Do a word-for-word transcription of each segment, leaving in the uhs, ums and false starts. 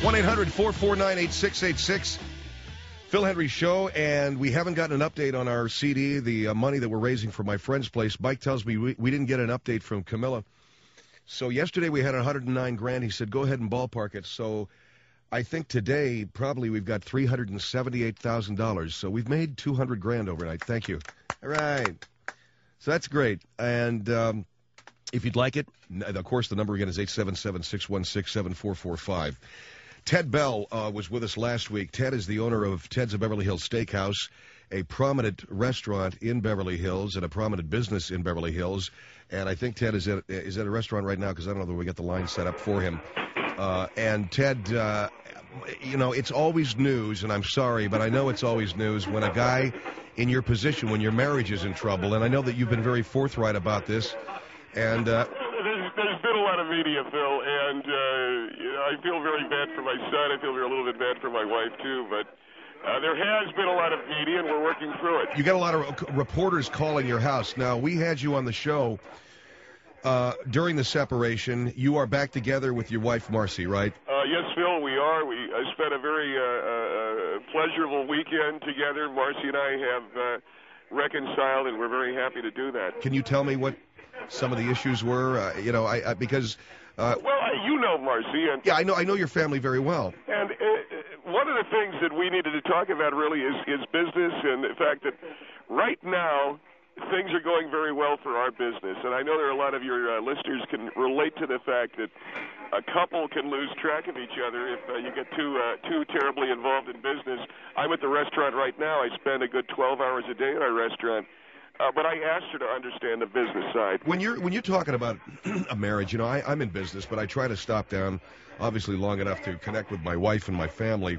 one eight hundred four four nine eight six eight six. Phil Hendrie Show, and we haven't gotten an update on our C D, the uh, money that we're raising for my friend's place. Mike tells me we, we didn't get an update from Camilla. So yesterday we had one hundred nine grand. He said, go ahead and ballpark it. So I think today probably we've got three hundred seventy-eight thousand dollars. So we've made two hundred grand overnight. Thank you. All right. So that's great. And um, if you'd like it, of course, the number again is eight seven seven, six one six, seven four four five. Ted Bell uh, was with us last week. Ted is the owner of Ted's of Beverly Hills Steakhouse, a prominent restaurant in Beverly Hills and a prominent business in Beverly Hills. And I think Ted is at, is at a restaurant right now because I don't know that we get the line set up for him. Uh, and Ted, uh, you know, it's always news, and I'm sorry, but I know it's always news when a guy in your position, when your marriage is in trouble, and I know that you've been very forthright about this. And uh, there's, there's been a lot of media, Phil, and uh, you know, I feel very bad for my son. I feel a little bit bad for my wife, too, but uh, there has been a lot of media, and we're working through it. You got a lot of reporters calling your house. Now, we had you on the show uh, during the separation. You are back together with your wife, Marcy, right? Uh, yes, Phil, we are. We I spent a very uh, uh, pleasurable weekend together. Marcy and I have uh, reconciled, and we're very happy to do that. Can you tell me what some of the issues were? Uh, you know, I, I because uh, well, you know Marcy, and yeah, I know I know your family very well. And uh, one of the things that we needed to talk about really is is business, and the fact that right now things are going very well for our business. And I know there are a lot of your uh, listeners can relate to the fact that a couple can lose track of each other if uh, you get too uh, too terribly involved in business. I'm at the restaurant right now. I spend a good twelve hours a day at our restaurant. Uh, but I asked her to understand the business side. When you're when you're talking about a marriage, you know, I, I'm in business, but I try to stop down, obviously, long enough to connect with my wife and my family.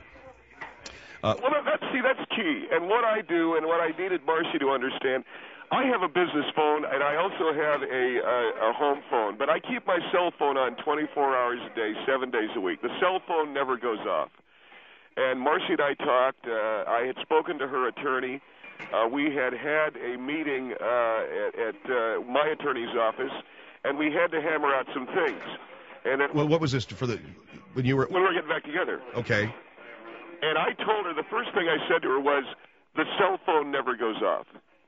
Uh, well, that's, see, that's key. And what I do and what I needed Marcy to understand, I have a business phone, and I also have a, a, a home phone. But I keep my cell phone on twenty-four hours a day, seven days a week. The cell phone never goes off. And Marcy and I talked. Uh, I had spoken to her attorney. Uh, we had had a meeting uh, at, at uh, my attorney's office, and we had to hammer out some things. And it, well, what was this for the when you were when we were getting back together? Okay. And I told her the first thing I said to her was, "The cell phone never goes off."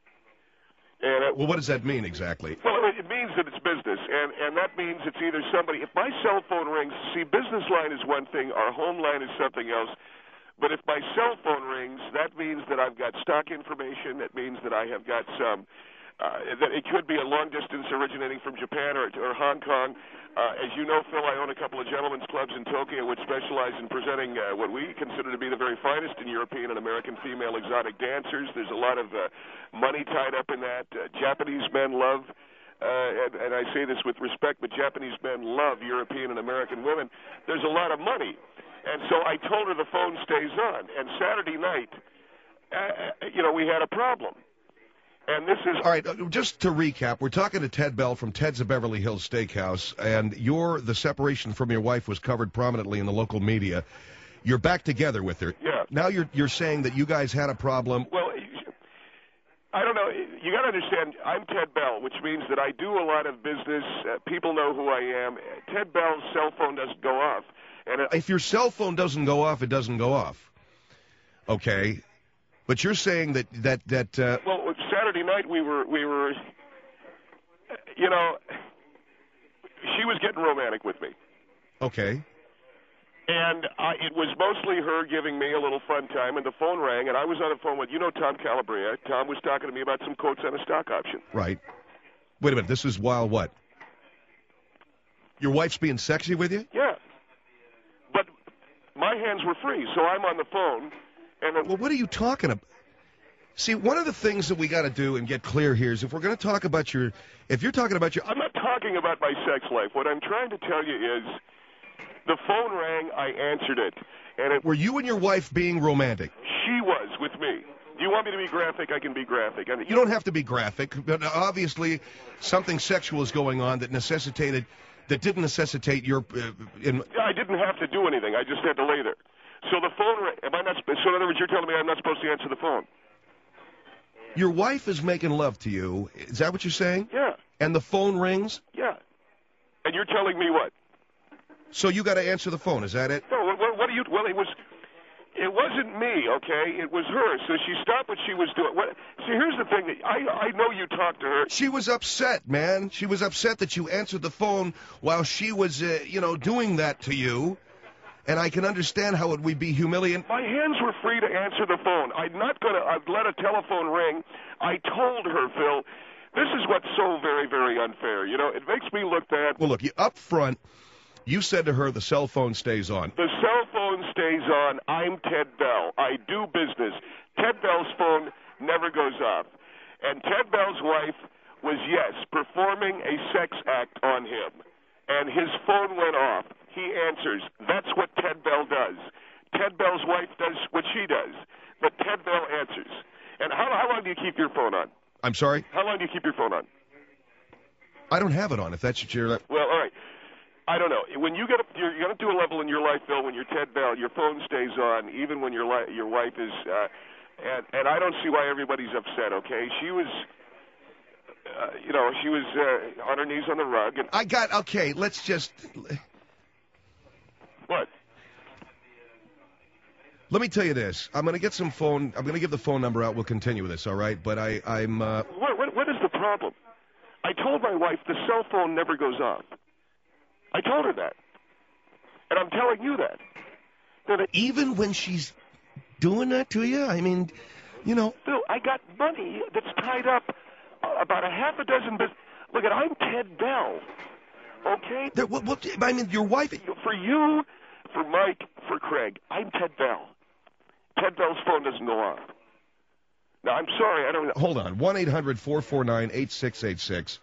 And it, well, what does that mean exactly? Well, it means that it's business, and and that means it's either somebody. If my cell phone rings, see, business line is one thing, our home line is something else. But if my cell phone rings, that means that I've got stock information. That means that I have got some, uh, that it could be a long distance originating from Japan or, or Hong Kong. Uh, as you know, Phil, I own a couple of gentlemen's clubs in Tokyo which specialize in presenting uh, what we consider to be the very finest in European and American female exotic dancers. There's a lot of uh, money tied up in that. Uh, Japanese men love, uh, and, and I say this with respect, but Japanese men love European and American women. There's a lot of money. And so I told her the phone stays on. And Saturday night, uh, you know, we had a problem. And this is... All right, just to recap, we're talking to Ted Bell from Ted's of Beverly Hills Steakhouse, and your the separation from your wife was covered prominently in the local media. You're back together with her. Yeah. Now you're you're saying that you guys had a problem. Well, I don't know. You got to understand, I'm Ted Bell, which means that I do a lot of business. Uh, people know who I am. Ted Bell's cell phone doesn't go off. And it, if your cell phone doesn't go off, it doesn't go off. Okay, but you're saying that that that. Uh, well, Saturday night we were we were, you know, she was getting romantic with me. Okay. And I, it was mostly her giving me a little fun time, and the phone rang, and I was on the phone with, you know, Tom Calabria. Tom was talking to me about some quotes on a stock option. Right. Wait a minute. This is while what? Your wife's being sexy with you? Yeah. But my hands were free, so I'm on the phone. And well, what are you talking about? See, one of the things that we got to do and get clear here is if we're going to talk about your, if you're talking about your... I'm not talking about my sex life. What I'm trying to tell you is the phone rang, I answered it. And it, were you and your wife being romantic? She was with me. Do you want me to be graphic? I can be graphic. I mean, you don't have to be graphic, but obviously something sexual is going on that necessitated... that didn't necessitate your... Uh, in... I didn't have to do anything. I just had to lay there. So the phone... Am I not... So in other words, you're telling me I'm not supposed to answer the phone? Your wife is making love to you. Is that what you're saying? Yeah. And the phone rings? Yeah. And you're telling me what? So you got to answer the phone. Is that it? No, what, what do you? Well, it was. It wasn't me, okay? It was her. So she stopped what she was doing. What, see, here's the thing. I I know you talked to her. She was upset, man. She was upset that you answered the phone while she was, uh, you know, doing that to you. And I can understand how it would be humiliating. My hands were free to answer the phone. I'm not going to let a telephone ring. I told her, Phil, this is what's so very, very unfair. You know, it makes me look bad. Well, look, you, up front, you said to her the cell phone stays on. The cell phone stays on. I'm Ted Bell. I do business. Ted Bell's phone never goes off. And Ted Bell's wife was, yes, performing a sex act on him. And his phone went off. He answers. That's what Ted Bell does. Ted Bell's wife does what she does. But Ted Bell answers. And how, how long do you keep your phone on? I'm sorry? How long do you keep your phone on? I don't have it on, if that's what you're... Well, all right. I don't know. When you get, a, you're, you're going to do a level in your life, Bill. When you're Ted Bell, your phone stays on, even when your li- your wife is. Uh, and and I don't see why everybody's upset. Okay, she was, uh, you know, she was uh, on her knees on the rug. And I got okay. Let's just. What? Let me tell you this. I'm going to get some phone. I'm going to give the phone number out. We'll continue with this. All right. But I I'm. Uh... What, what what is the problem? I told my wife the cell phone never goes off. I told her that. And I'm telling you that. that it, Even when she's doing that to you? I mean, you know. Bill, I got money that's tied up uh, about a half a dozen business. Look, at I'm Ted Bell. Okay? There, what, what, I mean, your wife. For you, for Mike, for Craig, I'm Ted Bell. Ted Bell's phone doesn't go off. Now, I'm sorry, I don't know. Hold on. one eight hundred four four nine eight six eight six.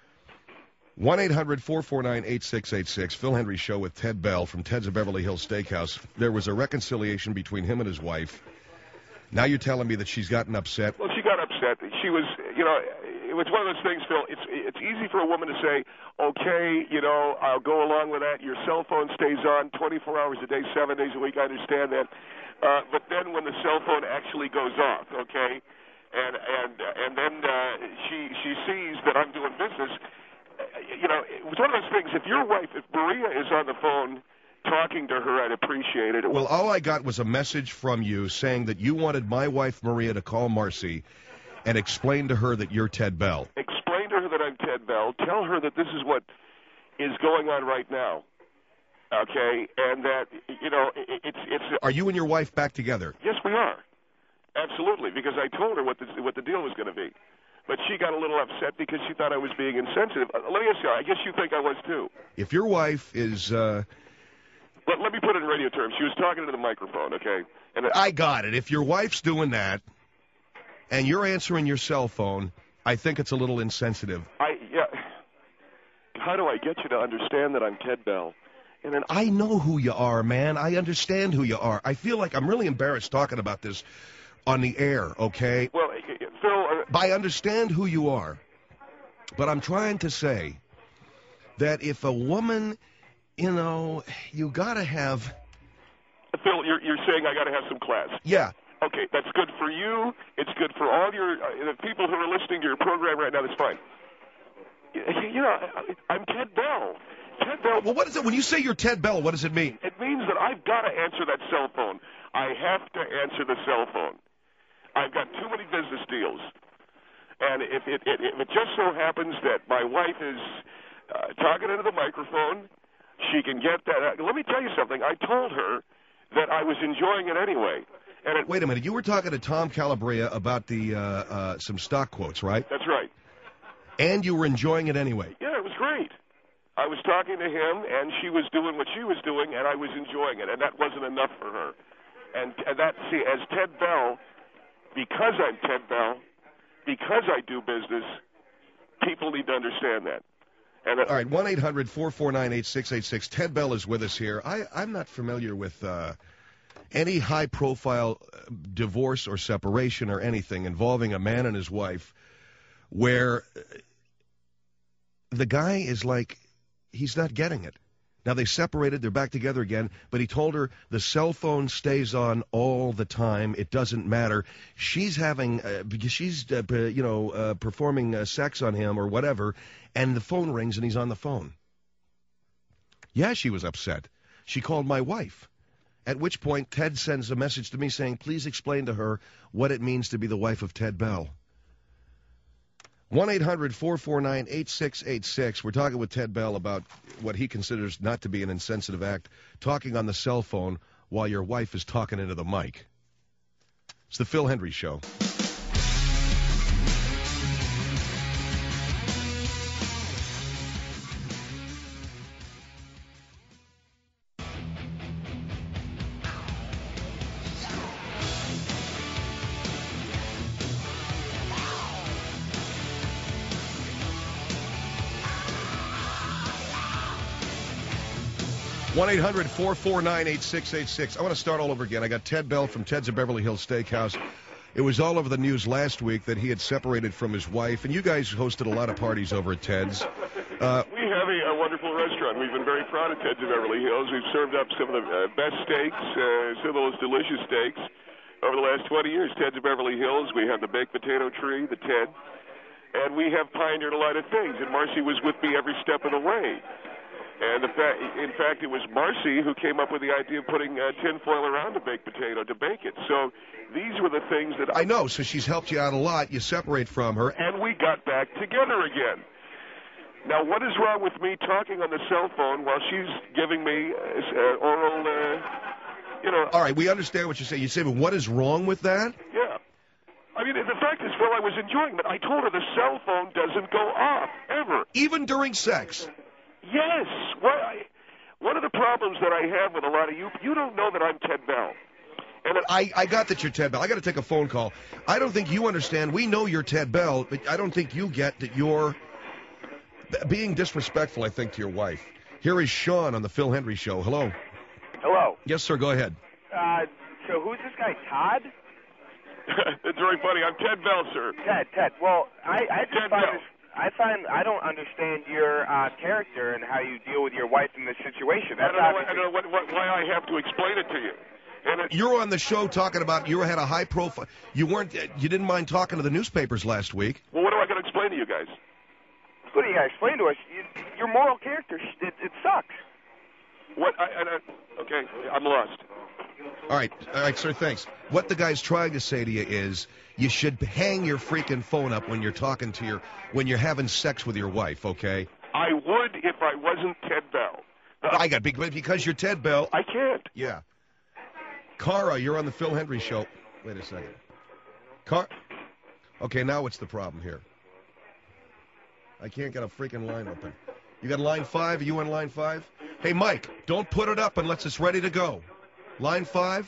one eight hundred four four nine eight six eight six. Phil Hendrie Show with Ted Bell from Ted's of Beverly Hills Steakhouse. There was a reconciliation between him and his wife. Now you're telling me that she's gotten upset. Well, she got upset. She was, you know, it was one of those things, Phil. It's it's easy for a woman to say, okay, you know, I'll go along with that. Your cell phone stays on twenty-four hours a day, seven days a week. I understand that. Uh, but then when the cell phone actually goes off, okay, and and and then uh, she she sees that I'm doing business. You know, it was one of those things. If your wife, if Maria is on the phone talking to her, I'd appreciate it. Well, all I got was a message from you saying that you wanted my wife Maria to call Marcy and explain to her that you're Ted Bell. Explain to her that I'm Ted Bell. Tell her that this is what is going on right now. Okay, and that, you know, it, it's it's. Are you and your wife back together? Yes, we are. Absolutely, because I told her what the what the deal was going to be. But she got a little upset because she thought I was being insensitive. Uh, let me ask you, I guess you think I was too. If your wife is... Uh... Let, let me put it in radio terms. She was talking to the microphone, okay? And I got it. If your wife's doing that and you're answering your cell phone, I think it's a little insensitive. I yeah. How do I get you to understand that I'm Ted Bell? And then I know who you are, man. I understand who you are. I feel like I'm really embarrassed talking about this on the air, okay? Well, Phil... Uh, I understand who you are, but I'm trying to say that if a woman, you know, you got to have... Phil, you're, you're saying I got to have some class. Yeah. Okay, that's good for you. It's good for all your uh, the people who are listening to your program right now. That's fine. You know, I'm Ted Bell. Ted Bell. Well, what is it? When you say you're Ted Bell, what does it mean? It means that I've got to answer that cell phone. I have to answer the cell phone. I've got too many business deals. And if it, it, if it just so happens that my wife is uh, talking into the microphone, she can get that. Let me tell you something. I told her that I was enjoying it anyway. And it, Wait a minute. You were talking to Tom Calabria about the uh, uh, some stock quotes, right? That's right. And you were enjoying it anyway. Yeah, it was great. I was talking to him, and she was doing what she was doing, and I was enjoying it, and that wasn't enough for her. And, and that, see, as Ted Bell, because I'm Ted Bell, because I do business, people need to understand that. And, uh, all right, one eight hundred four four nine eight six eight six. Ted Bell is with us here. I, I'm not familiar with uh, any high-profile divorce or separation or anything involving a man and his wife where the guy is like, he's not getting it. Now, they separated, they're back together again, but he told her the cell phone stays on all the time. It doesn't matter. She's having, uh, because she's, uh, you know, uh, performing uh, sex on him or whatever, and the phone rings and he's on the phone. Yeah, she was upset. She called my wife. At which point, Ted sends a message to me saying, please explain to her what it means to be the wife of Ted Bell. one eight hundred four four nine eight six eight six. We're talking with Ted Bell about what he considers not to be an insensitive act, talking on the cell phone while your wife is talking into the mic. It's the Phil Hendry Show. one eight hundred four four nine eight six eight six. I want to start all over again. I got Ted Bell from Ted's of Beverly Hills Steakhouse. It was all over the news last week that he had separated from his wife, and you guys hosted a lot of parties over at Ted's. Uh, we have a, a wonderful restaurant. We've been very proud of Ted's of Beverly Hills. We've served up some of the uh, best steaks, uh, some of those delicious steaks over the last twenty years. Ted's of Beverly Hills, we have the baked potato tree, the Ted, and we have pioneered a lot of things, and Marcy was with me every step of the way. And the fa- in fact, it was Marcy who came up with the idea of putting uh, tinfoil around the baked potato to bake it. So these were the things that I... I know, so she's helped you out a lot. You separate from her. And we got back together again. Now, what is wrong with me talking on the cell phone while she's giving me uh, oral, uh, you know... All right, we understand what you're saying. You say, but what is wrong with that? Yeah. I mean, the fact is, Phil, I was enjoying it. I told her the cell phone doesn't go off, ever. Even during sex? Yes. What I, one of the problems that I have with a lot of you, you don't know that I'm Ted Bell. And it, I, I got that you're Ted Bell. I got to take a phone call. I don't think you understand. We know you're Ted Bell, but I don't think you get that you're being disrespectful, I think, to your wife. Here is Sean on the Phil Hendry Show. Hello. Hello. Yes, sir. Go ahead. Uh, so who's this guy, Todd? It's very funny. I'm Ted Bell, sir. Ted, Ted. Well, I, I just Ted find Bell. this, I find I don't understand your uh, character and how you deal with your wife in this situation. I That's don't know, why, I obviously- don't know what, what, why I have to explain it to you. And it, You're on the show talking about you had a high profile. You weren't. You didn't mind talking to the newspapers last week. well, what do I got to explain to you guys? What do you guys explain to us? You, your moral character, it, it sucks. What? I, I, I, okay, I'm lost. All right, all right, sir. Thanks. What the guy's trying to say to you is, you should hang your freaking phone up when you're talking to your, when you're having sex with your wife. Okay? I would if I wasn't Ted Bell. Uh, I got big because you're Ted Bell. I can't. Yeah. Cara, you're on the Phil Hendry Show. Wait a second. Car. Okay, now what's the problem here? I can't get a freaking line open. You got line five? Are you on line five? Hey, Mike, don't put it up unless it's ready to go. Line five?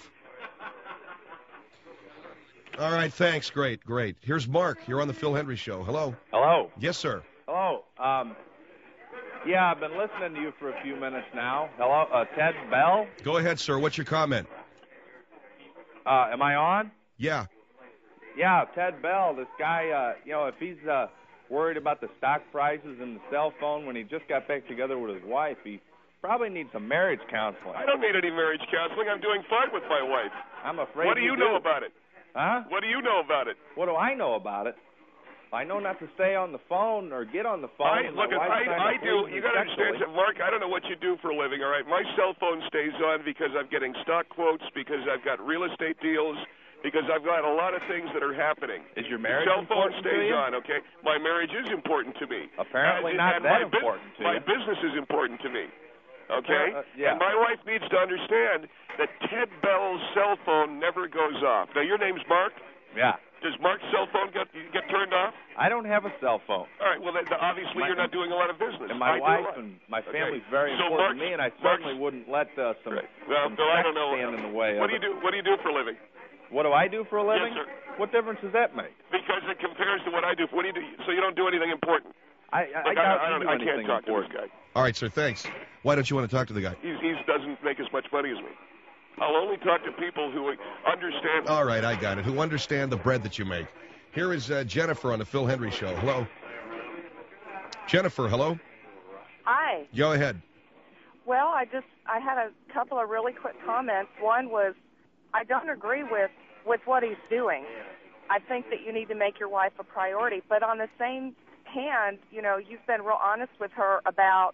All right, thanks. Great, great. Here's Mark. You're on the Phil Hendry Show. Hello. Hello. Yes, sir. Hello. Um, yeah, I've been listening to you for a few minutes now. Hello, uh, Ted Bell. Go ahead, sir. What's your comment? Uh, am I on? Yeah. Yeah, Ted Bell. This guy, uh, you know, if he's uh, worried about the stock prices and the cell phone when he just got back together with his wife, he probably needs some marriage counseling. I don't need any marriage counseling. I'm doing fine with my wife. I'm afraid. What do you do. know about it? Huh? What do you know about it? What do I know about it? I know not to stay on the phone or get on the phone. I, when my look, wife's I, trying to I do. please You me got to understand sexually. something, Mark. I don't know what you do for a living. All right, my cell phone stays on because I'm getting stock quotes, because I've got real estate deals, because I've got a lot of things that are happening. Is your marriage cell phone important stays to you? on? Okay, my marriage is important to me. Apparently and, not and that my bu- important to My you. business is important to me. Okay, Uh, uh, yeah. and my wife needs to understand that Ted Bell's cell phone never goes off. Now, your name's Mark. Yeah. Does Mark's cell phone get get turned off? I don't have a cell phone. All right. Well, then, obviously, My- you're not doing a lot of business. And my I do a wife lot. and my Okay. family's very So important Mark's- to me, and I Mark's- certainly wouldn't let uh, some, Right. Well, some Bill, I sex don't know. stand in the way What of do you it. do? What do you do for a living? What do I do for a living? Yes, sir. What difference does that make? Because it compares to what I do. What do you do? So you don't do anything important. I, I, Look, I I, doubt I, you don't, do I anything can't talk important. to this guy. All right, sir. Thanks. Why don't you want to talk to the guy? He's, he doesn't make as much money as me. I'll only talk to people who understand. All right, I got it. Who understand the bread that you make. Here is uh, Jennifer on the Phil Hendry Show. Hello. Jennifer, hello. Hi. Go ahead. Well, I just I had a couple of really quick comments. One was I don't agree with with what he's doing. I think that you need to make your wife a priority. But on the same hand, you know, you've been real honest with her about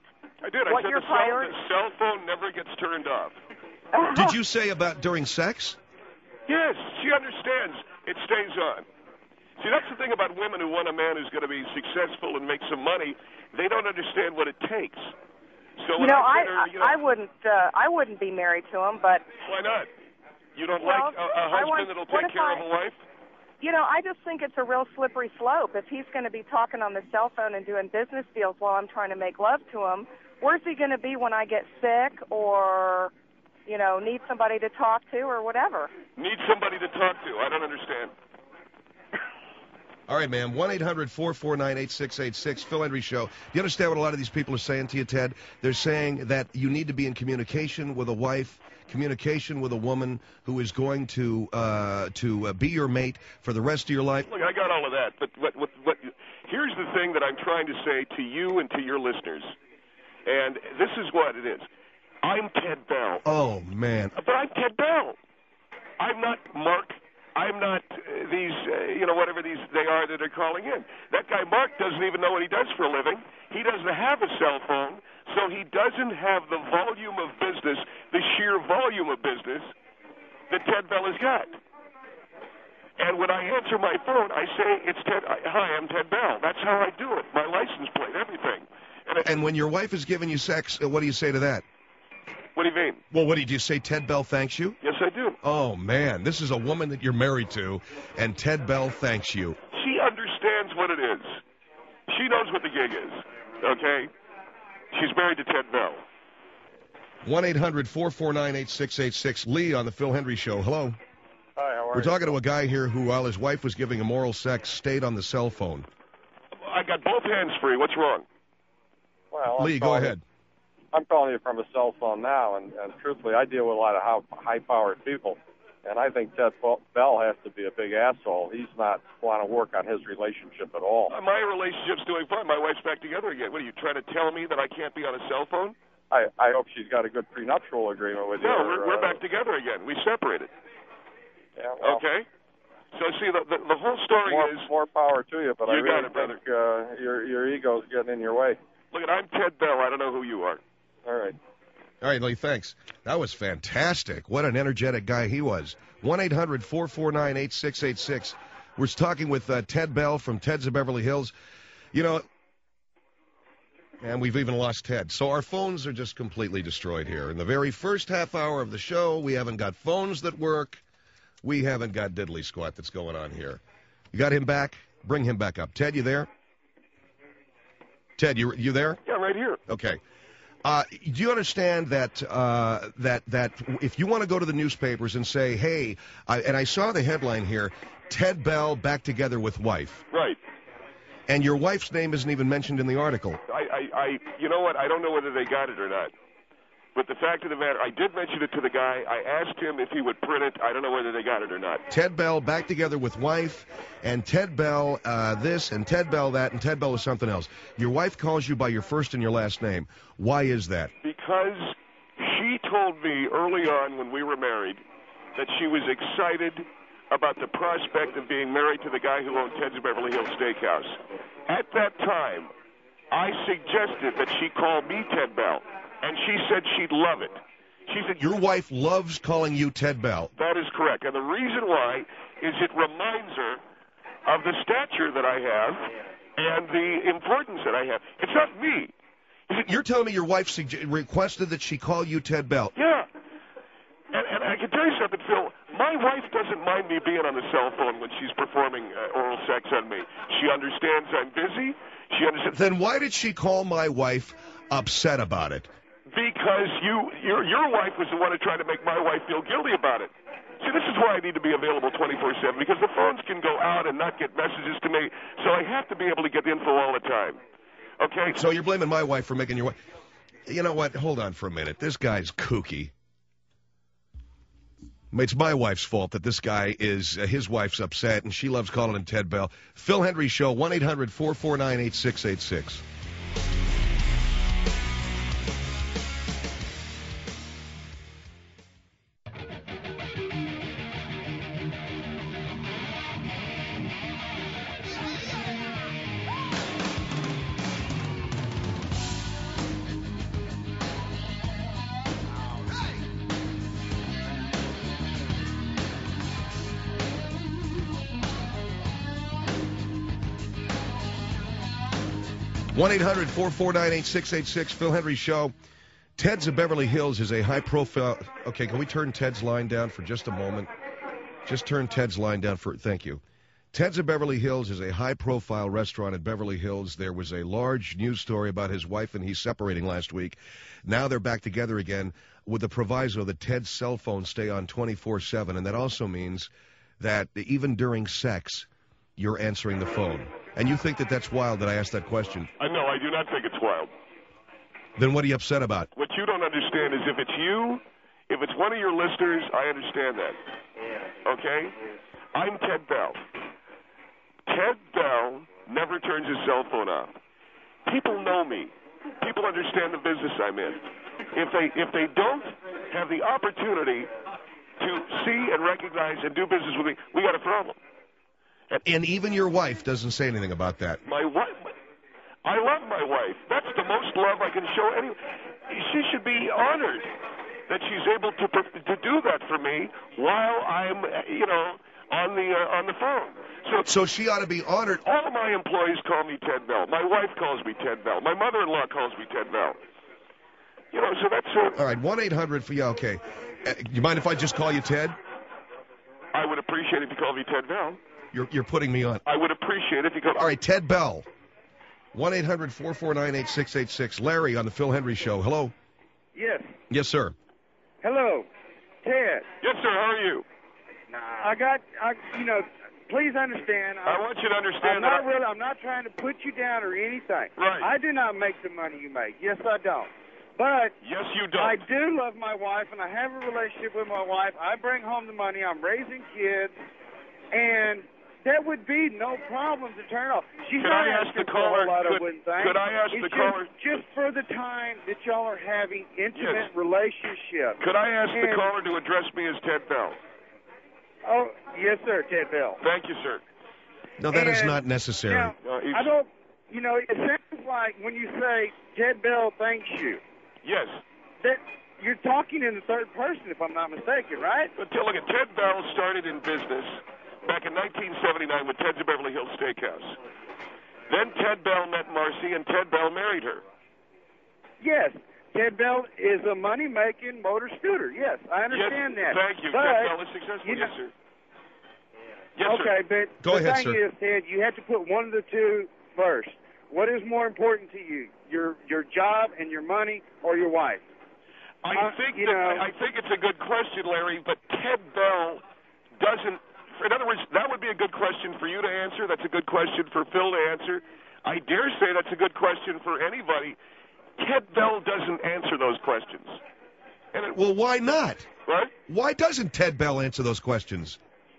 I did. I what said your the cell, priority. the cell phone never gets turned off. Did you say about during sex? Yes, she understands. It stays on. See, that's the thing about women who want a man who's going to be successful and make some money. They don't understand what it takes. So You when know, I, I said her, you know, I wouldn't uh, I wouldn't be married to him, but why not? You don't Well, like a, a I husband want- that'll what take if care I- of a wife? you know, I just think it's a real slippery slope. If he's going to be talking on the cell phone and doing business deals while I'm trying to make love to him, where's he going to be when I get sick or, you know, need somebody to talk to or whatever? Need somebody to talk to. I don't understand. All right, man. one eight hundred four four nine eight six eight six, Phil Hendrie Show. Do you understand what a lot of these people are saying to you, Ted? They're saying that you need to be in communication with a wife, communication with a woman who is going to uh, to uh, be your mate for the rest of your life. Look, I got all of that, but what, what, what, here's the thing that I'm trying to say to you and to your listeners, and this is what it is. I'm Ted Bell. Oh, man. But I'm Ted Bell. I'm not Mark. I'm not uh, these, uh, you know, whatever these they are that are calling in. That guy Mark doesn't even know what he does for a living. He doesn't have a cell phone, so he doesn't have the volume of business, the sheer volume of business that Ted Bell has got. And when I answer my phone, I say, it's Ted. Hi, I'm Ted Bell. That's how I do it. My license plate, everything. And, if, And when your wife is giving you sex, uh, what do you say to that? what do you mean? Well, what did you say? Ted Bell thanks you? Yes, I do. Oh, man. This is a woman that you're married to, and Ted Bell thanks you. She understands what it is. She knows what the gig is, okay? She's married to Ted Bell. one eight hundred four four nine eight six eight six. Lee on the Phil Hendrie Show. Hello. Hi, how are We're you? talking to a guy here who, while his wife was giving him oral sex, stayed on the cell phone. I got both hands free. What's wrong? Well, I'm Lee, go calling- ahead. I'm calling you from a cell phone now, and, and truthfully, I deal with a lot of high, high-powered people, and I think Ted Bell has to be a big asshole. He's not want to work on his relationship at all. Uh, My relationship's doing fine. My wife's back together again. What, are you trying to tell me that I can't be on a cell phone? I, I hope she's got a good prenuptial agreement with you. No, or, we're, we're uh, back together again. We separated. Yeah, well, Okay? So, see, the, the, the whole story more, is, more power to you, but I You got really it, brother. think uh, your your ego's getting in your way. look, I'm Ted Bell. I don't know who you are. All right. All right, Lee, thanks. That was fantastic. What an energetic guy he was. one eight hundred four four nine eight six eight six. We're talking with uh, Ted Bell from Ted's of Beverly Hills. You know, and we've even lost Ted. So our phones are just completely destroyed here. In the very first half hour of the show, we haven't got phones that work. We haven't got diddly squat that's going on here. You got him back? Bring him back up. Ted, you there? Ted, you you there? Yeah, right here. Okay. Uh, do you understand that uh, that that if you want to go to the newspapers and say, hey, I, and I saw the headline here, Ted Bell back together with wife, Right. and your wife's name isn't even mentioned in the article. I, I, I, you know what? I don't know whether they got it or not. But the fact of the matter, I did mention it to the guy. I asked him if he would print it. I don't know whether they got it or not. Ted Bell back together with wife, and Ted Bell uh, this, and Ted Bell that, and Ted Bell is something else. Your wife calls you by your first and your last name. Why is that? Because she told me early on when we were married that she was excited about the prospect of being married to the guy who owned Ted's Beverly Hills Steakhouse. At that time, I suggested that she call me Ted Bell, and she said she'd love it. She said, Your wife loves calling you Ted Bell. that is correct. And the reason why is it reminds her of the stature that I have and the importance that I have. It's not me. You're telling me your wife sugge- requested that she call you Ted Bell. Yeah. And, and I can tell you something, Phil. My wife doesn't mind me being on the cell phone when she's performing uh, oral sex on me. She understands I'm busy. She understands. Then why did she call my wife upset about it? Because you, your, your wife was the one who tried to make my wife feel guilty about it. See, this is why I need to be available twenty-four seven, because the phones can go out and not get messages to me, so I have to be able to get info all the time. Okay? So you're blaming my wife for making your wife... You know what? Hold on for a minute. This guy's kooky. It's my wife's fault that this guy is, uh, his wife's upset, and she loves calling him Ted Bell. Phil Hendrie Show, one eight hundred four four nine eight six eight six. one eight hundred four four nine eight six eight six, Phil Henry Show. Ted's of Beverly Hills is a high-profile... Okay, can we turn Ted's line down for just a moment? Just turn Ted's line down for... Thank you. Ted's of Beverly Hills is a high-profile restaurant in Beverly Hills. There was a large news story about his wife and he separating last week. Now they're back together again with the proviso that Ted's cell phones stay on twenty-four seven, and that also means that even during sex, you're answering the phone. And you think that that's wild that I asked that question. I know, I do not think it's wild. Then what are you upset about? What you don't understand is if it's you, if it's one of your listeners, I understand that. Okay? I'm Ted Bell. Ted Bell never turns his cell phone off. People know me. People understand the business I'm in. If they if they don't have the opportunity to see and recognize and do business with me, we got a problem. And, and even your wife doesn't say anything about that. My wife, I love my wife. That's the most love I can show anyone. She should be honored that she's able to to do that for me while I'm, you know, on the uh, on the phone. So, so she ought to be honored. All of my employees call me Ted Bell. My wife calls me Ted Bell. My mother-in-law calls me Ted Bell. You know, so that's it. All right, one eight hundred for you. Okay. Uh, you mind if I just call you Ted? I would appreciate it if you called me Ted Bell. You're you're putting me on. I would appreciate it if you called. All right, Ted Bell. one eight hundred four four nine eight six eight six. Larry on the Phil Henry Show. Hello. Yes. Yes, sir. Hello, Ted. Yes, sir. How are you? I got, I, you know, please understand. I, I want you to understand I'm that. not really, I'm not trying to put you down or anything. Right. I do not make the money you make. Yes, I don't. But yes, you don't. I do love my wife, and I have a relationship with my wife. I bring home the money. I'm raising kids, and that would be no problem to turn off. She's could not I ask asking the caller? For a lot could, of wooden things. Could I ask it's the just, caller? Just for the time that y'all are having intimate yes. relationship. Could I ask and, the caller to address me as Ted Bell? Oh, yes, sir, Ted Bell. Thank you, sir. No, that and, is not necessary. Now, no, I don't, you know, it sounds like when you say Ted Bell thanks you. Yes. That you're talking in the third person, if I'm not mistaken, right? But look at Ted Bell started in business back in nineteen seventy-nine with Ted's of Beverly Hills Steakhouse. Then Ted Bell met Marcy, and Ted Bell married her. Yes. Ted Bell is a money-making motor scooter. Yes, I understand yes, that. Thank you. But, Ted Bell is successful. You know, yes, sir. Yes, okay, sir. but Go the ahead, thing sir. is, Ted, you have to put one of the two first. What is more important to you, your your job and your money, or your wife? I uh, think you that, know, I think it's a good question, Larry, but Ted Bell doesn't. In other words, that would be a good question for you to answer. That's a good question for Phil to answer. I dare say that's a good question for anybody. Ted Bell doesn't answer those questions. And it, well, why not? What? Why doesn't Ted Bell answer those questions?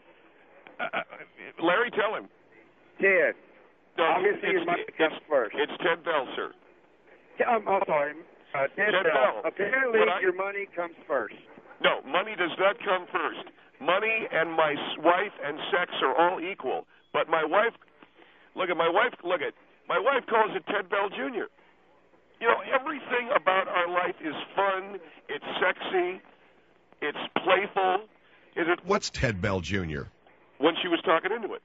Uh, Larry, tell him. Ted. No, obviously it's, your money it's, comes first. It's Ted Bell, sir. I'm, I'm sorry. Uh, Ted, Ted Bell. Bell. Apparently, I, your money comes first. No, money does not come first. Money and my wife and sex are all equal. But my wife, look at my wife, look at, my wife calls it Ted Bell Junior You know, everything about our life is fun, it's sexy, it's playful. Is it? What's Ted Bell Junior? When she was talking into it.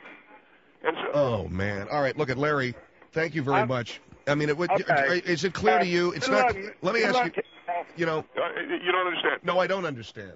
And so, oh, man. All right, look at Larry. Thank you very I'm, much. I mean, it would, okay. is it clear uh, to you? It's not. not. Let me ask you. You know. Uh, you don't understand. No, I don't understand.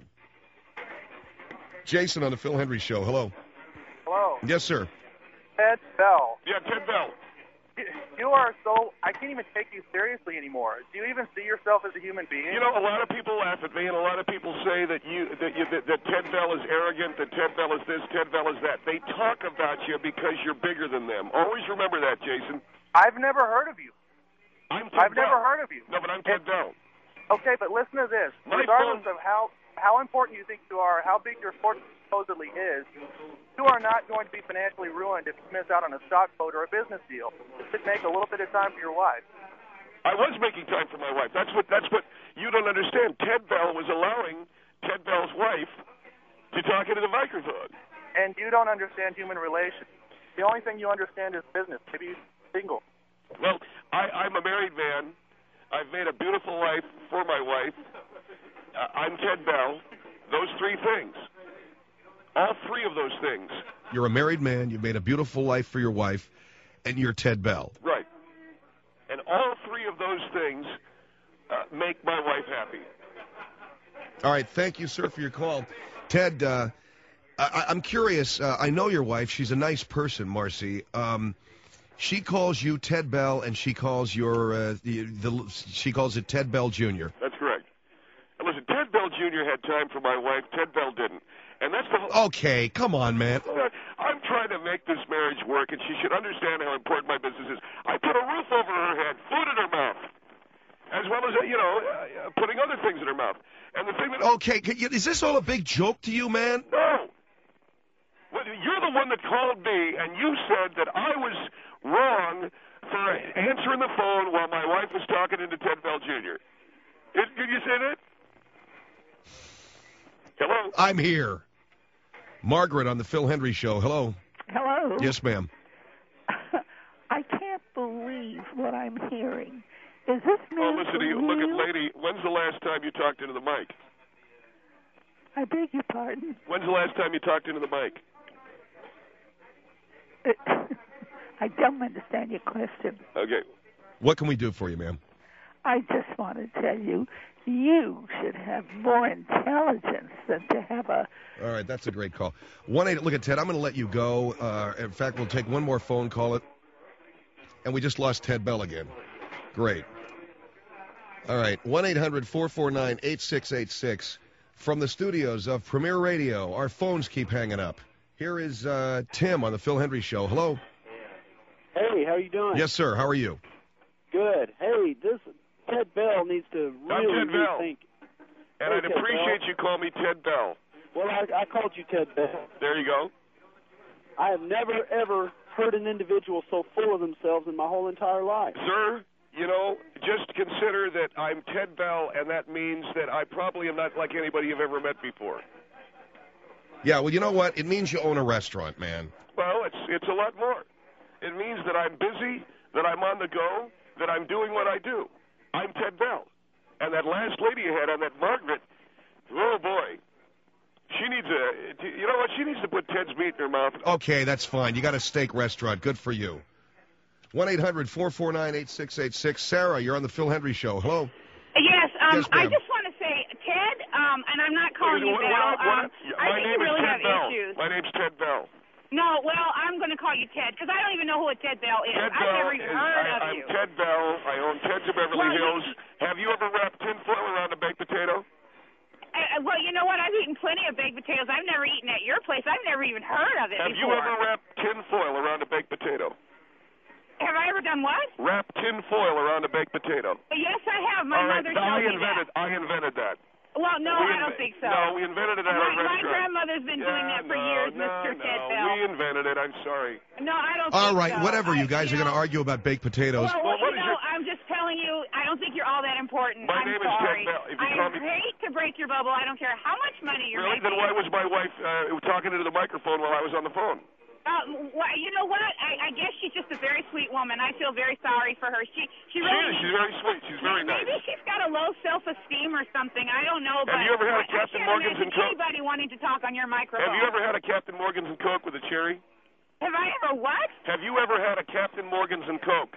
Jason on the Phil Henry Show. Hello. Hello. Yes, sir. Ted Bell. Yeah, Ted Bell. You are so, I can't even take you seriously anymore. Do you even see yourself as a human being? You know, a lot of people laugh at me, and a lot of people say that you that, you, that, that Ted Bell is arrogant, that Ted Bell is this, Ted Bell is that. They talk about you because you're bigger than them. Always remember that, Jason. I've never heard of you. I'm Ted I've Bell. never heard of you. No, but I'm Ted Bell. Okay, but listen to this. My Regardless phone... of how, how important you think you are, how big your fortune supposedly is, you are not going to be financially ruined if you miss out on a stock vote or a business deal. Just make a little bit of time for your wife. I was making time for my wife. That's what that's what you don't understand. Ted Bell was allowing Ted Bell's wife to talk into the microphone. And you don't understand human relations. The only thing you understand is business. Maybe you're single. Well, I, I'm a married man. I've made a beautiful life for my wife. Uh, I'm Ted Bell. Those three things. All three of those things. You're a married man. You've made a beautiful life for your wife, and you're Ted Bell. Right. those things uh, make my wife happy. All right, thank you, sir, for your call. Ted, uh, I, I'm curious. Uh, I know your wife. She's a nice person, Marcy. Um, she calls you Ted Bell, and she calls your uh, the, the she calls it Ted Bell Junior That's correct. And listen, Ted Bell Junior had time for my wife. Ted Bell didn't. And that's the whole... Okay, come on, man. I'm trying to make this marriage work, and she should understand how important my business is. I put a roof over her head, food in her mouth, as well as, you know, uh, putting other things in her mouth. And the thing that... Okay, can you, is this all a big joke to you, man? No. Well, you're the one that called me, and you said that I was wrong for answering the phone while my wife was talking into Ted Bell Junior Did, did you say that? Hello? I'm here. Margaret on the Phil Hendry Show. Hello. Hello. Yes, ma'am. I can't believe what I'm hearing. Is this man Oh, listen to you. Look at lady. When's the last time you talked into the mic? I beg your pardon? When's the last time you talked into the mic? I don't understand your question. Okay. What can we do for you, ma'am? I just want to tell you, you should have more intelligence than to have a... All right, that's a great call. one eight. Look at Ted. I'm going to let you go. Uh, in fact, we'll take one more phone call. It, and we just lost Ted Bell again. Great. All right, one eight hundred four four nine eight six eight six. From the studios of Premier Radio, our phones keep hanging up. Here is uh, Tim on the Phil Hendry Show. Hello. Hey, how you doing? Yes, sir. How are you? Good. Hey, this Ted Bell needs to really I'm Ted Bell. rethink. And Hey, I'd Ted appreciate Bell. you call me Ted Bell. Well, I, I called you Ted Bell. There you go. I have never, ever heard an individual so full of themselves in my whole entire life. Sir, you know, just consider that I'm Ted Bell, and that means that I probably am not like anybody you've ever met before. Yeah, well, you know what? It means you own a restaurant, man. Well, it's it's a lot more. It means that I'm busy, that I'm on the go, that I'm doing what I do. I'm Ted Bell. And that last lady you had on that Margaret, oh, boy. She needs a, you know what? She needs to put Ted's meat in her mouth. Okay, that's fine. You got a steak restaurant. Good for you. one eight hundred four four nine eight six eight six. Sarah, you're on the Phil Hendry Show. Hello. Yes, um, Yes, I ma'am. just want to say, Ted, um, and I'm not calling you What- Bell. what- what- um, yeah, I my think name you really is Ted have Bell. issues. My name's Ted Bell. No, well, I'm going to call you Ted because I don't even know who a Ted Bell is. Ted I've Bell never is, even heard I, of I'm you. Ted Bell. I own Ted's of Beverly Well, you- Hills. Have you ever wrapped tinfoil around a baked potato? Uh, well, you know what? I've eaten plenty of baked potatoes. I've never eaten at your place. I've never even heard of it Have you before. ever wrapped tinfoil around a baked potato? Have I ever done what? Wrapped tinfoil around a baked potato. Yes, I have. My All right, mother I showed me invented. that. I invented that. Well, no, We I inve- don't think so. No, we invented it at my, our my restaurant. grandmother's been doing Yeah, that for no, years, no, Mister no. Ted Bell. We invented it. I'm sorry. No, I don't All think right, so. whatever. I, You guys you are going to know, argue about baked potatoes. Well, Well, what you is know, your- I'm just telling you, I don't think you're all that important. My I'm name is Ted sorry. Bell. If you I call me- hate to break your bubble. I don't care how much money you're Really? making. Then why was my wife uh, talking into the microphone while I was on the phone? Uh, well, you know what? I, I guess she's just a very sweet woman. I feel very sorry for her. She she She really is. She's very sweet. She's very nice. maybe she's got a low self-esteem or something. I don't know. But Have you ever had a I, Captain I can't Morgan's imagine and Coke? anybody wanting to talk on your microphone. Have you ever had a Captain Morgan's and Coke with a cherry? Have I ever what? Have you ever had a Captain Morgan's and Coke?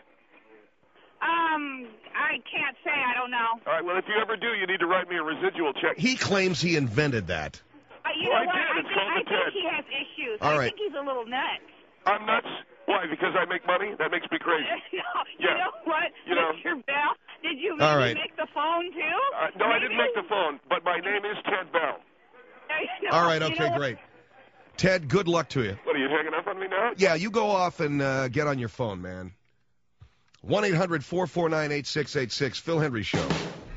Um, I can't say. I don't know. All right, well, if you ever do, you need to write me a residual check. He claims he invented that. Uh, you Well, I know what? did. I It's think, called I the think Ted. he has issues. All I right. think he's a little nuts. I'm nuts. Why? Because I make money? That makes me crazy. no, Yeah. You know what, You know. Mister Bell? Did you All maybe right. make the phone too? Uh, no, I didn't Maybe? make the phone, but my name is Ted Bell. You know, All right, you okay, know what? great. Ted, good luck to you. What, are you hanging up on me now? Yeah, you go off and uh, get on your phone, man. one eight hundred four four nine eight six eight six. Phil Hendry Show.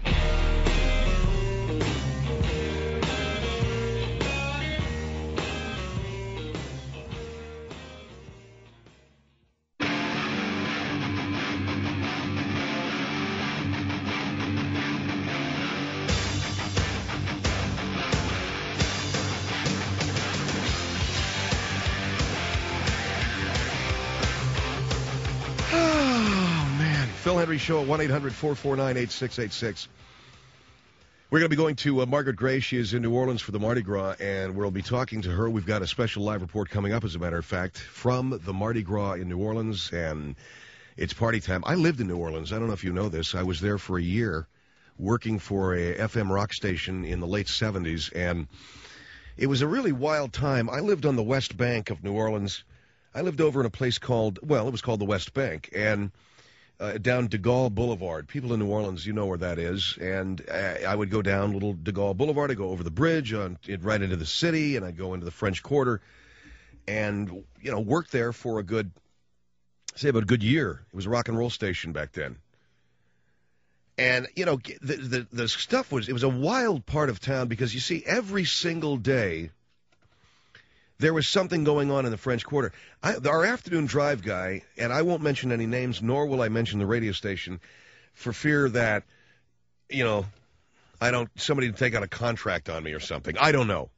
Oh, man. Phil Hendry Show at one eight hundred four four nine eight six eight six. We're going to be going to uh, Margaret Gray. She is in New Orleans for the Mardi Gras, and we'll be talking to her. We've got a special live report coming up, as a matter of fact, from the Mardi Gras in New Orleans. And It's party time. I lived in New Orleans. I don't know if you know this. I was there for a year working for a F M rock station in the late seventies, and it was a really wild time. I lived on the West Bank of New Orleans. I lived over in a place called, well, it was called the West Bank, and uh, down De Gaulle Boulevard. People in New Orleans, you know where that is. And I, I would go down little De Gaulle Boulevard. I'd go over the bridge, on, right into the city, and I'd go into the French Quarter and, you know, work there for a good, say about a good year. It was a rock and roll station back then. And, you know, the, the the stuff was, it was a wild part of town because, you see, every single day there was something going on in the French Quarter. I, our afternoon drive guy, and I won't mention any names, nor will I mention the radio station, for fear that, you know, I don't, somebody to take out a contract on me or something. I don't know.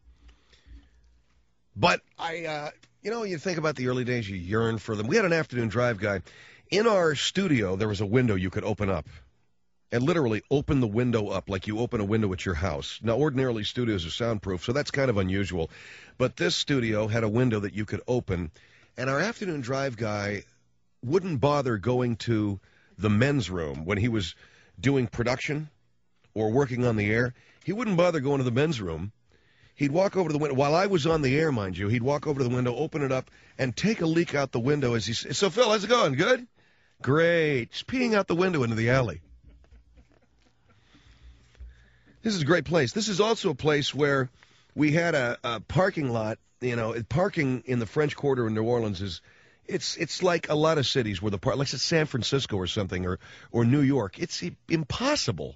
But I, uh, you know, you think about the early days, you yearn for them. We had an afternoon drive guy. In our studio, there was a window you could open up. And literally open the window up like you open a window at your house. Now, ordinarily, studios are soundproof, so that's kind of unusual. But this studio had a window that you could open, and our afternoon drive guy wouldn't bother going to the men's room when he was doing production or working on the air. He wouldn't bother going to the men's room. He'd walk over to the window. While I was on the air, mind you, he'd walk over to the window, open it up, and take a leak out the window as he said, "So, Phil, how's it going? Good? Great." Just peeing out the window into the alley. This is a great place. This is also a place where we had a, a parking lot. You know, parking in the French Quarter in New Orleans is, it's it's like a lot of cities where the park, like it's San Francisco or something, or or New York. It's impossible.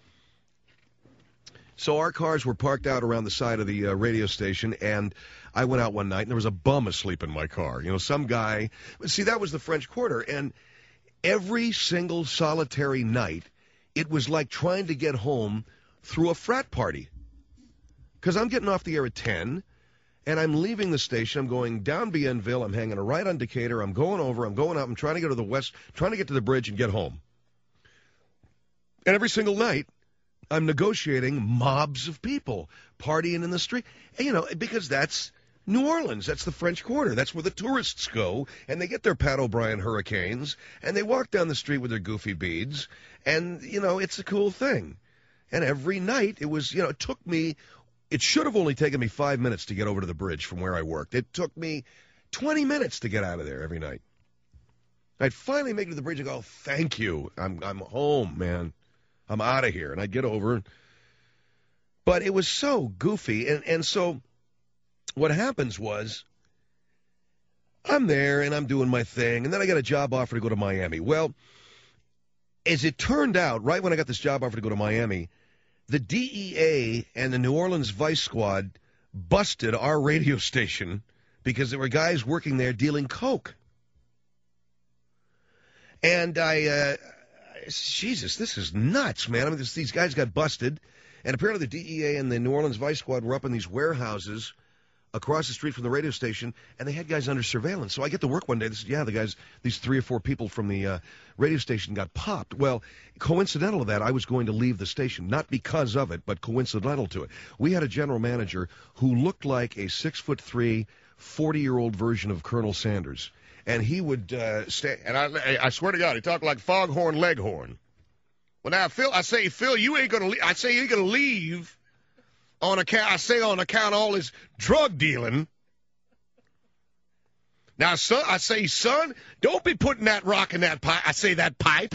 So our cars were parked out around the side of the uh, radio station, and I went out one night, and there was a bum asleep in my car. You know, some guy. See, that was the French Quarter, and every single solitary night, it was like trying to get home through a frat party. Because I'm getting off the air at ten, and I'm leaving the station. I'm going down Bienville. I'm hanging a right on Decatur. I'm going over. I'm going up. I'm trying to go to the west, trying to get to the bridge and get home. And every single night, I'm negotiating mobs of people partying in the street. And, you know, because that's New Orleans. That's the French Quarter. That's where the tourists go, and they get their Pat O'Brien Hurricanes, and they walk down the street with their goofy beads, and, you know, it's a cool thing. And every night, it was, you know, it took me, it should have only taken me five minutes to get over to the bridge from where I worked. It took me twenty minutes to get out of there every night. I'd finally make it to the bridge and go, thank you. I'm I'm home, man. I'm out of here. And I'd get over. But it was so goofy. And, and so what happens was, I'm there and I'm doing my thing. And then I got a job offer to go to Miami. Well, as it turned out, right when I got this job offer to go to Miami, the D E A and the New Orleans Vice Squad busted our radio station because there were guys working there dealing coke. And I, uh, Jesus, this is nuts, man. I mean, this, these guys got busted, and apparently the D E A and the New Orleans Vice Squad were up in these warehouses across the street from the radio station, and they had guys under surveillance. So I get to work one day. This is, yeah, the guys, these three or four people from the uh, radio station got popped. Well, coincidental to that, I was going to leave the station, not because of it, but coincidental to it. We had a general manager who looked like a six foot three, forty-year-old version of Colonel Sanders. And he would uh, stay, and I, I swear to God, he talked like Foghorn Leghorn. Well, now, Phil, I say, Phil, you ain't going to, I say you ain't going to leave on account, I say on account of all his drug dealing. Now, son, I say, son, don't be putting that rock in that pipe. I say that pipe.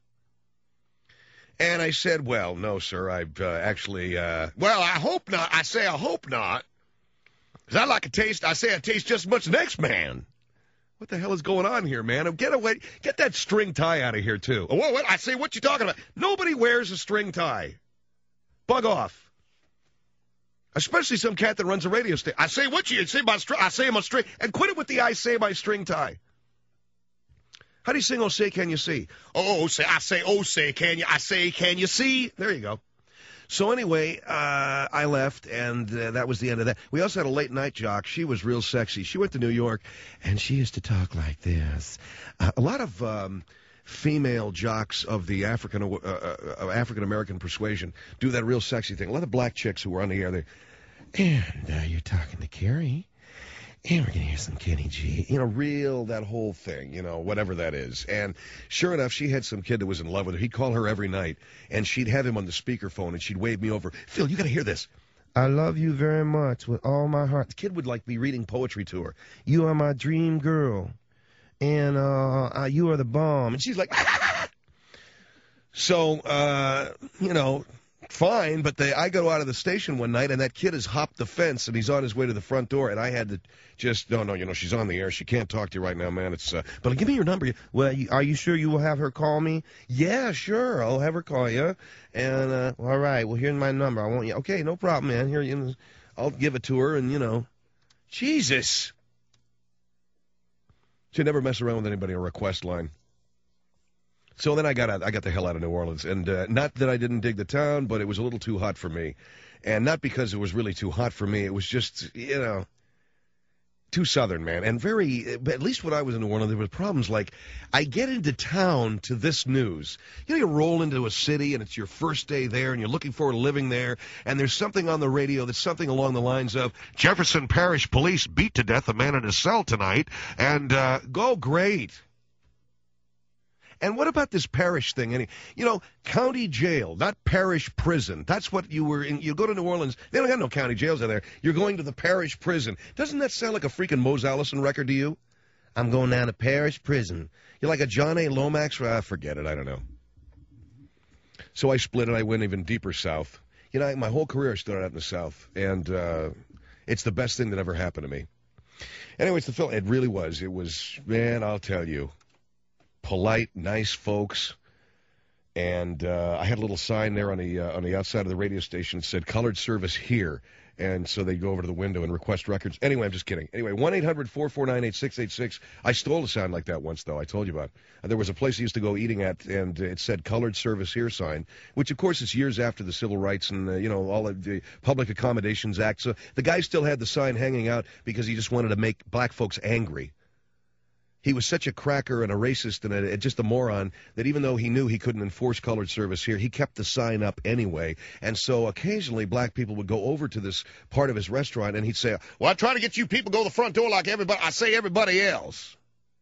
And I said, well, no, sir, I've uh, actually, uh, well, I hope not. I say I hope not. Because I like a taste, I say I taste just as much as the next man. What the hell is going on here, man? Get away, get that string tie out of here, too. Oh, what, what? I say, what you talking about? Nobody wears a string tie. Bug off. Especially some cat that runs a radio station. I say, what you say about string? I say I'm a string. And quit it with the I say my string tie. How do you sing, oh, say, can you see? Oh, say, I say, oh, say, can you? I say, can you see? There you go. So anyway, uh, I left, and uh, that was the end of that. We also had a late-night jock. She was real sexy. She went to New York, and she used to talk like this. Uh, a lot of um, female jocks of the African uh, uh, African-American persuasion do that real sexy thing. A lot of black chicks who were on the air, they, and uh, you're talking to Carrie. and we're going to hear some Kenny G. You know, real, that whole thing, you know, whatever that is. And sure enough, she had some kid that was in love with her. He'd call her every night, and she'd have him on the speakerphone, and she'd wave me over. Phil, you got to hear this. I love you very much with all my heart. The kid would, like, be reading poetry to her. You are my dream girl, and uh, uh, you are the bomb. And she's like, ah! So, uh, you know... Fine, but they, I go out of the station one night, and that kid has hopped the fence, and he's on his way to the front door, and I had to just, no, no, you know, she's on the air. She can't talk to you right now, man. It's, uh, but give me your number. Well, you, are you sure you will have her call me? Yeah, sure, I'll have her call you. And, uh, all right, well, here's my number. I want you. Okay, no problem, man. Here, you know, I'll give it to her, and, you know, Jesus. Should never mess around with anybody on a request line. So then I got out, I got the hell out of New Orleans, and uh, not that I didn't dig the town, but it was a little too hot for me, and not because it was really too hot for me. It was just, you know, too southern, man, and very. At least when I was in New Orleans, there were problems like I get into town to this news. You know, you roll into a city, and it's your first day there, and you're looking forward to living there, and there's something on the radio that's something along the lines of Jefferson Parish Police beat to death a man in his cell tonight, and uh, go great. And what about this parish thing? Any, you know, county jail, not parish prison. That's what you were in. You go to New Orleans, they don't have no county jails out there. You're going to the parish prison. Doesn't that sound like a freaking Mose Allison record to you? I'm going down to parish prison. You're like a John A. Lomax? Ah, forget it. I don't know. So I split and I went even deeper south. You know, my whole career started out in the south, and uh, it's the best thing that ever happened to me. Anyways, the film, it really was. It was, man, I'll tell you. Polite, nice folks, and uh, I had a little sign there on the uh, on the outside of the radio station that said "Colored Service Here," and so they'd go over to the window and request records. Anyway, I'm just kidding. Anyway, one eight hundred four four nine eight six eight six. I stole a sign like that once, though. I told you about. Uh, there was a place I used to go eating at, and it said "Colored Service Here" sign, which of course is years after the Civil Rights and uh, you know all of the Public Accommodations Act. So the guy still had the sign hanging out because he just wanted to make black folks angry. He was such a cracker and a racist and a, just a moron that even though he knew he couldn't enforce colored service here, he kept the sign up anyway. And so occasionally black people would go over to this part of his restaurant and he'd say, well, I try to get you people to go to the front door like everybody. I say everybody else.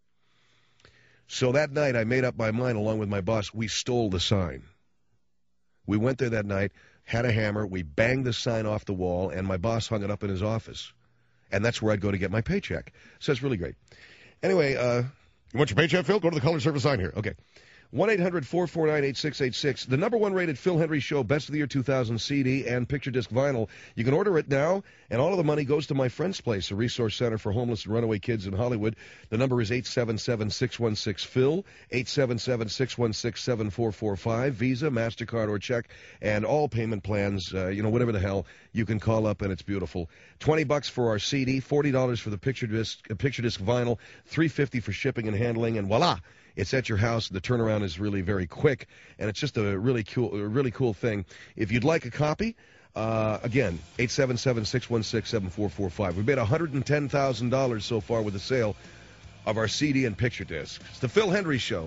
So that night I made up my mind along with my boss. We stole the sign. We went there that night, had a hammer. We banged the sign off the wall, and my boss hung it up in his office. And that's where I'd go to get my paycheck. So it's really great. Anyway, uh, you want your paycheck, Phil? Go to the Colored Service sign here. Okay. one eight hundred four four nine eight six eight six. The number one rated Phil Hendrie Show Best of the Year two thousand C D and picture disc vinyl. You can order it now, and all of the money goes to my friend's place, a resource center for homeless and runaway kids in Hollywood. The number is eight seven seven, six one six, P H I L, eight seven seven, six one six, seven four four five, Visa, MasterCard, or check, and all payment plans, uh, you know, whatever the hell, you can call up, and it's beautiful. twenty bucks for our C D, forty dollars for the picture disc, uh, picture disc vinyl, three fifty for shipping and handling, and voila! It's at your house. The turnaround is really very quick, and it's just a really cool, a really cool thing. If you'd like a copy, uh, again, eight seven seven, six one six, seven four four five. We've made one hundred ten thousand dollars so far with the sale of our C D and picture disc. It's the Phil Hendrie Show.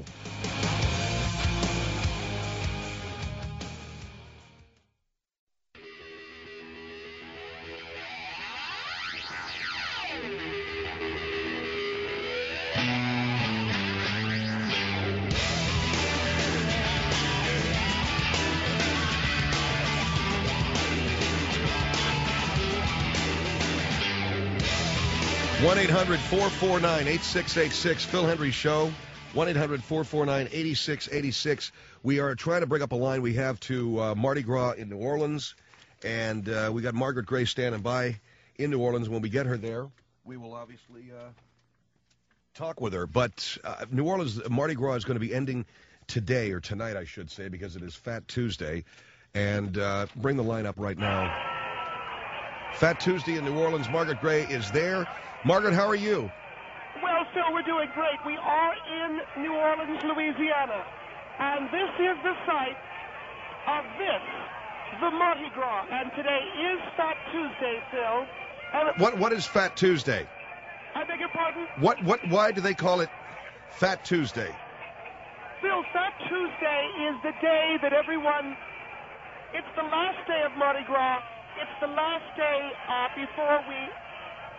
one eight hundred four four nine eight six eight six, Phil Hendrie Show, one eight hundred four four nine eight six eight six. We are trying to bring up a line we have to uh, Mardi Gras in New Orleans, and uh, we got Margaret Gray standing by in New Orleans. When we get her there, we will obviously uh, talk with her. But uh, New Orleans, Mardi Gras is going to be ending today, or tonight, I should say, because it is Fat Tuesday. And uh, bring the line up right now. Fat Tuesday in New Orleans. Margaret Gray is there. Margaret, how are you? Well, Phil, we're doing great. We are in New Orleans, Louisiana, and this is the site of this, the Mardi Gras, and today is Fat Tuesday, Phil. And what What is Fat Tuesday? I beg your pardon? What What? Why do they call it Fat Tuesday? Phil, Fat Tuesday is the day that everyone, it's the last day of Mardi Gras. It's the last day uh, before we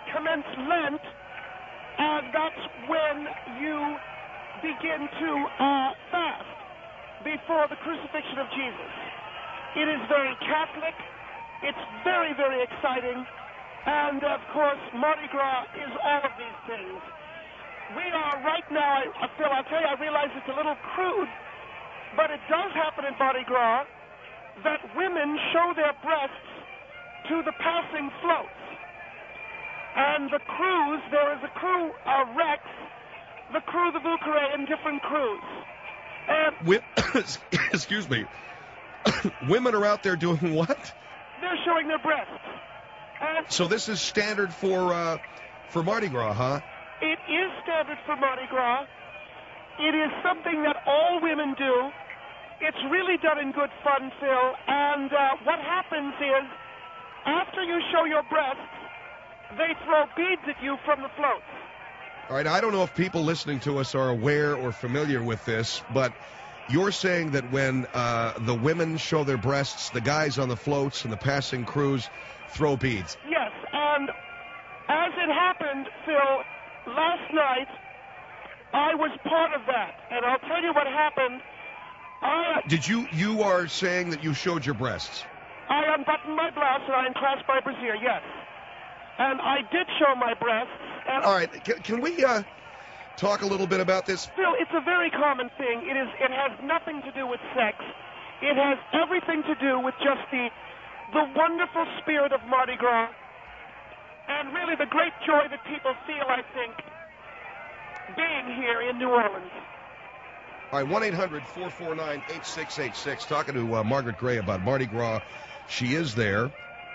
commence Lent, and that's when you begin to uh, fast before the crucifixion of Jesus. It is very Catholic. It's very, very exciting. And, of course, Mardi Gras is all of these things. We are right now, I, Phil, I'll tell you, I realize it's a little crude, but it does happen in Mardi Gras that women show their breasts to the passing floats. And the crews, there is a crew, uh, Rex, the crew, the Vucare, and different crews. And Wi- excuse me. Women are out there doing what? They're showing their breasts. And so this is standard for uh, for Mardi Gras, huh? It is standard for Mardi Gras. It is something that all women do. It's really done in good fun, Phil. And uh, what happens is, after you show your breasts, they throw beads at you from the floats. All right, I don't know if people listening to us are aware or familiar with this, but you're saying that when uh, the women show their breasts, the guys on the floats and the passing crews throw beads. Yes, and as it happened, Phil, last night, I was part of that, and I'll tell you what happened. I, Did you, you are saying that you showed your breasts? I unbuttoned my blouse and I unclasped my brassiere, yes. And I did show my breasts. And All right, can, can we uh, talk a little bit about this? Phil, it's a very common thing. It is. It has nothing to do with sex. It has everything to do with just the, the wonderful spirit of Mardi Gras, and really the great joy that people feel, I think, being here in New Orleans. All right, one eight hundred four four nine eight six eight six. Talking to uh, Margaret Gray about Mardi Gras. She is there.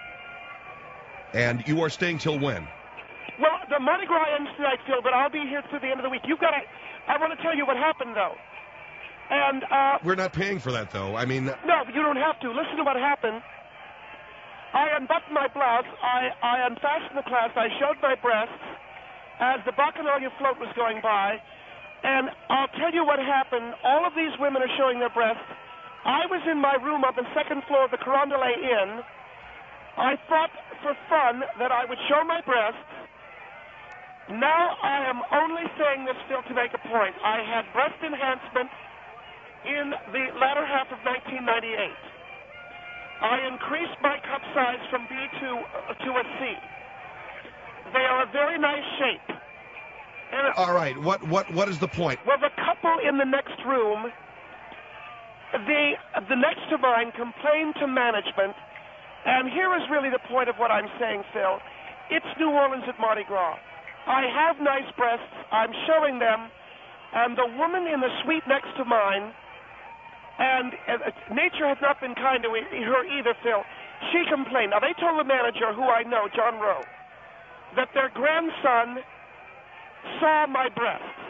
And you are staying till when? Well, the Mardi Gras ends tonight, Phil, but I'll be here through the end of the week. You've got to... I want to tell you what happened, though. And, uh... We're not paying for that, though. I mean... No, you don't have to. Listen to what happened. I unbuttoned my blouse. I, I unfastened the clasp. I showed my breasts as the Bacchanalia float was going by. And I'll tell you what happened. All of these women are showing their breasts. I was in my room on the second floor of the Carondelet Inn. I thought for fun that I would show my breasts. Now I am only saying this, Phil, to make a point. I had breast enhancement in the latter half of nineteen ninety-eight. I increased my cup size from B to, uh, to a C. They are a very nice shape. And All right, what, what, what is the point? Well, the couple in the next room, the, the next to mine, complained to management. And here is really the point of what I'm saying, Phil. It's New Orleans at Mardi Gras. I have nice breasts. I'm showing them. And the woman in the suite next to mine, and uh, nature has not been kind to her either, Phil, she complained. Now, they told the manager, who I know, John Rowe, that their grandson saw my breasts.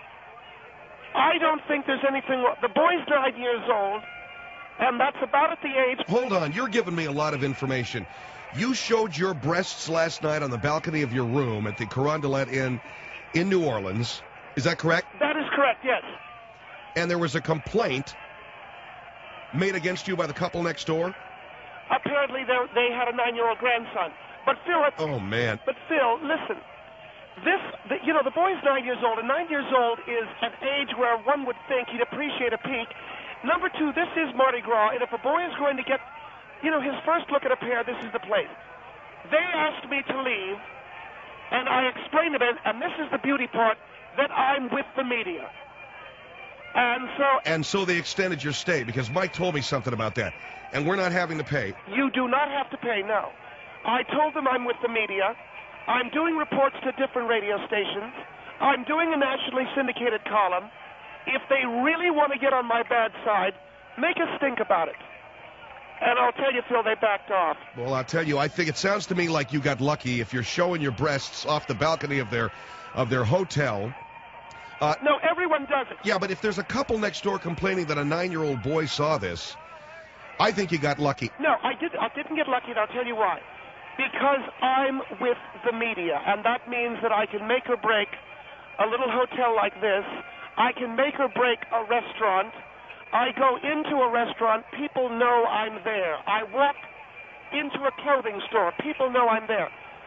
I don't think there's anything wrong. The boy's nine years old. And that's about at the age... Hold on, you're giving me a lot of information. You showed your breasts last night on the balcony of your room at the Carondelet Inn in New Orleans. Is that correct? That is correct, yes. And there was a complaint made against you by the couple next door? Apparently they had a nine-year-old grandson. But Phil... Oh, man. But Phil, listen. This, the, you know, the boy's nine years old, and nine years old is an age where one would think he'd appreciate a peek. Number two, this is Mardi Gras, and if a boy is going to get, you know, his first look at a pair, this is the place. They asked me to leave, and I explained to them, and this is the beauty part, that I'm with the media. And so... And so they extended your stay, because Mike told me something about that, and we're not having to pay. You do not have to pay, no. I told them I'm with the media. I'm doing reports to different radio stations. I'm doing a nationally syndicated column. If they really want to get on my bad side, make a stink about it. And I'll tell you, Phil, they backed off. Well, I'll tell you, I think it sounds to me like you got lucky if you're showing your breasts off the balcony of their of their hotel. Uh, no, everyone does it. Yeah, but if there's a couple next door complaining that a nine-year-old boy saw this, I think you got lucky. No, I, did, I didn't get lucky, and I'll tell you why. Because I'm with the media, and that means that I can make or break a little hotel like this. I can make or break a restaurant. I go into a restaurant, people know I'm there. I walk into a clothing store, people know I'm there.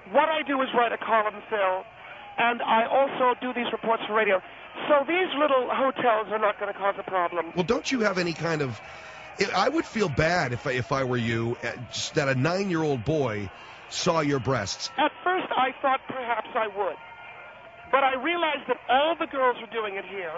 what I do is write a column, Phil, and I also do these reports for radio. So these little hotels are not going to cause a problem. Well, don't you have any kind of... I would feel bad if I, if I were you, uh, just that a nine-year-old boy saw your breasts. At first, I thought perhaps I would. But I realized that all the girls are doing it here.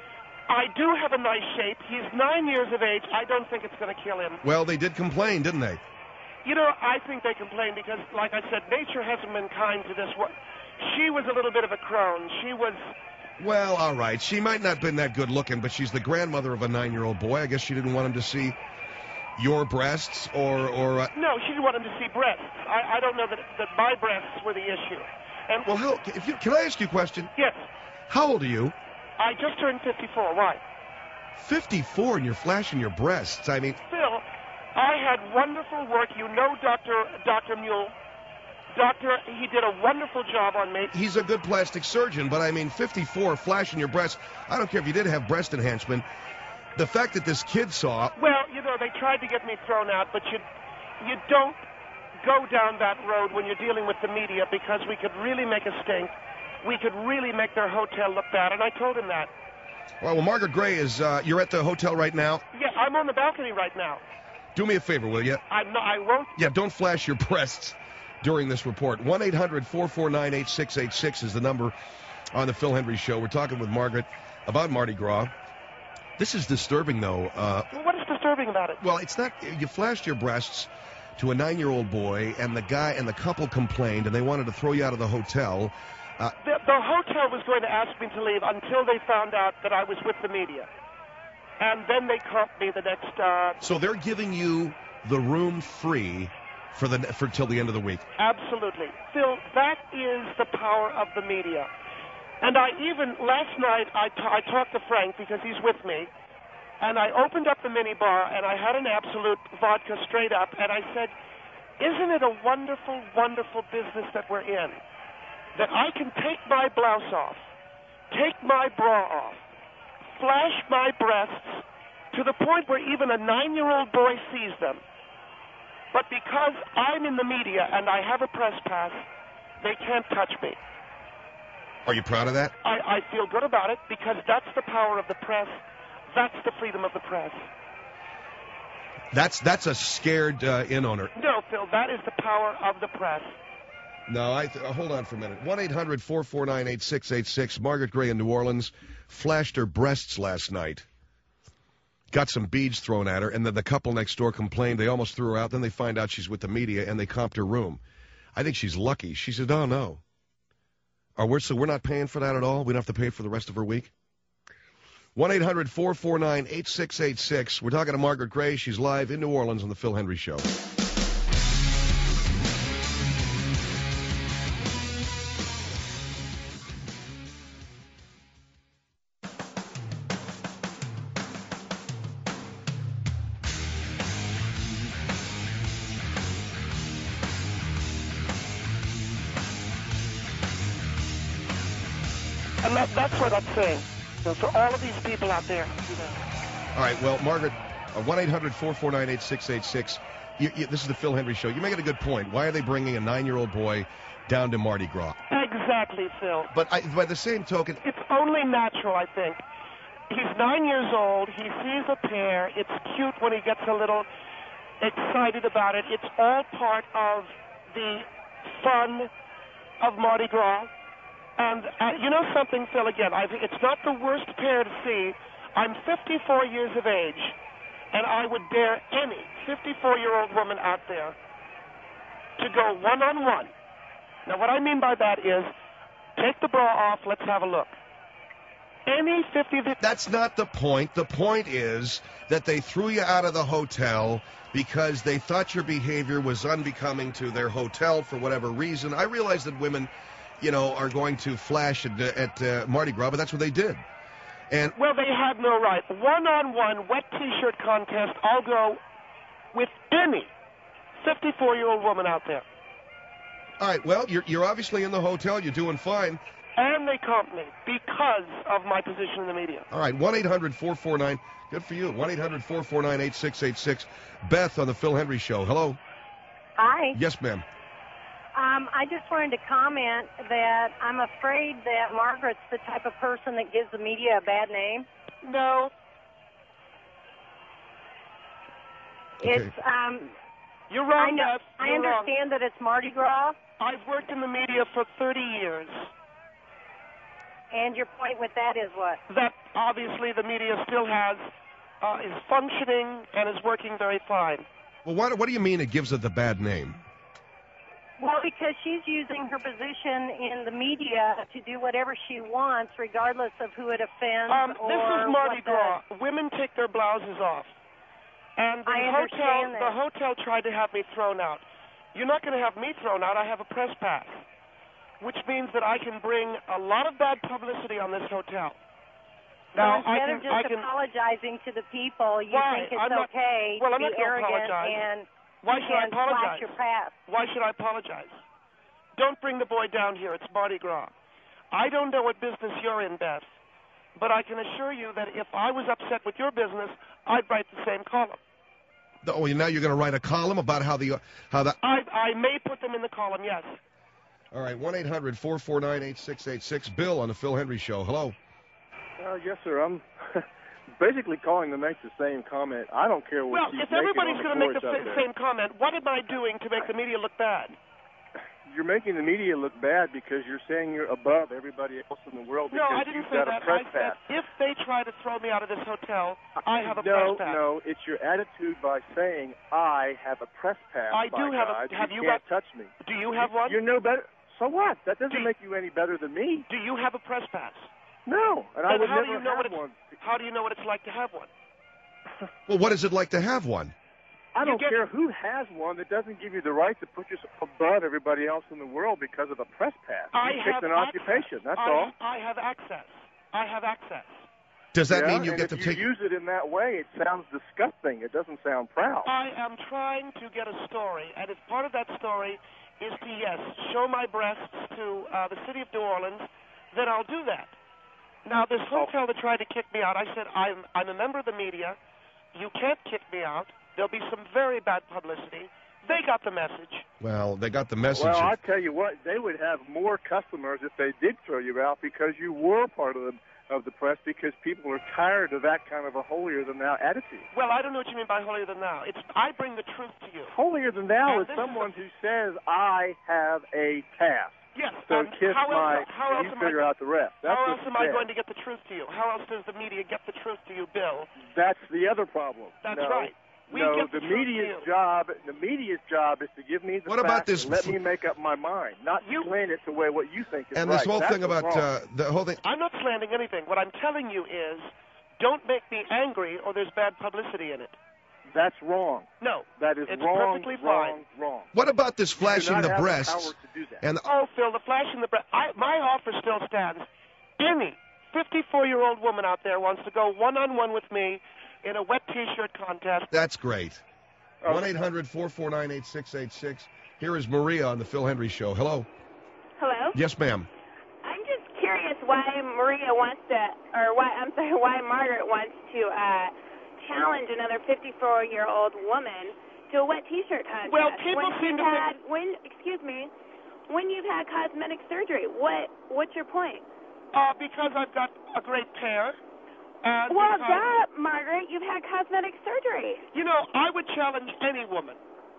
I do have a nice shape. He's nine years of age. I don't think it's going to kill him. Well, they did complain, didn't they? You know, I think they complained because, like I said, nature hasn't been kind to this one. She was a little bit of a crone. She was... Well, all right. She might not have been that good looking, but she's the grandmother of a nine-year-old boy. I guess she didn't want him to see your breasts or... or uh... No, she didn't want him to see breasts. I, I don't know that, that my breasts were the issue. And Well, how, if you, can I ask you a question? Yes. How old are you? I just turned fifty-four. Why? fifty-four and you're flashing your breasts. I mean... Phil, I had wonderful work. You know Doctor Doctor Mule. Doctor, he did a wonderful job on me. He's a good plastic surgeon, but I mean, fifty-four, flashing your breasts. I don't care if you did have breast enhancement. The fact that this kid saw... Well, you know, they tried to get me thrown out, but you, you don't go down that road when you're dealing with the media because we could really make a stink. We could really make their hotel look bad, and I told him that. Well, well Margaret Gray is... Uh, you're at the hotel right now? Yeah, I'm on the balcony right now. Do me a favor, will you? I'm not, I won't. Yeah, don't flash your breasts during this report. one eight hundred four four nine eight six eight six is the number on the Phil Hendry Show. We're talking with Margaret about Mardi Gras. This is disturbing, though. Uh, well, what is disturbing about it? Well, it's not... You flashed your breasts to a nine-year-old boy, and the guy and the couple complained, and they wanted to throw you out of the hotel. Uh, the, the hotel was going to ask me to leave until they found out that I was with the media. And then they comped me the next... Uh, so they're giving you the room free for the for till the end of the week. Absolutely. Phil, that is the power of the media. And I even, last night, I, t- I talked to Frank because he's with me, and I opened up the minibar, and I had an Absolute vodka straight up, and I said, isn't it a wonderful, wonderful business that we're in? That I can take my blouse off, take my bra off, flash my breasts to the point where even a nine-year-old boy sees them. But because I'm in the media and I have a press pass, they can't touch me. Are you proud of that? I, I feel good about it because that's the power of the press. That's the freedom of the press. That's that's a scared uh, inn owner. No, Phil, that is the power of the press. No, I th- uh, hold on for a minute. one eight hundred four four nine eight six eight six. Margaret Gray in New Orleans flashed her breasts last night. Got some beads thrown at her, and then the couple next door complained. They almost threw her out. Then they find out she's with the media, and they comped her room. I think she's lucky. She said, oh, no. Are we, so we're not paying for that at all? We don't have to pay for the rest of her week? one eight hundred four four nine eight six eight six. We're talking to Margaret Gray. She's live in New Orleans on the Phil Hendry Show. And that, that's what I'm saying. So for all of these people out there, you know. All right, well, Margaret, uh, one eight hundred four four nine eight six eight six. You, you, this is the Phil Hendry Show. You make it a good point. Why are they bringing a nine-year-old boy down to Mardi Gras? Exactly, Phil. But I, by the same token... It's only natural, I think. He's nine years old. He sees a pair. It's cute when he gets a little excited about it. It's all part of the fun of Mardi Gras. And uh, you know something, Phil, again, I think it's not the worst pair to see. I'm fifty-four years of age, and I would dare any fifty-four-year-old woman out there to go one-on-one. Now, what I mean by that is take the bra off, let's have a look. Any fifty... That's not the point. The point is that they threw you out of the hotel because they thought your behavior was unbecoming to their hotel for whatever reason. I realize that women... you know, are going to flash at, at uh, Mardi Gras, but that's what they did. And well, they had no right. One-on-one wet T-shirt contest, I'll go with any fifty-four-year-old woman out there. All right, well, you're, you're obviously in the hotel. You're doing fine. And they comped me because of my position in the media. All right, one eight hundred four four nine, good for you, one eight hundred four four nine eight six eight six. Beth on the Phil Hendry Show. Hello. Hi. Yes, ma'am. Uh, Um, I just wanted to comment that I'm afraid that Margaret's the type of person that gives the media a bad name. No. It's, um... You're wrong, I, know, Beth. I You're understand wrong. that it's Mardi Gras. I've worked in the media for thirty years. And your point with that is what? That obviously the media still has, uh, is functioning and is working very fine. Well, what, what do you mean it gives it the bad name? Well, because she's using her position in the media to do whatever she wants, regardless of who it offends Um, or this is Mardi what Gras. Women take their blouses off. And the I hotel, understand that. the hotel tried to have me thrown out. You're not going to have me thrown out. I have a press pass, which means that I can bring a lot of bad publicity on this hotel. Now, so instead I can, of just I can, apologizing to the people, you why? think it's I'm not, okay well, to I'm be not gonna arrogant apologize. and, Why should I and apologize? flash your past. Why should I apologize? Don't bring the boy down here. It's Mardi Gras. I don't know what business you're in, Beth, but I can assure you that if I was upset with your business, I'd write the same column. Oh, now you're going to write a column about how the how the. I I may put them in the column, yes. All right, one eight hundred four four nine eight six eight six. Bill on the Phil Hendry Show. Hello. Uh, yes, sir. I'm basically calling to make the same comment. I don't care what Well, she's if everybody's going to make the sa- same comment, what am I doing to make the media look bad? You're making the media look bad because you're saying you're above everybody else in the world No, because I didn't you've say got that. a press I said pass. if they try to throw me out of this hotel, I have a no, press pass. No, it's your attitude by saying I have a press pass. I by do have God. a. Have you you can't got? touch me. Do you have one? You're no better. So what? That doesn't Do- make you any better than me. Do you have a press pass? No, and I Then would how never do you know have what it's, one. How do you know what it's like to have one? Well, what is it like to have one? I don't get- care who has one. That doesn't give you the right to put yourself above everybody else in the world because of a press pass. I You have picked an access. occupation. That's I, all. I have access. I have access. Does that Yeah, mean you and get to if take? you use it in that way, it sounds disgusting. It doesn't sound proud. I am trying to get a story, and if part of that story is to, yes, show my breasts to uh, the city of New Orleans, then I'll do that. Now, this hotel that tried to kick me out, I said, I'm, I'm a member of the media. You can't kick me out. There'll be some very bad publicity. They got the message. Well, they got the message. Well, I tell you what, they would have more customers if they did throw you out because you were part of the of the press because people are tired of that kind of a holier-than-thou attitude. Well, I don't know what you mean by holier than thou. It's I bring the truth to you. Holier-than-thou And is this someone who says, I have a pass. Yes. So and kiss how my, else, how and else you am I, figure out the rest. That's how what else you am I said. going to get the truth to you? How else does the media get the truth to you, Bill? That's the other problem. That's no, right. We no, get the, the truth media's to you. job, the media's job is to give me the What about facts this and let f- me make up my mind, not You- slant it to where what you think is and right. this whole That's thing what's about wrong. uh, the whole thing. I'm not slandering anything. What I'm telling you is, don't make me angry, or there's bad publicity in it. That's wrong. No, That is it's wrong, perfectly wrong, fine. wrong. What about this You do flashing not the have the breasts? power to do that. And Oh, Phil, the flash in the breath. I, my offer still stands. Any fifty-four-year-old woman out there wants to go one-on-one with me in a wet T-shirt contest. that's great. One eight hundred four four nine eight six eight six. Here is Maria on the Phil Hendry Show. Hello. Hello? Yes, ma'am. I'm just curious why Maria wants to, or why, I'm sorry, why Margaret wants to uh, challenge another fifty-four-year-old woman to a wet T-shirt contest. Well, people when seem you've to had, when, excuse me, when you've had cosmetic surgery, what, what's your point? Uh, because I've got a great pair. And Well, because, duh, Margaret, you've had cosmetic surgery. you know, I would challenge any woman.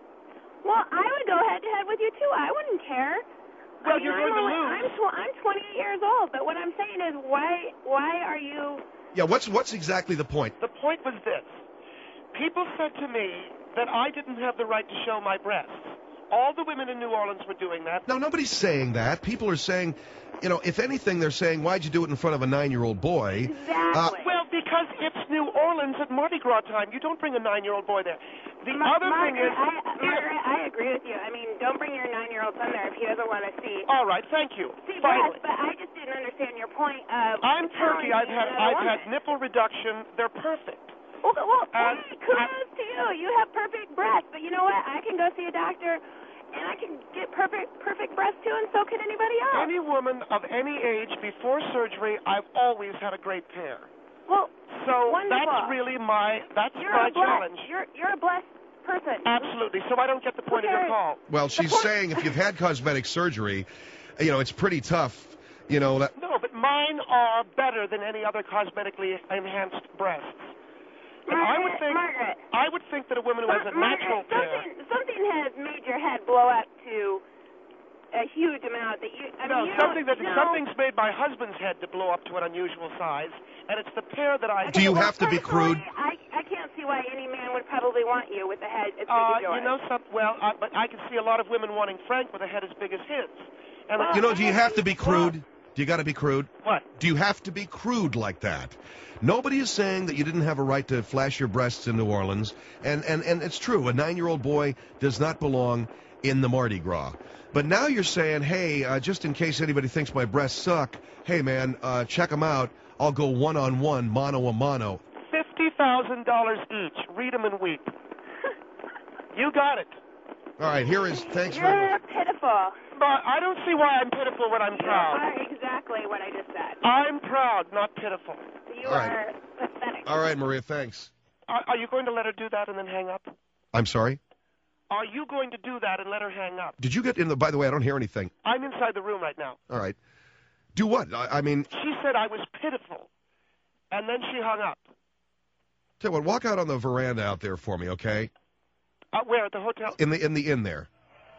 Well, I would go head-to-head with you, too. I wouldn't care. Well, I mean, you're I'm going to only, lose. I'm, tw- I'm twenty-eight years old, but what I'm saying is why, why are you... Yeah, what's what's exactly the point? The point was this. People said to me that I didn't have the right to show my breasts. All the women in New Orleans were doing that. No, nobody's saying that. People are saying, you know, if anything, they're saying, why'd you do it in front of a nine-year-old boy? Exactly. Uh, Well, because it's New Orleans at Mardi Gras time. You don't bring a nine-year-old boy there. The Ma- other thing Margaret, is... I, Margaret, I agree with you. I mean, don't bring your nine-year-old son there if he doesn't want to see. All right, thank you. See, Finally. yes, but I just didn't understand your point of. I'm turkey. I've had challenging I've another had woman. nipple reduction. They're perfect. Well, well And- hey, kudos to you. You have perfect breasts, but you know what? I can go see a doctor, and I can get perfect perfect breasts too, and so can anybody else. Any woman of any age before surgery, I've always had a great pair. Well, So wonderful. that's really my that's You're my a blessed. challenge. You're you're a blessed person. Absolutely. So I don't get the point of your call. Well, she's saying if you've had cosmetic surgery, you know, it's pretty tough. You know that. No, but mine are better than any other cosmetically enhanced breasts. And I would think Margaret. I would think that a woman who has a natural Margaret, pair. something, something has made your head blow up to a huge amount that you. I No, mean, you something that don't know. something's made my husband's head to blow up to an unusual size, and it's the pair that I. Do you have to be crude? I, I can't see why any man would probably want you with a head as big Uh, as yours. you know some. Well, uh, but I can see a lot of women wanting Frank with a head as big as his. And You know, do you have to be crude? Do you got to be crude? What? Do you have to be crude like that? Nobody is saying that you didn't have a right to flash your breasts in New Orleans, and, and, and it's true. A nine-year-old boy does not belong in the Mardi Gras. But now you're saying, hey, uh, just in case anybody thinks my breasts suck, hey, man, uh, check them out. I'll go one-on-one, mano-a-mano. Fifty thousand dollars each. Read them and weep. You got it. All right, here is, thanks You're very much. pitiful. But I don't see why I'm pitiful when I'm You proud. are exactly what I just said. I'm proud, not pitiful. You All right. are pathetic. All right, Maria, thanks. Are, are you going to let her do that and then hang up? I'm sorry? Are you going to do that and let her hang up? Did you get in the, by the way, I don't hear anything. I'm inside the room right now. All right. Do what? I, I mean, She said I was pitiful, and then she hung up. tell you what, walk out on the veranda out there for me, okay? Uh, where, at the hotel? In the in the inn there.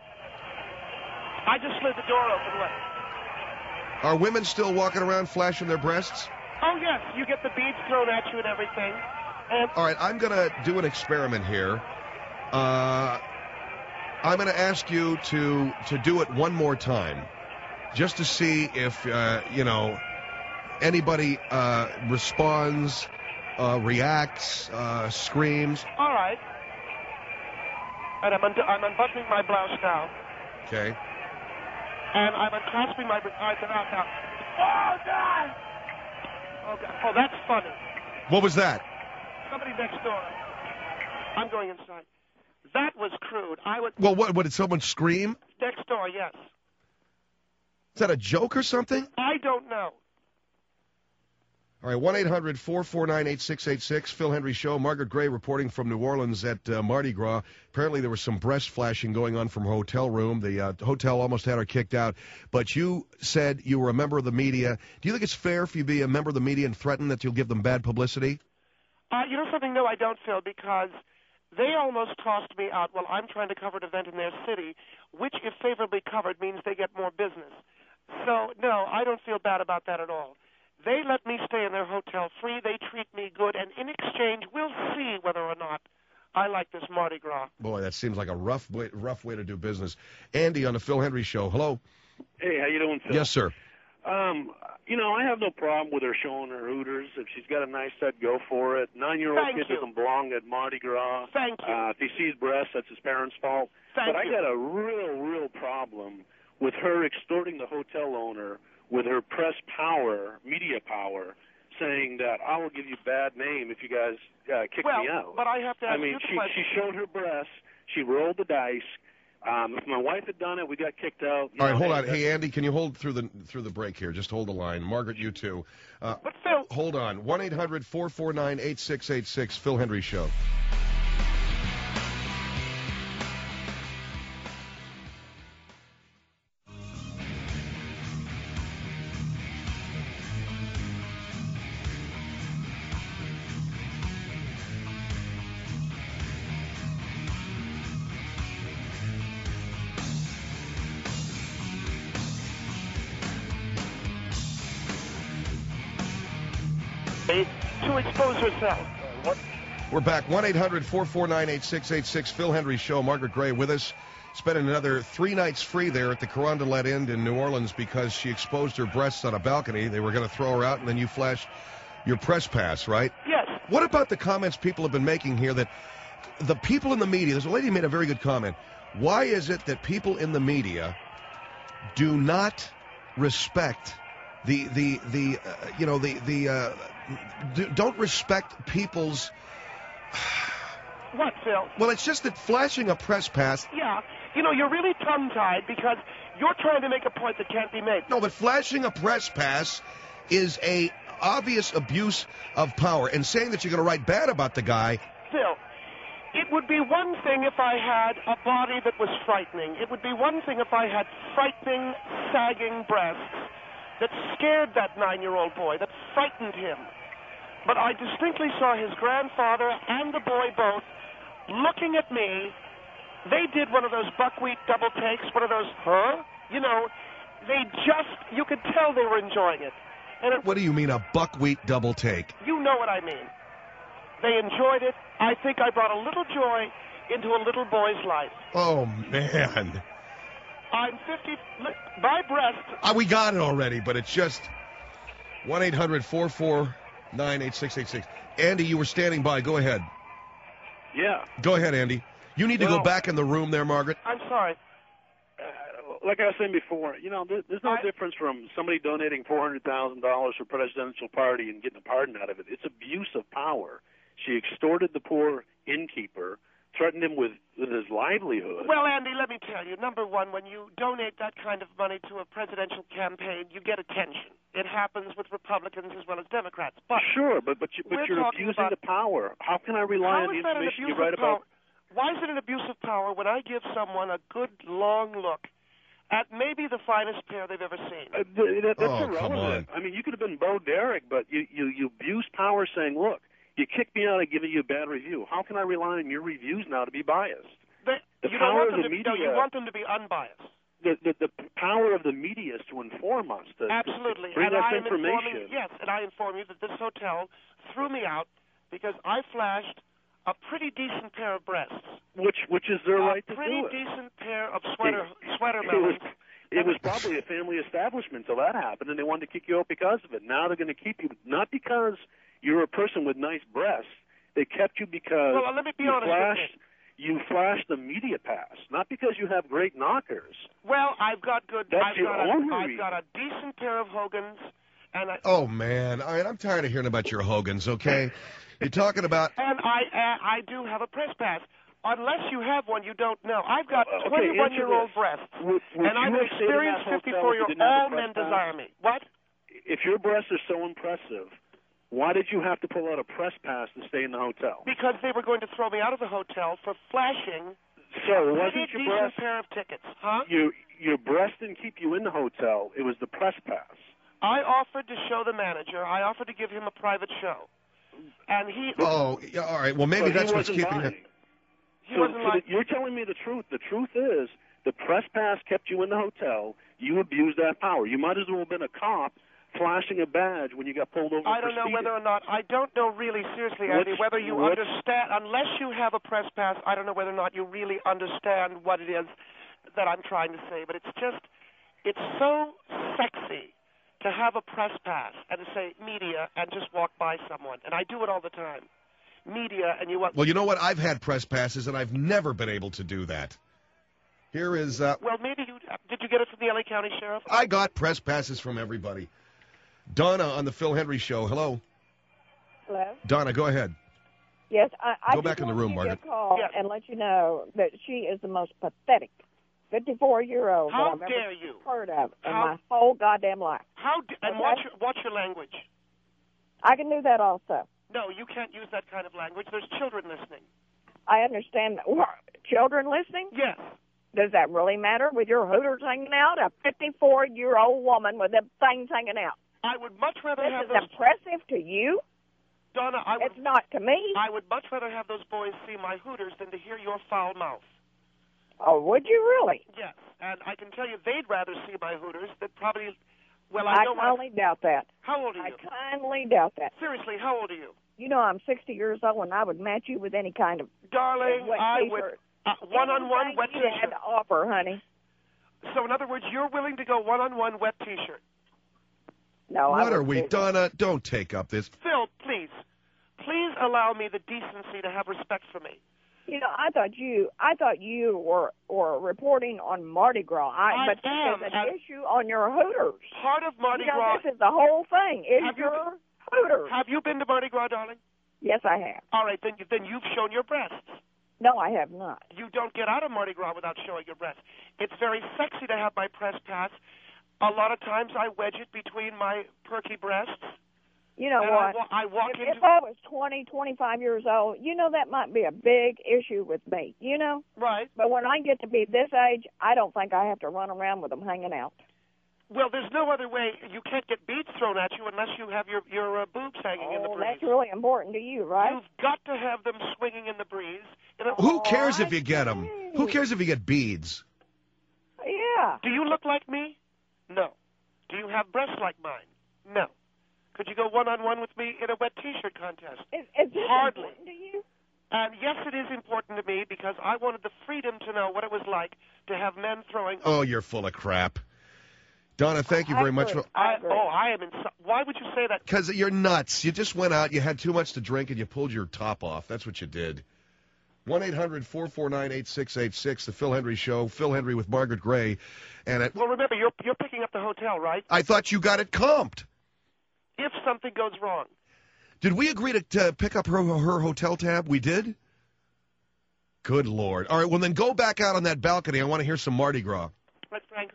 I just slid the door open. What? Are women still walking around flashing their breasts? Oh, yes, you get the beads thrown at you and everything. And All right, I'm going to do an experiment here. Uh, I'm going to ask you to to do it one more time, just to see if, uh, you know, anybody uh, responds, uh, reacts, uh, screams. all right. And I'm, und- I'm unbuttoning my blouse now. Okay. And I'm unclasping my... All right, they're out now. Oh, God! Oh, God. Oh, that's funny. What was that? Somebody next door. I'm going inside. That was crude. I would... Well, what, what did someone scream? Next door, yes. Is that a joke or something? I don't know. All right, one eight hundred four four nine eight six eight six, Phil Hendry Show. Margaret Gray reporting from New Orleans at uh, Mardi Gras. Apparently there was some breast flashing going on from her hotel room. The uh, hotel almost had her kicked out. But you said you were a member of the media. Do you think it's fair if you be a member of the media and threaten that you'll give them bad publicity? Uh, you know something? No, I don't, Phil, because they almost tossed me out while I'm trying to cover an event in their city, which, if favorably covered, means they get more business. So, no, I don't feel bad about that at all. They let me stay in their hotel free. They treat me good. And in exchange, we'll see whether or not I like this Mardi Gras. Boy, that seems like a rough way, rough way to do business. Andy on the Phil Hendry Show. Hello. Hey, how you doing, Phil? Yes, sir. Um, you know, I have no problem with her showing her hooters. If she's got a nice set, go for it. Nine-year-old Thank kid you. doesn't belong at Mardi Gras. Thank you. Uh, if he sees breasts, that's his parents' fault. Thank but you. I got a real, real problem with her extorting the hotel owner with her press power, media power, saying that I will give you bad name if you guys uh, kick well, me out. but I have to ask I mean, you the she question. she showed her breasts. She rolled the dice. Um, if my wife had done it, we got kicked out. You All right, know, hold hey, on. Hey, Andy, can you hold through the through the break here? Just hold the line. Margaret, you too. Uh, but Phil, hold on. one eight hundred four four nine eight six eight six, Phil Hendry Show. to expose herself. What? We're back. one eight hundred four four nine eight six eight six, Phil Hendry Show. Margaret Gray with us. Spending another three nights free there at the Carondelet Inn in New Orleans because she exposed her breasts on a balcony. They were going to throw her out, and then you flashed your press pass, right? Yes. What about the comments people have been making here that the people in the media, there's a lady who made a very good comment. Why is it that people in the media do not respect the, the, the uh, you know, the, the, uh, do, don't respect people's... What, Phil? Well, it's just that flashing a press pass... Yeah. You know, you're really tongue-tied because you're trying to make a point that can't be made. No, but flashing a press pass is a obvious abuse of power. And saying that you're going to write bad about the guy... Phil, it would be one thing if I had a body that was frightening. It would be one thing if I had frightening, sagging breasts that scared that nine-year-old boy, that frightened him. But I distinctly saw his grandfather and the boy both looking at me. They did one of those buckwheat double takes, one of those, huh? You know, they just, you could tell they were enjoying it. And it, What do you mean, a buckwheat double take? you know what I mean. They enjoyed it. I think I brought a little joy into a little boy's life. Oh, man. I'm fifty, my breast. Uh, we got it already, but it's just one eight hundred four four nine eight six eight six. Andy, you were standing by. Go ahead. Yeah. Go ahead, Andy. You need to Well- go back in the room there, Margaret. I'm sorry. Uh, like I was saying before, you know, there, there's no I- difference from somebody donating four hundred thousand dollars for a presidential party and getting a pardon out of it. It's abuse of power. She extorted the poor innkeeper, threatened him with, with his livelihood. Well, Andy, let me tell you. Number one, when you donate that kind of money to a presidential campaign, you get attention. It happens with Republicans as well as Democrats. But sure, but but, you, but we're you're talking abusing about- the power. How can I rely how on the is that an information abuse you write of power? about? Why is it an abuse of power when I give someone a good long look at maybe the finest pair they've ever seen? Uh, th- that, that's Oh, come irrelevant. I mean, you could have been Bo Derek, but you, you, you abuse power saying, look, you kicked me out and giving you a bad review. How can I rely on your reviews now to be biased? They, The you don't power want of them the to, no, media- you want them to be unbiased. The, the, the power of the media is to inform us, to, Absolutely. to bring and us I am information. informing, yes, and I inform you that this hotel threw me out because I flashed a pretty decent pair of breasts. Which which is their a right to pretty do it. decent pair of sweater sweater It was, melons. it was probably a family establishment till that happened, and they wanted to kick you out because of it. Now they're going to keep you, not because you're a person with nice breasts. They kept you because Well, let me be you honest with flashed, you flashed the media pass, not because you have great knockers. Well, I've got good. That's I've your got a, only I've reason. got a decent pair of Hogans, and I, Oh, man. All right, I'm tired of hearing about your Hogans, okay? You're talking about... and I uh, I do have a press pass. Unless you have one, you don't know. I've got Uh, okay, twenty-one-year-old answer breasts, Would, would and I'm you an have stayed in that experienced hotel if you fifty-four-year-old. didn't have All the men press desire pass? me. What? If your breasts are so impressive, why did you have to pull out a press pass to stay in the hotel? Because they were going to throw me out of the hotel for flashing So a it pretty wasn't your decent breast. pair of tickets, huh? Your your breast didn't keep you in the hotel. It was the press pass. I offered to show the manager. I offered to give him a private show, and he Oh, yeah, all right. Well, maybe But he that's what's wasn't keeping buying. it. he So, wasn't so like. the, you're telling me the truth. The truth is the press pass kept you in the hotel. You abused that power. You might as well have been a cop flashing a badge when you got pulled over. I for don't know speeding. whether or not. I don't know really seriously, Andy, What's- whether you what's- understand. Unless you have a press pass, I don't know whether or not you really understand what it is that I'm trying to say. But it's just, it's so sexy to have a press pass and to say media and just walk by someone, and I do it all the time. Media and you want. Well, you know what? I've had press passes, and I've never been able to do that. Here is... Uh, Well, maybe you did. You get it from the L A County Sheriff? I got press passes from everybody. Donna on the Phil Henry Show. Hello. Hello? Donna, go ahead. Yes, I, I Go just back in the wanted room, to Margaret. give you a call and let you know that she is the most pathetic fifty-four-year-old that How I've dare ever you? heard of in How- my whole goddamn life. How d- and Okay. watch your, watch your language. I can do that also. No, you can't use that kind of language. There's children listening. I understand. What, children listening? Yes. Does that really matter with your hooters hanging out? A fifty-four-year-old woman with them things hanging out. I would much rather This have is those. impressive to you. Donna, I would. It's not to me. I would much rather have those boys see my hooters than to hear your foul mouth. Oh, would you really? Yes, and I can tell you they'd rather see my hooters than probably. Well, I, I know. kindly doubt that. How old are I you? kindly doubt that. Seriously, how old are you? You know, I'm sixty years old, and I would match you with any kind of Darling, wet I t-shirt. would. Uh, one-on-one Anything wet you t-shirt. had to offer, honey. So, in other words, you're willing to go one-on-one wet t-shirt. No, I What are wouldn't we, do that. Donna? Don't take up this. Phil, please, please allow me the decency to have respect for me. You know, I thought you, I thought you were were reporting on Mardi Gras. I, I but am, this is an and- issue on your hooters. Part of Mardi you know, Gras. this is the whole thing. Is Have you your hooters? Have you been to Mardi Gras, darling? Yes, I have. All right, then, you, then you've shown your breasts. No, I have not. You don't get out of Mardi Gras without showing your breasts. It's very sexy to have my press pass. A lot of times I wedge it between my perky breasts, You know and what? I, wa- I walk if, into if I was twenty, twenty-five years old, you know that might be a big issue with me, you know? Right. But when I get to be this age, I don't think I have to run around with them hanging out. Well, there's no other way. You can't get beads thrown at you unless you have your your uh, boobs hanging in the Oh, breeze. that's really important to you, right? You've got to have them swinging in the breeze. In a- Who cares if you get them? Who cares if you get beads? Yeah. Do you look like me? No. Do you have breasts like mine? No. Could you go one-on-one with me in a wet T-shirt contest? Is, is this Hardly. important to you? And yes, it is important to me because I wanted the freedom to know what it was like to have men throwing. Oh, you're full of crap. Donna, thank you very much. For, I, oh, I am in. Why would you say that? Because you're nuts. You just went out, you had too much to drink, and you pulled your top off. That's what you did. one eight hundred four four nine eight six eight six, The Phil Hendry Show. Phil Hendry with Margaret Gray. And it, Well, remember, you're you're picking up the hotel, right? I thought you got it comped. If something goes wrong. Did we agree to, to pick up her her hotel tab? We did? Good Lord. All right, well, then go back out on that balcony. I want to hear some Mardi Gras. Let's Frank.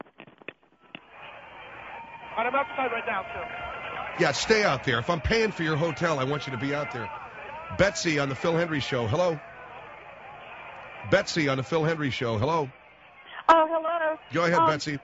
I'm outside right now, Phil. Yeah, stay out there. If I'm paying for your hotel, I want you to be out there. Betsy on the Phil Hendry Show. Hello. Betsy on the Phil Hendry Show. Hello. Oh, hello. Go ahead, Um, Betsy.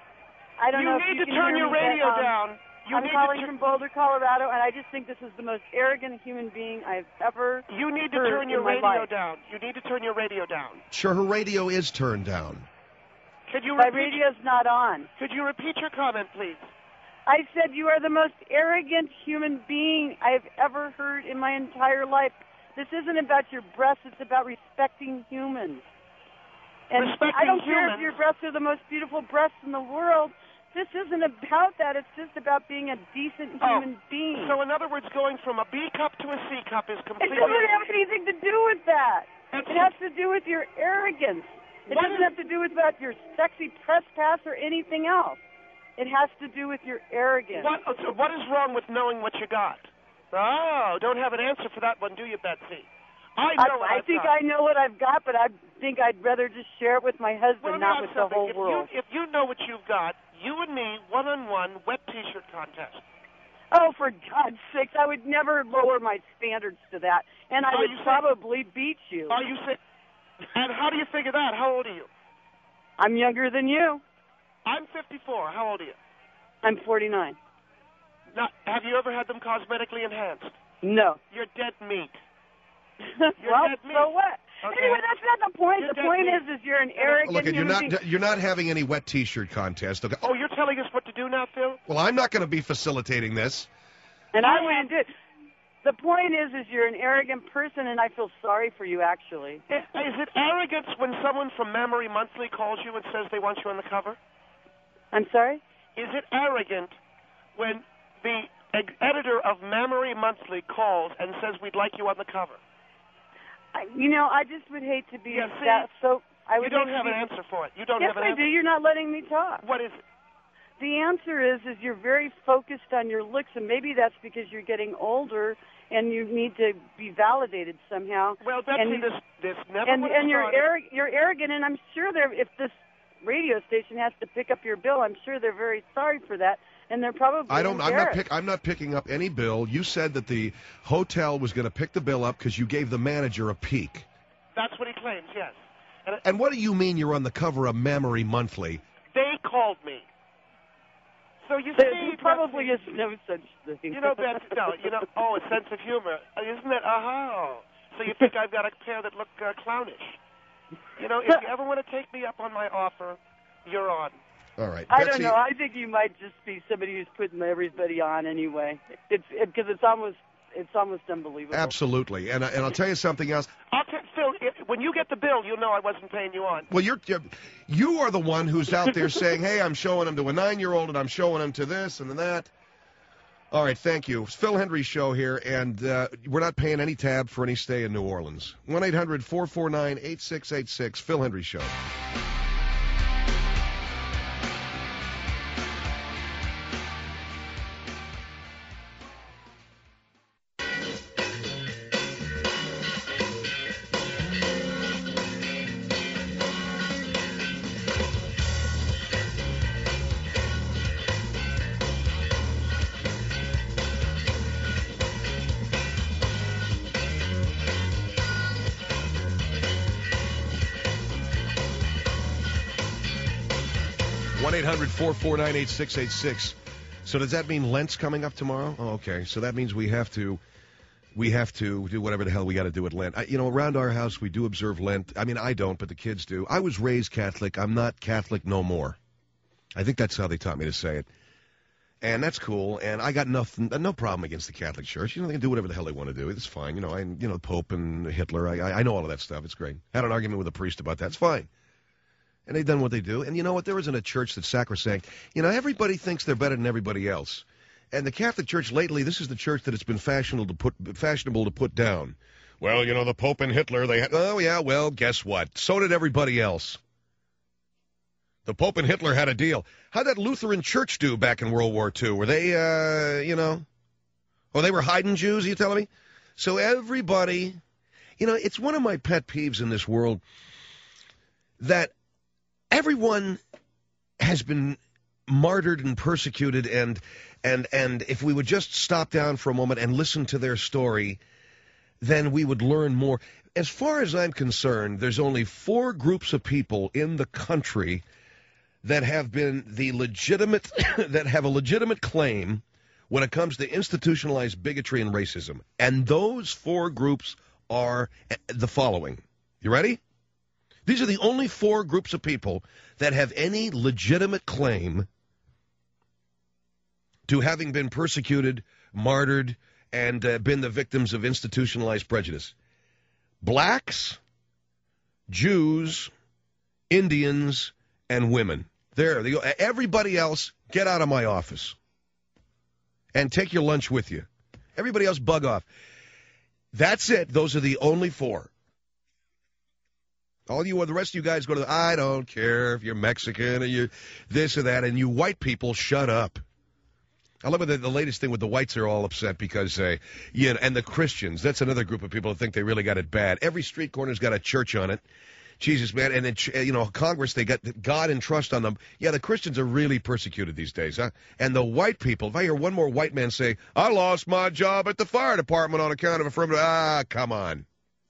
I don't You know if need you to can turn hear your me, radio but, um, down. You I'm need calling to from Boulder, Colorado, and I just think this is the most arrogant human being I've ever You need to heard turn your in my radio life. down. You need to turn your radio down. Sure, her radio is turned down. Could you My repeat? radio's not on. Could you repeat your comment, please? I said you are the most arrogant human being I've ever heard in my entire life. This isn't about your breasts, it's about respecting humans. And Respecting I don't care humans? if your breasts are the most beautiful breasts in the world. This isn't about that. It's just about being a decent Oh, human being. So, in other words, going from a B cup to a C cup is It completely. doesn't have anything to do with that. That's- It has to do with your arrogance. It What doesn't is- have to do with about your sexy press pass or anything else. It has to do with your arrogance. What, so what is wrong with knowing what you got? Oh, don't have an answer for that one, do you, Betsy? I know what I I've think got. I know what I've got, but I think I'd rather just share it with my husband, Well, let me not ask with the something. whole if world. You, if you know what you've got, you and me, one-on-one, wet T-shirt contest. Oh, for God's sakes, I would never lower my standards to that, and I Are would you saying- probably beat you. Are you say? And how do you figure that? How old are you? I'm younger than you. I'm fifty-four. How old are you? I'm forty-nine. Now, have you ever had them cosmetically enhanced? No. You're dead meat. You're well, dead meat. so what? Okay. Anyway, that's not the point. You're the dead point meat. is, is you're an arrogant Look, you're human not being. you're not having any wet T-shirt contest. Okay. Oh, you're telling us what to do now, Phil? Well, I'm not going to be facilitating this. And I wouldn't do it. The point is, is you're an arrogant person, and I feel sorry for you, actually. Is, is it arrogance when someone from Mammary Monthly calls you and says they want you on the cover? I'm sorry? Is it arrogant when the ed- editor of Mammary Monthly calls and says we'd like you on the cover? I, you know, I just would hate to be Yeah, see, that. So I You would don't hate to have be, an answer for it. You don't yes, have an I answer. do. You're not letting me talk. What is it? The answer is, is you're very focused on your looks, and maybe that's because you're getting older and you need to be validated somehow. Well, Betsy, and you- this this never and would have and you're started. arrogant, you're arrogant, and I'm sure they're if this radio station has to pick up your bill, I'm sure they're very sorry for that, and they're probably I don't. I'm not embarrassed. pick. I'm not picking up any bill. You said that the hotel was going to pick the bill up because you gave the manager a peek. That's what he claims, yes. And it- And what do you mean you're on the cover of Mammary Monthly? they called me. So you There, see, there probably Betsy, is no such thing. You know, Betsy, no, you know, oh, a sense of humor. Isn't it? Oh. So you think I've got a pair that look uh, clownish. You know, if you ever want to take me up on my offer, you're on. All right, I Betsy. don't know. I think you might just be somebody who's putting everybody on anyway. It's because it, it's almost it's almost unbelievable. Absolutely, and I- and I'll tell you something else. I'll t- Phil, if, when you get the bill, you'll know I wasn't paying you on. Well, you're you're- you are the one who's out there saying, "Hey, I'm showing him to a nine-year-old, and I'm showing him to this and that." All right, thank you. It's Phil Hendry's show here, and uh, we're not paying any tab for any stay in New Orleans. one eight hundred four four nine eight six eight six, Phil Hendry Show. one eight hundred four four nine eight six eight six. So does that mean Lent's coming up tomorrow? Oh, okay. So that means we have to we have to do whatever the hell we got to do at Lent. I, you know, around our house we do observe Lent. I mean, I don't, but the kids do. I was raised Catholic. I'm not Catholic no more. I think that's how they taught me to say it. And that's cool. And I got nothing, no problem against the Catholic Church. You know, they can do whatever the hell they want to do. It's fine. You know, I, you know, the Pope and Hitler. I, I know all of that stuff. It's great. Had an argument with a priest about that. It's fine. And they've done what they do. And you know what? There isn't a church that's sacrosanct. You know, everybody thinks they're better than everybody else. And the Catholic Church lately, this is the church that it's been fashionable to put fashionable to put down. Well, you know, the Pope and Hitler, they had, oh, yeah, well, guess what? So did everybody else. The Pope and Hitler had a deal. How'd that Lutheran church do back in World War Two? Were they, uh, you know, oh, they were hiding Jews, are you telling me? So everybody, you know, it's one of my pet peeves in this world that everyone has been martyred and persecuted, and and and if we would just stop down for a moment and listen to their story, then we would learn more. As far as I'm concerned, there's only four groups of people in the country that have been the legitimate, that have a legitimate claim when it comes to institutionalized bigotry and racism. And those four groups are the following. You ready? These are the only four groups of people that have any legitimate claim to having been persecuted, martyred, and uh, been the victims of institutionalized prejudice. Blacks, Jews, Indians, and women. There, they go. Everybody else, get out of my office. And take your lunch with you. Everybody else, bug off. That's it. Those are the only four. All you, the rest of you guys go to the, I don't care if you're Mexican or you're this or that, and you white people, shut up. I love the, the latest thing with the whites are all upset because, uh, yeah, and the Christians, that's another group of people that think they really got it bad. Every street corner's got a church on it. Jesus, man, and, it, you know, Congress, they got God and trust on them. Yeah, the Christians are really persecuted these days, huh? And the white people, if I hear one more white man say, I lost my job at the fire department on account of affirmative, ah, come on.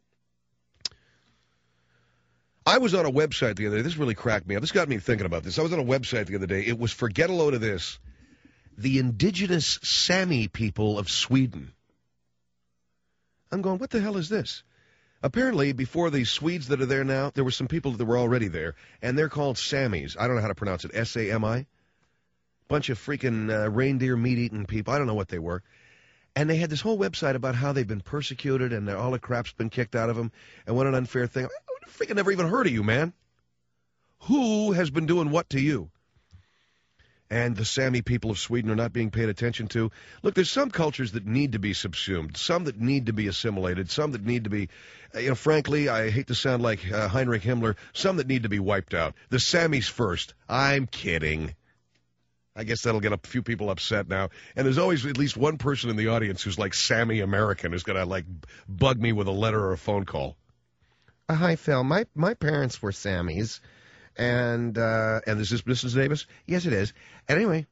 I was on a website the other day. This really cracked me up. This got me thinking about this. I was on a website the other day. It was, forget a load of this, the indigenous Sami people of Sweden. I'm going, what the hell is this? Apparently, before the Swedes that are there now, there were some people that were already there, and they're called Samis. I don't know how to pronounce it, S A M I. Bunch of freaking uh, reindeer meat-eating people. I don't know what they were. And they had this whole website about how they've been persecuted and all the crap's been kicked out of them, and what an unfair thing. I freaking never even heard of you, man. Who has been doing what to you? And the Sami people of Sweden are not being paid attention to. Look, there's some cultures that need to be subsumed, some that need to be assimilated, some that need to be, you know, frankly, I hate to sound like uh, Heinrich Himmler, some that need to be wiped out. The Samis first. I'm kidding. I guess that'll get a few people upset now. And there's always at least one person in the audience who's like Sami American who's going to, like, bug me with a letter or a phone call. Uh, hi, Phil. My my parents were Samis. And, uh, and is this Missus Davis? Yes, it is. And anyway.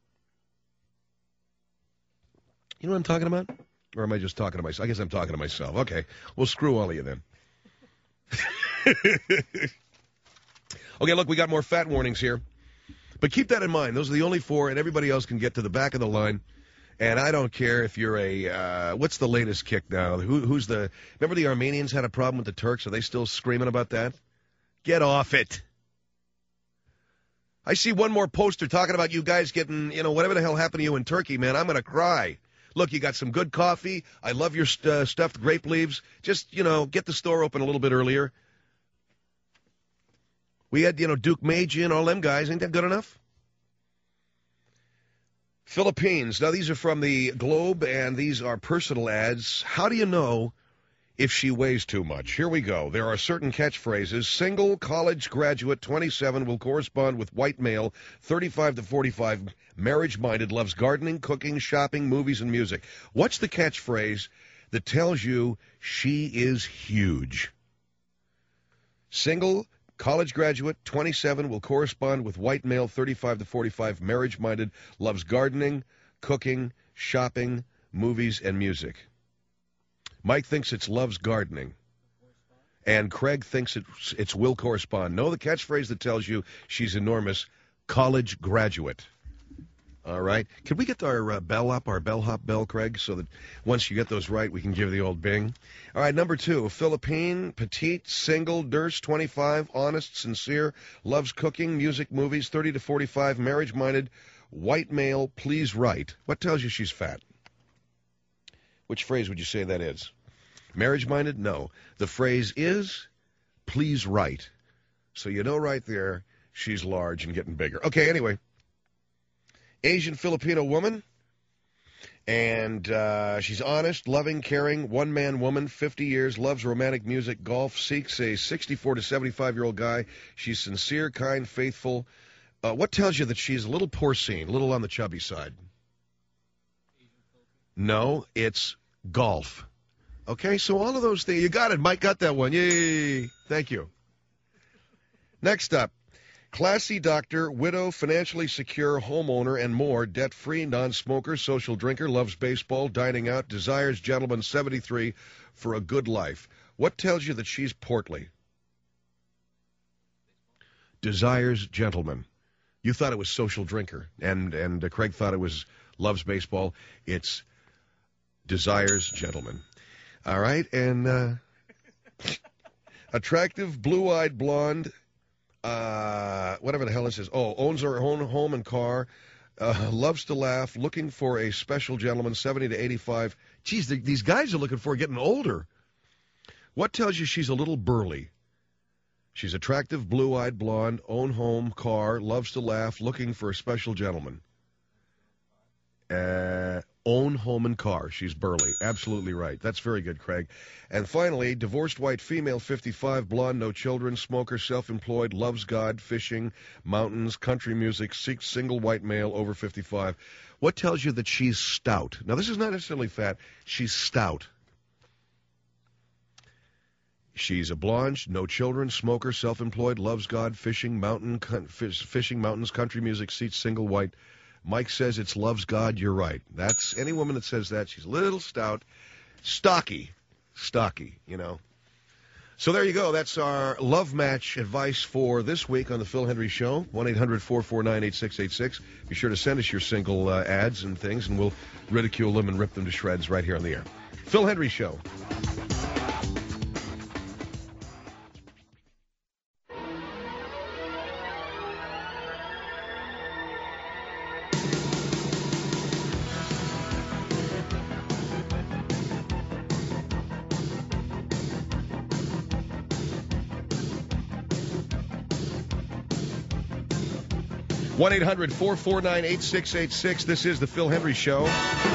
You know what I'm talking about? Or am I just talking to myself? I guess I'm talking to myself. Okay. Well, screw all of you then. Okay, look, we got more fat warnings here. But keep that in mind. Those are the only four, and everybody else can get to the back of the line. And I don't care if you're a, uh, what's the latest kick now? Who, who's the, remember the Armenians had a problem with the Turks? Are they still screaming about that? Get off it. I see one more poster talking about you guys getting, you know, whatever the hell happened to you in Turkey, man. I'm going to cry. Look, you got some good coffee. I love your st- uh, stuffed grape leaves. Just, you know, get the store open a little bit earlier. We had, you know, Duke Meiji and all them guys. Ain't that good enough? Philippines. Now, these are from the Globe, and these are personal ads. How do you know if she weighs too much? Here we go. There are certain catchphrases. Single, college graduate, twenty-seven, will correspond with white male, thirty-five to forty-five, marriage-minded, loves gardening, cooking, shopping, movies, and music. What's the catchphrase that tells you she is huge? Single, college graduate, twenty-seven, will correspond with white male, thirty-five to forty-five, marriage-minded, loves gardening, cooking, shopping, movies, and music. Mike thinks it's loves gardening. And Craig thinks it's, it's will correspond. No, the catchphrase that tells you she's enormous, college graduate. All right. Can we get our uh, bell up, our bellhop bell, Craig, so that once you get those right, we can give the old bing? All right, number two, Philippine, petite, single, nurse, twenty-five, honest, sincere, loves cooking, music, movies, thirty to forty-five, marriage-minded, white male, please write. What tells you she's fat? Which phrase would you say that is? Marriage-minded? No. The phrase is, please write. So you know right there, she's large and getting bigger. Okay, anyway. Asian Filipino woman, and uh, she's honest, loving, caring, one-man woman, fifty years, loves romantic music, golf, seeks a sixty-four to seventy-five-year-old guy. She's sincere, kind, faithful. Uh, what tells you that she's a little porcine, a little on the chubby side? No, it's golf. Okay, so all of those things. You got it. Mike got that one. Yay. Thank you. Next up. Classy doctor, widow, financially secure, homeowner, and more, debt-free, non-smoker, social drinker, loves baseball, dining out, desires gentleman seventy-three for a good life. What tells you that she's portly? Desires gentleman. You thought it was social drinker, and, and uh, Craig thought it was loves baseball. It's desires gentleman. All right, and uh, attractive, blue-eyed blonde, Uh, whatever the hell this is. Oh, owns her own home and car, uh, loves to laugh, looking for a special gentleman, seventy to eighty-five. Geez, the, these guys are looking for getting older. What tells you she's a little burly? She's attractive, blue-eyed blonde, own home, car, loves to laugh, looking for a special gentleman. Uh, own home and car. She's burly. Absolutely right. That's very good, Craig. And finally, divorced white female, fifty-five, blonde, no children, smoker, self-employed, loves God, fishing, mountains, country music, seeks single white male over fifty-five. What tells you that she's stout? Now, this is not necessarily fat. She's stout. She's a blonde, no children, smoker, self-employed, loves God, fishing, mountain, fishing, mountains, country music, seeks single white. Mike says it's loves God. You're right. That's any woman that says that. She's a little stout, stocky, stocky, you know. So there you go. That's our love match advice for this week on the Phil Hendry Show. one eight hundred four four nine eight six eight six. Be sure to send us your single uh, ads and things, and we'll ridicule them and rip them to shreds right here on the air. Phil Hendry Show. one eight hundred four four nine eight six eight six. This is the Phil Hendry Show.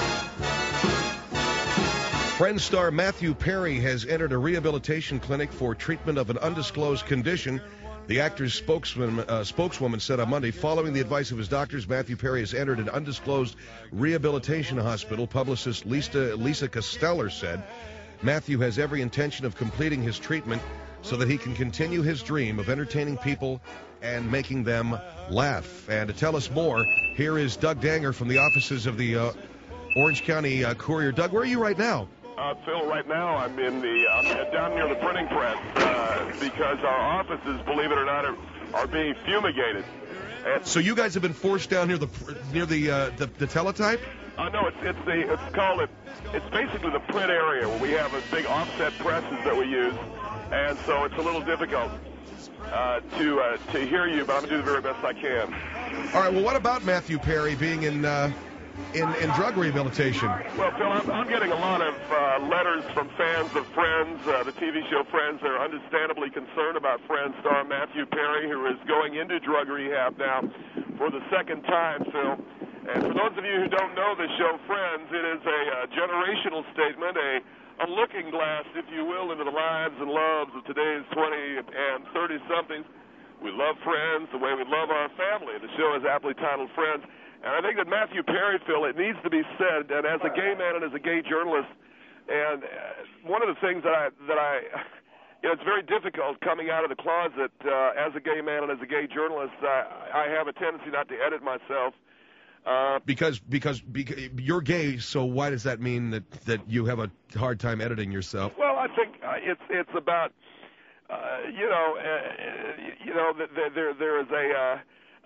Friends star Matthew Perry has entered a rehabilitation clinic for treatment of an undisclosed condition. The actor's spokesman, uh, spokeswoman said on Monday, following the advice of his doctors, Matthew Perry has entered an undisclosed rehabilitation hospital. Publicist Lisa, Lisa Costello said Matthew has every intention of completing his treatment so that he can continue his dream of entertaining people and making them laugh. And to tell us more, here is Doug Danger from the offices of the uh, Orange County uh, Courier. Doug, where are you right now? Uh, Phil, right now I'm in the I'm down near the printing press uh, because our offices, believe it or not, are, are being fumigated. And so you guys have been forced down near the near the uh, the, the teletype? Uh, no, it's it's the it's called it. It's basically the print area where we have a big offset presses that we use, and so it's a little difficult uh, to uh, to hear you, but I'm gonna do the very best I can. All right. Well, what about Matthew Perry being in uh, in, in drug rehabilitation? Well, Phil, I'm, I'm getting a lot of uh, letters from fans of Friends, uh, the T V show Friends. They're understandably concerned about Friends star Matthew Perry, who is going into drug rehab now for the second time, Phil. And for those of you who don't know the show Friends, it is a uh, generational statement, a, a looking glass, if you will, into the lives and loves of today's twenty and thirty-somethings. We love Friends the way we love our family. The show is aptly titled Friends. And I think that Matthew Perry, Phil, it needs to be said that as a gay man and as a gay journalist, and one of the things that I, that I, you know, it's very difficult coming out of the closet uh, as a gay man and as a gay journalist. I, I have a tendency not to edit myself. Uh, because, because because you're gay, so why does that mean that, that you have a hard time editing yourself? Well, I think uh, it's it's about, uh, you know, uh, you know, there there there is a. Uh,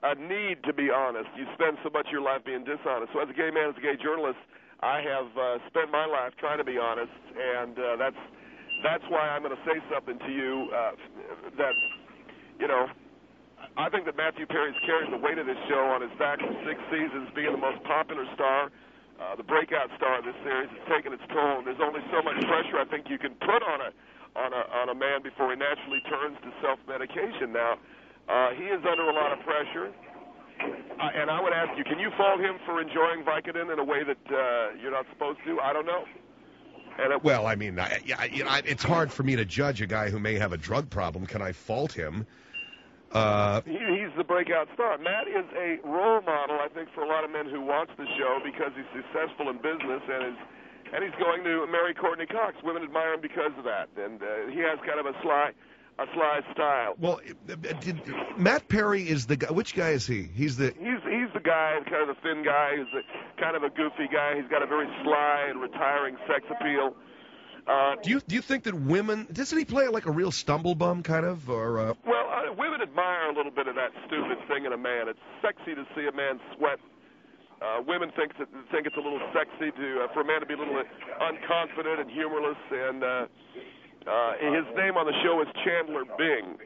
a need to be honest. You spend so much of your life being dishonest. So as a gay man, as a gay journalist, I have uh, spent my life trying to be honest, and uh, that's that's why I'm going to say something to you uh, that, you know, I think that Matthew Perry's carried the weight of this show on his back for six seasons, being the most popular star, uh, the breakout star of this series. It's taken its toll. There's only so much pressure I think you can put on a on a on a man before he naturally turns to self-medication. Now, uh, he is under a lot of pressure, uh, and I would ask you, can you fault him for enjoying Vicodin in a way that uh, you're not supposed to? I don't know. And it, Well, I mean, I, I, you know, I- it's hard for me to judge a guy who may have a drug problem. Can I fault him? Uh, He, he's the breakout star. Matt is a role model, I think, for a lot of men who watch the show because he's successful in business and is, and he's going to marry Courtney Cox. Women admire him because of that, and uh, he has kind of a sly, a sly style. well, uh, did, Matt Perry is the guy. Which guy is he? He's the. He's he's the guy, kind of the thin guy. He's a, kind of a goofy guy. He's got a very sly and retiring sex appeal. Uh, Do you do you think that women? Doesn't he play like a real stumble bum kind of, or? Uh, Well, uh, women admire a little bit of that stupid thing in a man. It's sexy to see a man sweat. Uh, women think that, think it's a little sexy to uh, for a man to be a little unconfident and humorless. And uh, uh, his name on the show is Chandler Bing.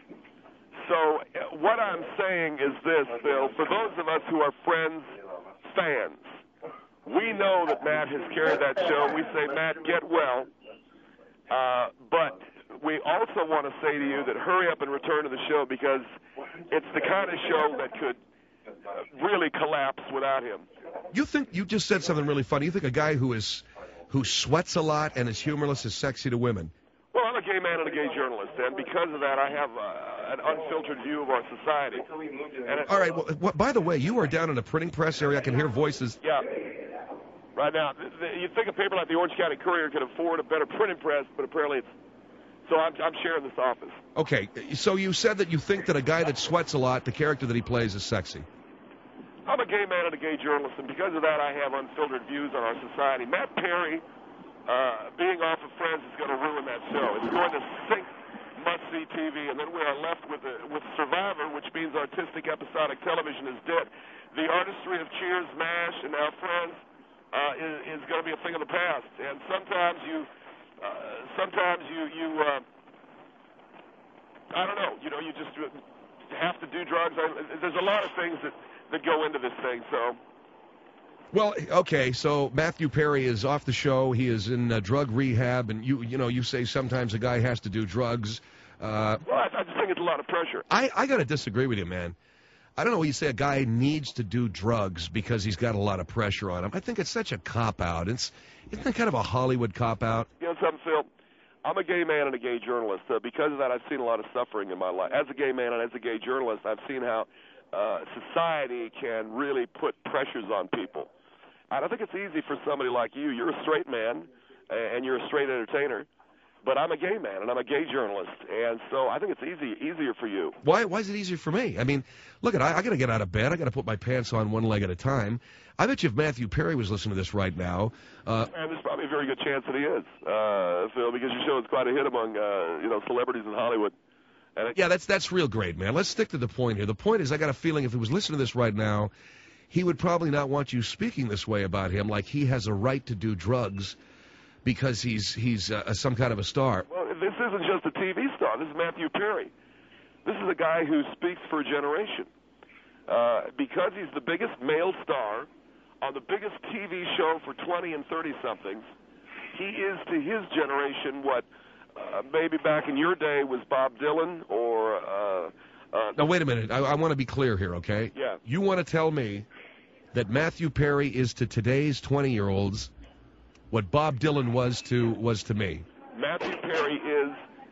So uh, what I'm saying is this, Phil. For those of us who are friends, fans, we know that Matt has carried that show. We say, Matt, get well. Uh, but we also want to say to you that hurry up and return to the show because it's the kind of show that could uh, really collapse without him. you think you just said something really funny? You think a guy who is who sweats a lot and is humorless is sexy to women? Well, I'm a gay man and a gay journalist, and because of that, I have uh, an unfiltered view of our society. And it, All right. Well, what, by the way, you are down in the printing press area. I can hear voices. Yeah. Right now, th- th- you'd think a paper like the Orange County Courier could afford a better printing press, but apparently it's... So I'm, I'm sharing this office. Okay. So you said that you think that a guy that sweats a lot, the character that he plays, is sexy. I'm a gay man and a gay journalist, and because of that, I have unfiltered views on our society. Matt Perry, uh, being off of Friends, is going to ruin that show. It's going to sink must-see T V, and then we are left with uh, with Survivor, which means artistic episodic television is dead. The artistry of Cheers, MASH, and now Friends uh, is, is going to be a thing of the past. And sometimes you, uh, sometimes you, you, uh, I don't know, you know, you just have to do drugs. I, there's a lot of things that, that go into this thing, so. Well, okay, so Matthew Perry is off the show. He is in uh, drug rehab, and you you know, you say sometimes a guy has to do drugs. Uh, Well, I, I just think it's a lot of pressure. I, I got to disagree with you, man. I don't know when you say a guy needs to do drugs because he's got a lot of pressure on him. I think it's such a cop-out. It's, isn't it kind of a Hollywood cop-out? You know something, Phil? I'm a gay man and a gay journalist. Uh, because of that, I've seen a lot of suffering in my life. As a gay man and as a gay journalist, I've seen how uh, society can really put pressures on people. I don't think it's easy for somebody like you. You're a straight man, and you're a straight entertainer. But I'm a gay man, and I'm a gay journalist, and so I think it's easy, easier for you. Why Why is it easier for me? I mean, look, at I, I got to get out of bed. I got to put my pants on one leg at a time. I bet you if Matthew Perry was listening to this right now, uh, And there's probably a very good chance that he is, uh, Phil, because your show is quite a hit among uh, you know celebrities in Hollywood. And it, yeah, that's that's real great, man. Let's stick to the point here. The point is, I got a feeling if he was listening to this right now, he would probably not want you speaking this way about him, like he has a right to do drugs because he's he's uh, some kind of a star. Well, this isn't just a T V star. This is Matthew Perry. This is a guy who speaks for a generation. Uh, because he's the biggest male star on the biggest T V show for twenty and thirty-somethings, he is to his generation what uh, maybe back in your day was Bob Dylan or... Uh, uh, Now, wait a minute. I, I want to be clear here, okay? Yeah. You want to tell me that Matthew Perry is to today's twenty-year-olds what Bob Dylan was to was to me? Matthew Perry is...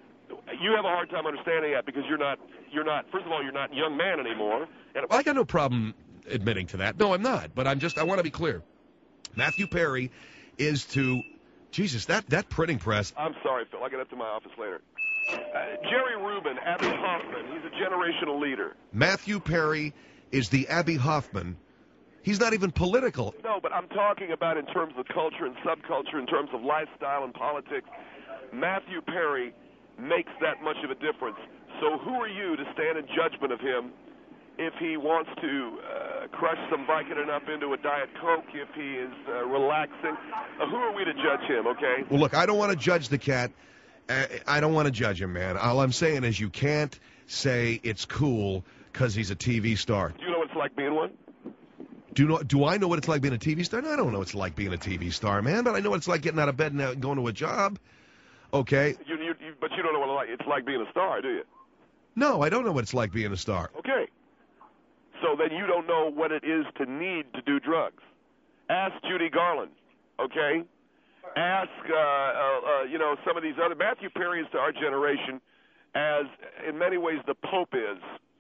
You have a hard time understanding that because you're not... You're not. First of all, you're not a young man anymore. And Well, I got no problem admitting to that. No, I'm not. But I'm just, I want to be clear. Matthew Perry is to, Jesus, that, that printing press. I'm sorry, Phil. I'll get up to my office later. Uh, Jerry Rubin, Abby Hoffman, he's a generational leader. Matthew Perry is the Abby Hoffman. He's not even political. No, but I'm talking about in terms of culture and subculture, in terms of lifestyle and politics. Matthew Perry makes that much of a difference. So who are you to stand in judgment of him if he wants to uh, crush some Vicodin up into a Diet Coke, if he is uh, relaxing. Uh, who are we to judge him, okay? Well, look, I don't want to judge the cat. I, I don't want to judge him, man. All I'm saying is you can't say it's cool because he's a T V star. Do you know what it's like being one? Do, you know, do I know what it's like being a T V star? No, I don't know what it's like being a T V star, man, but I know what it's like getting out of bed and uh, going to a job. Okay? You, you, you, but you don't know what it's like being a star, do you? No, I don't know what it's like being a star. Okay. So then you don't know what it is to need to do drugs. Ask Judy Garland, okay? Ask, uh, uh, uh, you know, some of these other. Matthew Perry is to our generation as, in many ways, the Pope is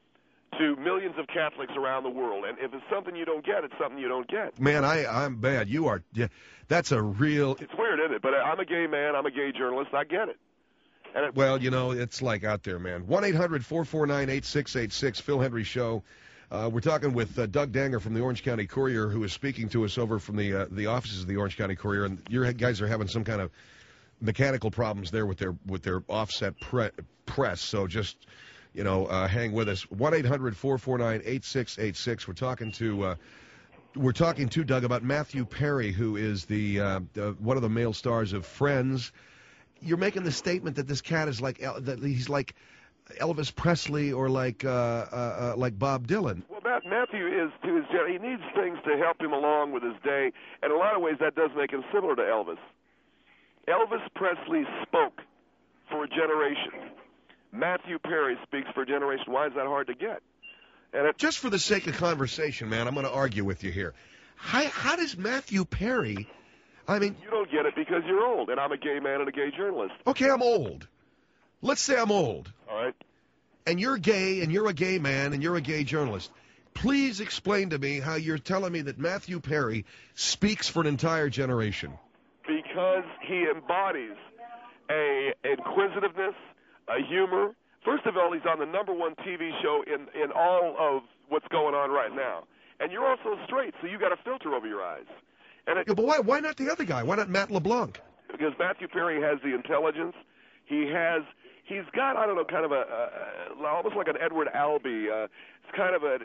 to millions of Catholics around the world. And if it's something you don't get, it's something you don't get. Man, I, I'm bad. You are. Yeah, that's a real. It's weird, isn't it? But I'm a gay man. I'm a gay journalist. I get it. And it well, you know, it's like out there, man. one eight hundred four four nine eight six eight six, Phil Hendry Show. Uh, we're talking with uh, Doug Danger from the Orange County Courier, who is speaking to us over from the uh, the offices of the Orange County Courier. And your guys are having some kind of mechanical problems there with their with their offset pre- press. So just, you know, uh, hang with us. one eight hundred four four nine eight six eight six. We're talking to uh, we're talking to Doug about Matthew Perry, who is the uh, uh, one of the male stars of Friends. You're making the statement that this cat is like that he's like Elvis Presley or like uh, uh, uh, like Bob Dylan. Well, Matt, Matthew is to his he needs things to help him along with his day, and in a lot of ways that does make him similar to Elvis. Elvis Presley spoke for a generation. Matthew Perry speaks for a generation. Why is that hard to get? And it, just for the sake of conversation, man, I'm going to argue with you here. How, how does Matthew Perry? I mean, you don't get it because you're old, and I'm a gay man and a gay journalist. Okay, I'm old. Let's say I'm old. All right. And you're gay, and you're a gay man, and you're a gay journalist. Please explain to me how you're telling me that Matthew Perry speaks for an entire generation. Because he embodies a inquisitiveness, a humor. First of all, he's on the number one T V show in, in all of what's going on right now. And you're also straight, so you got a filter over your eyes. And it, yeah, but why, why not the other guy? Why not Matt LeBlanc? Because Matthew Perry has the intelligence. He has, he's got, I don't know, kind of a, uh, almost like an Edward Albee. Uh, it's kind of a,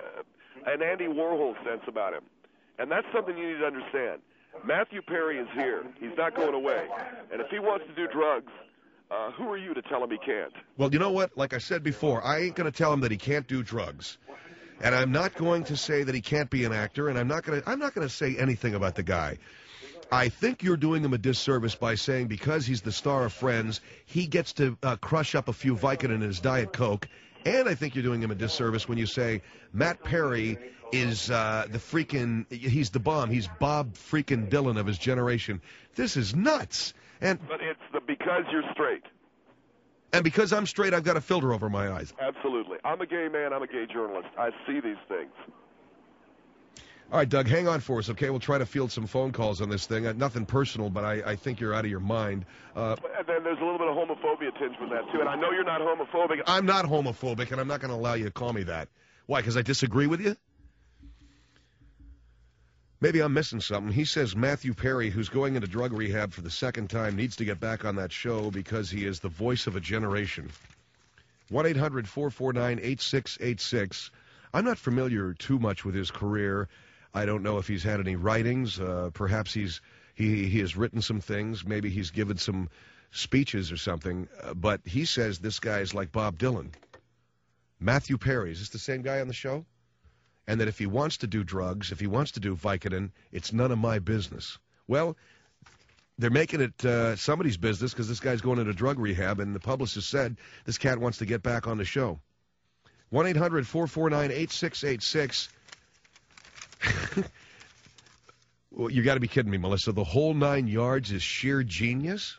a, an Andy Warhol sense about him. And that's something you need to understand. Matthew Perry is here. He's not going away. And if he wants to do drugs, uh, who are you to tell him he can't? Well, you know what? Like I said before, I ain't going to tell him that he can't do drugs. And I'm not going to say that he can't be an actor, and I'm not going to I'm not going to say anything about the guy. I think you're doing him a disservice by saying because he's the star of Friends, he gets to uh, crush up a few Vicodin in his Diet Coke. And I think you're doing him a disservice when you say Matt Perry is uh, the freaking, he's the bomb. He's Bob freaking Dylan of his generation. This is nuts. And But it's the because you're straight. And because I'm straight, I've got a filter over my eyes. Absolutely. I'm a gay man. I'm a gay journalist. I see these things. All right, Doug, hang on for us, okay? We'll try to field some phone calls on this thing. Uh, nothing personal, but I, I think you're out of your mind. Uh, and then there's a little bit of homophobia tinge with that, too. And I know you're not homophobic. I'm not homophobic, and I'm not going to allow you to call me that. Why, because I disagree with you? Maybe I'm missing something. He says Matthew Perry, who's going into drug rehab for the second time, needs to get back on that show because he is the voice of a generation. one eight hundred four four nine eight six eight six. I'm not familiar too much with his career. I don't know if he's had any writings. Uh, perhaps he's he, he has written some things. Maybe he's given some speeches or something. Uh, but he says this guy is like Bob Dylan. Matthew Perry, is this the same guy on the show? And that if he wants to do drugs, if he wants to do Vicodin, it's none of my business. Well, they're making it uh, somebody's business because this guy's going into drug rehab, and the publicist said this cat wants to get back on the show. one eight hundred four four nine eight six eight six. Well, you got to be kidding me, Melissa. The whole nine yards is sheer genius?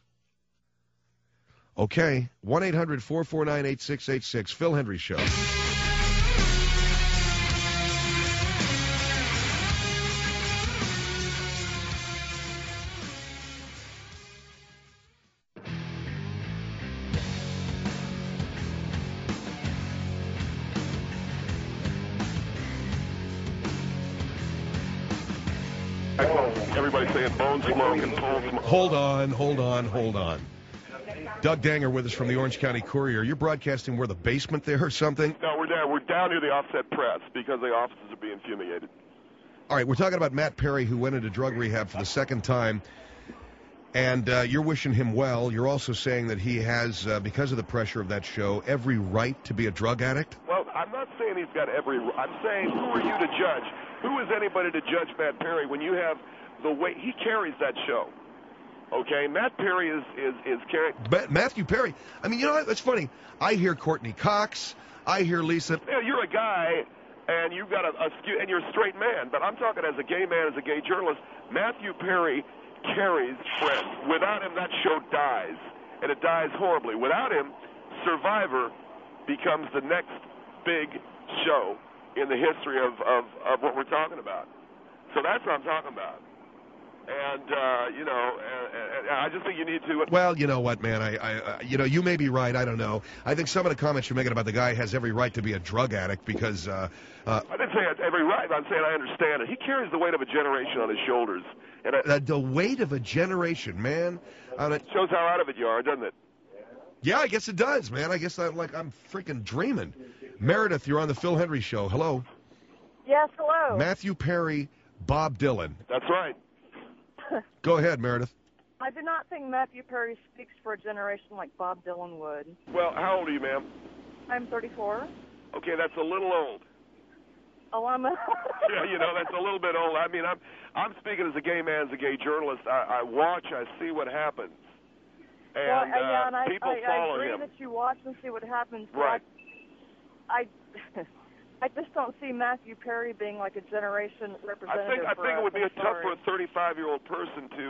Okay, one eight hundred four four nine eight six eight six. Phil Hendry Show. Everybody saying bone smoke and pole smoke. Hold on, hold on, hold on. Doug Danger with us from the Orange County Courier. You're broadcasting where, the basement there or something? No, we're down. We're down near the Offset Press because the offices are being fumigated. All right, we're talking about Matt Perry, who went into drug rehab for the second time, and uh, you're wishing him well. You're also saying that he has, uh, because of the pressure of that show, every right to be a drug addict? Well, I'm not saying he's got every. I'm saying, who are you to judge? Who is anybody to judge Matt Perry when you have the way he carries that show? Okay, Matt Perry is is is carrying. Ma- Matthew Perry. I mean, you know, it's funny. I hear Courtney Cox. I hear Lisa. Yeah, you're a guy, and you've got a, a skew, and you're a straight man. But I'm talking as a gay man, as a gay journalist. Matthew Perry carries friends. Without him, that show dies, and it dies horribly. Without him, Survivor becomes the next big show in the history of of, of what we're talking about. So that's what I'm talking about. And, uh, you know, and, and I just think you need to... Well, you know what, man, I, I, uh, you know, you may be right, I don't know. I think some of the comments you're making about the guy has every right to be a drug addict because... Uh, uh, I didn't say I had every right, I'm saying I understand it. He carries the weight of a generation on his shoulders. And I, uh, the weight of a generation, man. Uh, it shows how out of it you are, doesn't it? Yeah, I guess it does, man. I guess I'm like, I'm freaking dreaming. Meredith, you're on the Phil Hendry Show. Hello. Yes, hello. Matthew Perry, Bob Dylan. That's right. Go ahead, Meredith. I do not think Matthew Perry speaks for a generation like Bob Dylan would. Well, how old are you, ma'am? I'm thirty-four. Okay, that's a little old. Oh, I'm a... Yeah, you know, that's a little bit old. I mean, I'm I'm speaking as a gay man, as a gay journalist. I, I watch, I see what happens. And, well, uh, yeah, and uh, I, people I, follow I agree him. that you watch and see what happens. Right. I, I, I just don't see Matthew Perry being like a generation representative. I think I for think us. it would be I'm a tough sorry. for a thirty-five-year-old person to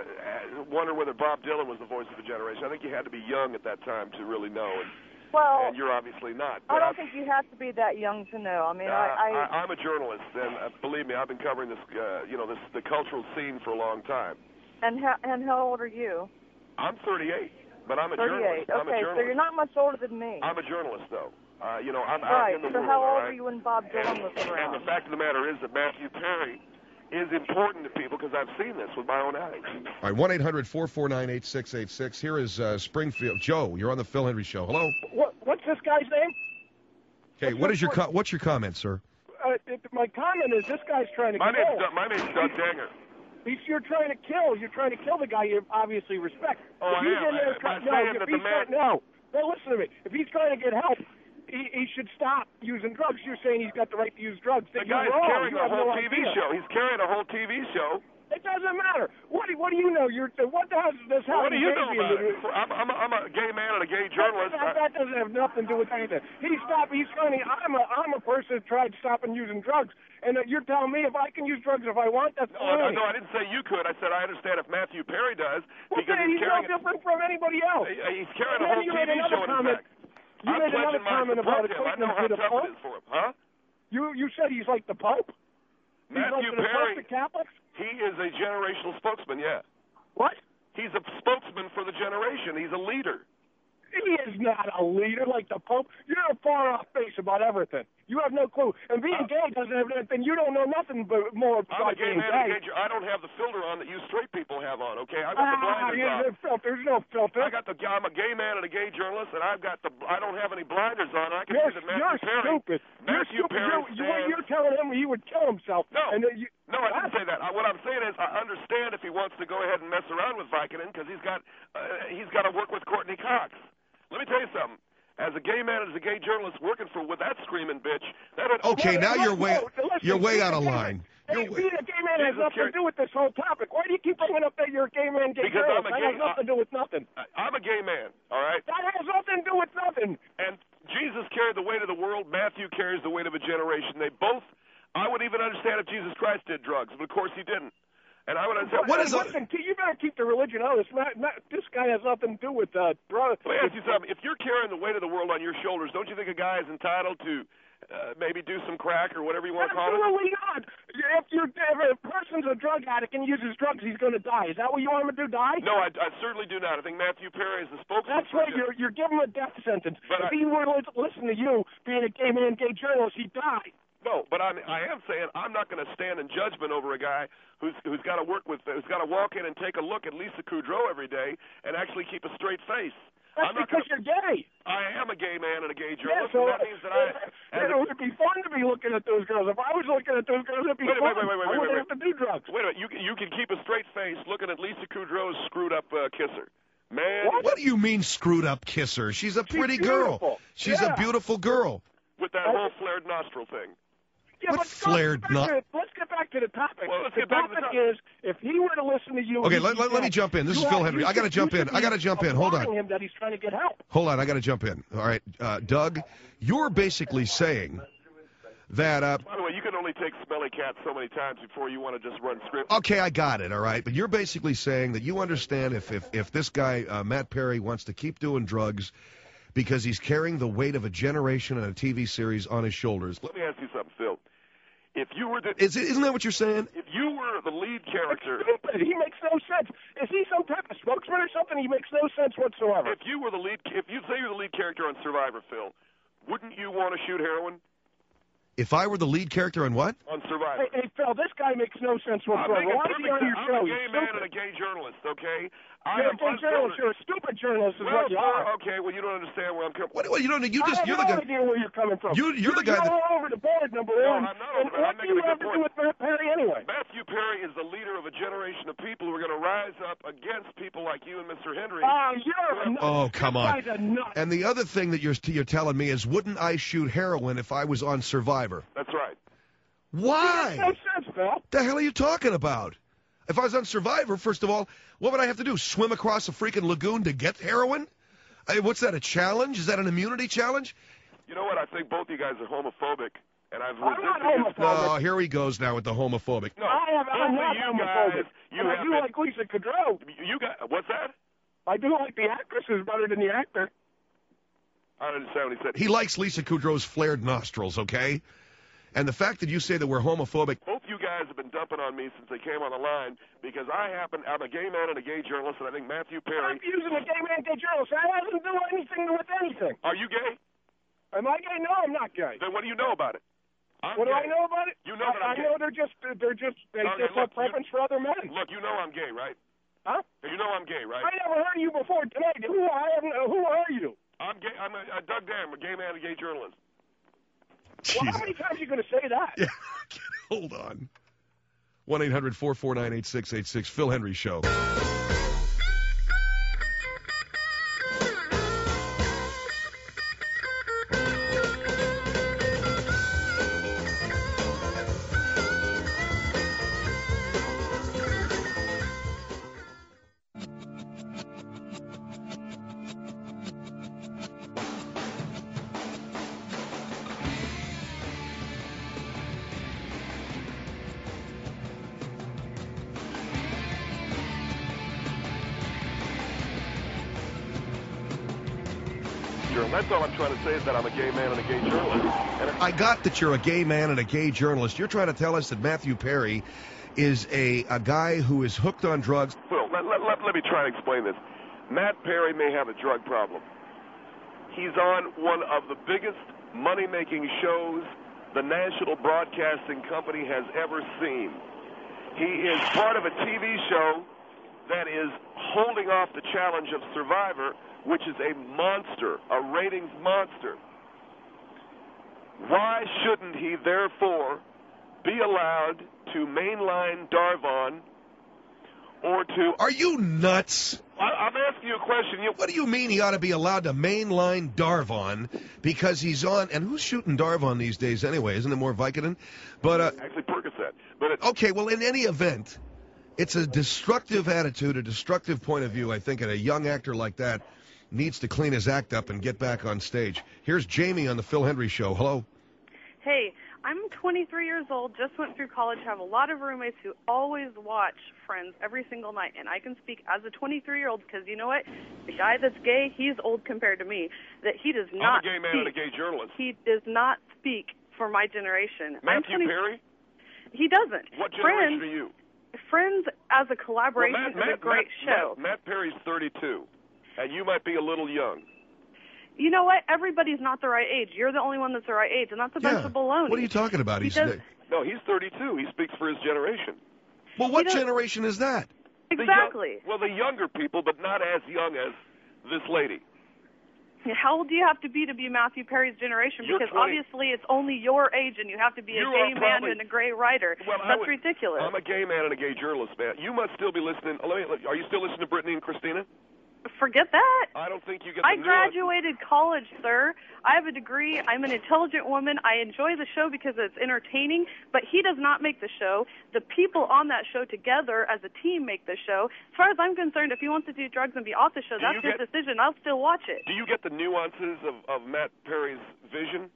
uh, wonder whether Bob Dylan was the voice of a generation. I think you had to be young at that time to really know, and, Well, and you're obviously not. I But don't think you have to be that young to know. I mean, uh, I, I, I, I'm a journalist, and uh, believe me, I've been covering this, uh, you know, this the cultural scene for a long time. and how and how old are you? I'm thirty-eight, but I'm a thirty-eight. journalist. I'm Okay, a so journalist. you're not much older than me. I'm a journalist, though. Uh, you know, I'm right. out in the So world. how all old right? were you when Bob Dylan was around? And the fact of the matter is that Matthew Perry is important to people because I've seen this with my own eyes. All right, one eight hundred four four nine eight six eight six. Here is uh, Springfield. Joe, you're on the Phil Hendry Show. Hello. What, what's this guy's name? Okay, what is your co- what's your comment, sir? Uh, it, my comment is this guy's trying to My kill. name's Doug, my name's Doug Danger. He's, you're trying to kill. You're trying to kill the guy you obviously respect. Oh, if I he's am. in there, I- I'm no, saying if that he's the man- trying, no, no, listen to me. If he's trying to get help, he, he should stop using drugs. You're saying he's got the right to use drugs. The You're guy's wrong. carrying You a have whole no T V idea. show. He's carrying a whole T V show. It doesn't matter. What do, what do you know? You're what the hell does this have What do to you do know with about you? it? I'm, I'm, a, I'm a gay man and a gay journalist. That, that doesn't have nothing to do with anything. He stopped. He's trying to. I'm a. I'm a person who tried stopping using drugs, and uh, you're telling me if I can use drugs if I want, that's No, no, fine. no, I didn't say you could. I said I understand if Matthew Perry does Well, because then he's he's no carrying. different from anybody else. He's carrying And a then whole you T V made another show in his comment. back. You I'm made another pledging my comment support about to him. I know equating how to the tough Pope. it is for him, huh? You you said he's like the Pope. He's Matthew like the Perry. Pope to Catholics. He is a generational spokesman. Yeah. What? He's a spokesman for the generation. He's a leader. He is not a leader like the Pope. You're a far off base about everything. You have no clue. And being Uh, gay doesn't have anything. You don't know nothing but more I'm a about gay being man. gay. and a gay, I don't have the filter on that you straight people have on. Okay, I've got the Ah, blinders yeah, on. there's filter. There's no filter. I got the. I'm a gay man and a gay journalist, and I've got the. I don't have any blinders on. I can You're, see that Matthew you're Perry. stupid. Matthew you're stupid. Perry You're, you, what stands- you're telling him he would kill himself. No. And that you, No, I didn't say that. I, what I'm saying is, I understand if he wants to go ahead and mess around with Vicodin because he's got uh, he's got to work with Courtney Cox. Let me tell you something. As a gay man, as a gay journalist working for with that screaming bitch, that would, Okay, now you're way Listen, you're way being out a of gay line. man- Hey, You're way- being a gay man has Jesus nothing Christ. to do with this whole topic. Why do you keep bringing up that you're a gay man, gay Because I'm journalist? a That gay- has nothing to do with nothing. I, I'm a gay man. All right. That has nothing to do with nothing. And Jesus carried the weight of the world. Matthew carries the weight of a generation. They both. I would even understand if Jesus Christ did drugs, but of course he didn't. And I would understand. What is a- Listen, you better keep the religion out of this. Matt, Matt, this guy has nothing to do with uh, drugs. Let me ask you something. If you're carrying the weight of the world on your shoulders, don't you think a guy is entitled to uh, maybe do some crack or whatever you want to call it? Absolutely not. If, you're, if a person's a drug addict and uses drugs, he's going to die. Is that what you want him to do, die? No, I, I certainly do not. I think Matthew Perry is the spokesman. That's for right. it. You're, you're giving him a death sentence. But if I- he were to listen to you, being a gay man, gay journalist, he'd die. No, but I'm, I am saying I'm not going to stand in judgment over a guy who's who's got to work with, who's got to walk in and take a look at Lisa Kudrow every day and actually keep a straight face. That's I'm not because gonna, you're gay. I am a gay man and a gay Yeah, journalist, so and that means that I. it would be fun to be looking at those girls. If I was looking at those girls, it'd be Wait, fun. wait, wait, wait, I wait, wouldn't wait, have to do drugs. Wait a minute, you can- you can keep a straight face looking at Lisa Kudrow's screwed up uh, kisser. Man, What? what do you mean screwed up kisser? She's a She's pretty beautiful. girl. She's Yeah. a beautiful girl. with that whole flared nostril thing. Yeah, What but flared let's, no- get back to, let's get back to the topic. Well, let's the get back to the topic topic. is, if he were to listen to you... Okay, he'd let, be let, let me dead. jump in. This You is Phil have- Henry. you I got to should- jump you in. should I got to be jump in. Hold applauding on. him that he's trying to get help. Hold on. I got to jump in. All right, uh, Doug, you're basically saying that... Uh, By the way, you can only take smelly cat so many times before you want to just run script. Okay, I got it, all right. But you're basically saying that you understand if if, if this guy, uh, Matt Perry, wants to keep doing drugs because he's carrying the weight of a generation and a T V series on his shoulders. Let me ask you something, Phil. If you were the, Is it, isn't that what you're saying? if you were the lead character, Stupid. He makes no sense. Is he some type of spokesman or something? He makes no sense whatsoever. if you were the lead, if you say you're the lead character on Survivor, Phil, wouldn't you want to shoot heroin If I were the lead character on what? on Survivor? Hey, hey, Phil, this guy makes no sense I'm, whatsoever. making Why is he perfect on your sense. show? I'm a He's gay man stupid. and a gay journalist, okay? I You're am a gay journalist. You're a stupid journalist is well, what you are. well, okay, well, you don't understand where I'm coming What, what, you don't. You I just. have You're no the guy. idea where you're coming from. You- you're the guy You're that- all over the board, number No, one. I'm not and over- what I'm do you making a have good to point. do with Matt Perry anyway? Matthew Perry is the leader of a generation of people who are going to rise up against people like you and Mister Henry. Ah, you're a nut. Oh, come This on. guy's a nut. And the other thing that you're you're telling me is, wouldn't I shoot heroin if I was on Survivor? That's right. Why? No sense, Phil. The hell are you talking about? If I was on Survivor, first of all, what would I have to do? Swim across a freaking lagoon to get heroin? I, what's that, a challenge? Is that an immunity challenge? You know what? I think both you guys are homophobic, and I've I'm not resisted you. homophobic. No, here he goes now with the homophobic. No, I have, I'm both not of you homophobic. guys, you and I have do been, like Lisa Kudrow. you got what's that? I do like the actress is better than the actor. I don't understand what he said. He likes Lisa Kudrow's flared nostrils, okay? And the fact that you say that we're homophobic, Both you guys have been dumping on me since they came on the line because I happen I'm a gay man and a gay journalist, and I think Matthew Perry. I'm using a gay man, gay journalist. That hasn't to do anything with anything. Are you gay? Am I gay? No, I'm not gay. Then what do you know about it? I'm What do gay. I know about it? You know I, that I'm I gay. know they're just they're just they Okay, just look, have preference for other men. Look, you know I'm gay, right? Huh? You know I'm gay, right? I never heard of you before tonight. Who I haven't, uh, who are you? I'm gay. I'm a, a Doug Dam, a gay man, a gay journalist. Well, how many times are you going to say that? Yeah, hold on. one eight hundred four four nine eight six eight six, Phil Henry Show. That's all I'm trying to say is that I'm a gay man and a gay journalist. And I got that you're a gay man and a gay journalist. You're trying to tell us that Matthew Perry is a, a guy who is hooked on drugs. Well, let, let, let, let me try and explain this. Matt Perry may have a drug problem. He's on one of the biggest money-making shows the National Broadcasting Company has ever seen. He is part of a T V show that is holding off the challenge of Survivor, which is a monster, a ratings monster. Why shouldn't he, therefore, be allowed to mainline Darvon or to... Are you nuts? I, I'm asking you a question. You, What do you mean he ought to be allowed to mainline Darvon because he's on... And who's shooting Darvon these days anyway? Isn't it more Vicodin? But, uh, actually, Percocet. But it, okay, well, in any event, it's a destructive attitude, a destructive point of view, I think, and a young actor like that needs to clean his act up and get back on stage. Here's Jamie on the Phil Henry Show. Hello. Hey, I'm twenty-three years old, just went through college, have a lot of roommates who always watch Friends every single night, and I can speak as a twenty-three-year-old because you know what? The guy that's gay, he's old compared to me, that he does not I'm a gay man speak. and a gay journalist. He does not speak for my generation. I'm Matthew twenty Perry? He doesn't. What generation Friends, are you? Friends as a Well, collaboration Matt, is a great Matt, show. Matt, Matt Perry's thirty-two, and you might be a little young. You know what? Everybody's not the right age. You're the only one that's the right age, and that's a bunch Yeah. of baloney. What are you talking about? He He's does- No, he's thirty-two. He speaks for his generation. Well, what He does- generation is that? Exactly. The young, well, the younger people, but not as young as this lady. How old do you have to be to be Matthew Perry's generation? You're Because twenty. obviously it's only your age, and you have to be a You gay are man probably- and a gay writer. Well, I That's would- ridiculous. I'm a gay man and a gay journalist, man. You must still be listening. oh, Let me, are you still listening to Brittany and Christina? Forget that. I don't think you get the I nuance. graduated college, sir. I have a degree. I'm an intelligent woman. I enjoy the show because it's entertaining, but he does not make the show. The people on that show together as a team make the show. As far as I'm concerned, if he wants to do drugs and be off the show, Do that's you his get- decision. I'll still watch it. Do you get the nuances of, of Matt Perry's vision?